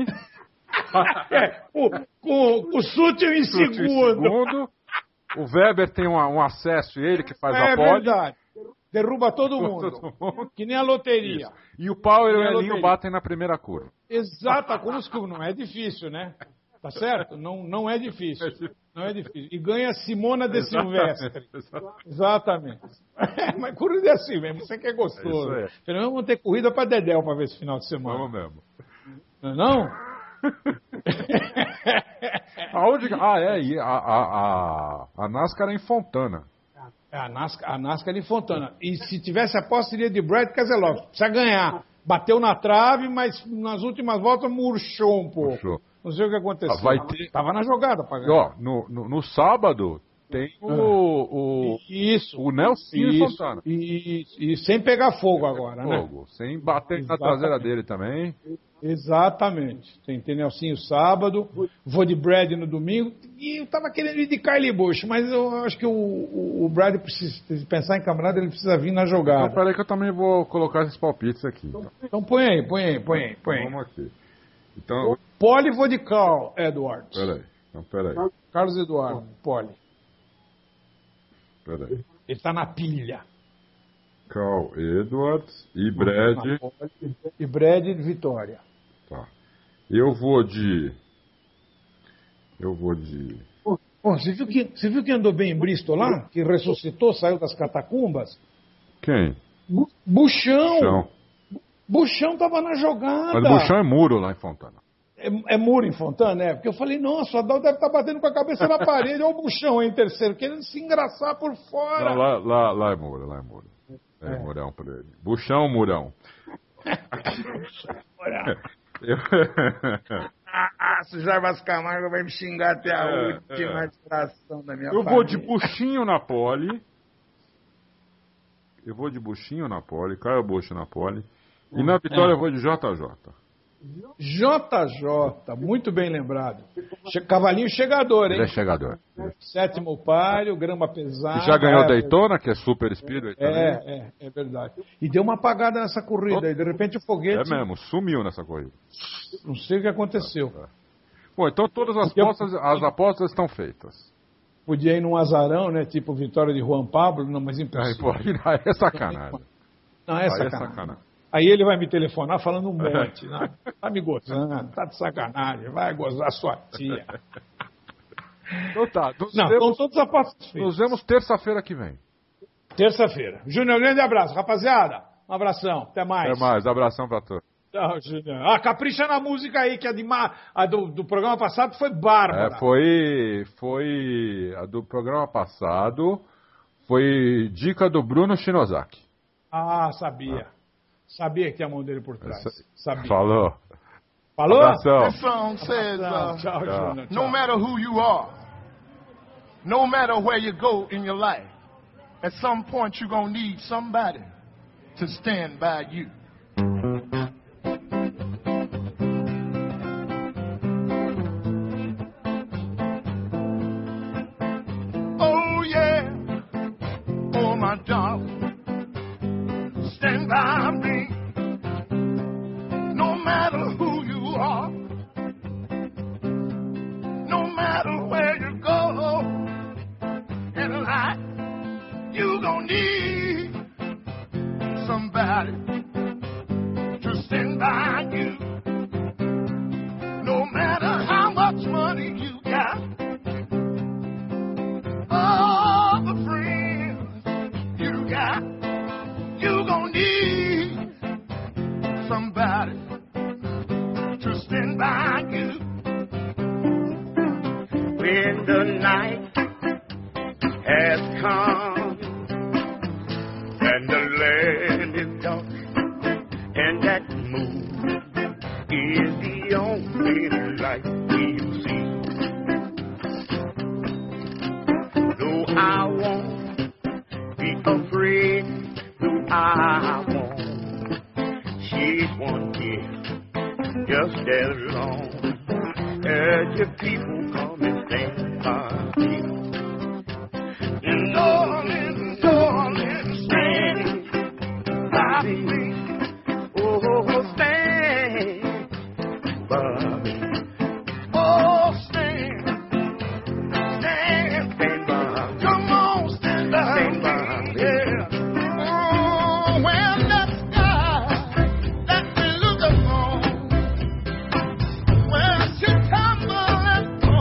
é, o, o, o Sutil em segundo. segundo. O Weber tem um, um acesso, ele que faz é a pole. É verdade. Derruba todo mundo. todo mundo. Que nem a loteria. Isso. E o Power e o Elinho batem na primeira curva. Exato, como os que não é difícil, né? Tá certo? Não, não é difícil. Não é difícil. E ganha Simona de Silvestre. Exatamente. Exatamente. Mas corrida é assim mesmo, isso aqui é gostoso. É Pelo menos vamos ter corrida para Dedéu para ver esse final de semana. Vamos mesmo. Não é não? Aonde... Ah, é, e a, a, a, a NASCAR é em Fontana. A NASCAR, a NASCAR é em Fontana. E se tivesse aposta, seria de Brad Keselowski. Precisa ganhar. Bateu na trave, mas nas últimas voltas murchou um pouco. Murchou. Não sei o que aconteceu. Vai ter... Tava na jogada para ganhar. Ó, no, no, no sábado tem o, o, isso, o Nelson isso, Fontana. E, e, e sem pegar fogo agora, fogo, né? Fogo, sem bater Exatamente. na traseira dele também. Exatamente. Tem, tem Nelsinho sábado, vou de Brad no domingo. E eu tava querendo ir de Kylie Busch, mas eu acho que o, o, o Brad precisa pensar em camarada, ele precisa vir na jogada. Então peraí que eu também vou colocar esses palpites aqui. Então, então põe aí, põe aí, põe aí, põe aí. Vamos aqui. Então, Pole vou de Carl Edwards. Peraí, então peraí. Carlos Eduardo, Pole. Peraí. Ele tá na pilha. Carl Edwards e Brad. E Brad de Vitória. Tá. Eu vou de. Eu vou de. Bom, você viu que, você viu que andou bem em Bristol lá? Que ressuscitou, saiu das catacumbas? Quem? Bu- Buchão. Buchão. Buchão tava na jogada. Mas Buchão é muro lá em Fontana. É, é muro em Fontana, é? Porque eu falei, nossa, o Adal deve estar batendo com a cabeça na parede. Olha o Buchão aí em terceiro, querendo se engraçar por fora. Não, lá, lá, lá é muro, lá é muro. É, é. Murão pra ele. Buchão, Murão. Eu... Ah, se o Jarbas Camargo vai me xingar até a É, última é. extração da minha Eu família. vou de Buchinho na pole. Eu vou de Buchinho na pole, Caio Bucho na pole. E na vitória É. eu vou de J J. J J, muito bem lembrado. Che- Cavalinho chegador, hein? Ele é chegador. Sétimo palio, grama pesada. E já ganhou é, Daytona, que é super speedway também. É, é, é verdade. E deu uma apagada nessa corrida aí. De repente o É foguete. mesmo, sumiu nessa corrida. Não sei o que aconteceu. Bom, então todas as Eu- apostas, as apostas estão feitas. Podia ir num azarão, né? Tipo vitória de Juan Pablo, não, mas Aí, impossível. pô, aí é sacanagem. Não, é Aí é sacanagem. sacanagem. Aí ele vai me telefonar falando um monte. Não, tá me gozando, tá de sacanagem, vai gozar sua tia. Então tá, nos Não, vemos, estão todos apostas feitas. nos vemos terça-feira que vem. Terça-feira. Júnior, grande abraço, rapaziada. Um abração, até mais. Até mais, abração pra todos. Tchau, Júnior. Ah, capricha na música aí, que a, de ma... a do, do programa passado foi bárbara. É, foi, foi a do programa passado, foi dica do Bruno Shinozaki. Ah, sabia. Sabia que tinha a mão dele por trás. Essa- Sabia. Falou. Falou? Abração. This song says, Tchau, uh, tchau, tchau. Júnior. no Tchau. matter who you are, no matter where you go in your life, at some point you're going to need somebody to stand by you. Oh, yeah. Oh, my darling, stand by me. No matter who you are, no matter where you go in life, you gon' need somebody to stand by you. No matter how much money you got, all the friends you got, you gon' need somebody to stand by you. When the night has come and the land is dark and that moon is the only light you see. No, I won't be afraid. No, I won't. She's one here just as long as your people come and stand by me. And darling, darling, stand by me. Oh, stand by me. Oh, stand, stand, stand by me. Come on, stand by stand by me. Yeah. Oh, when that sky that we look upon, when she tumbles and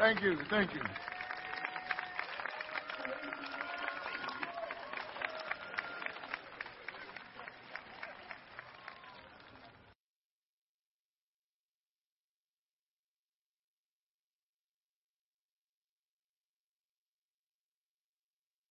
Thank you, thank you.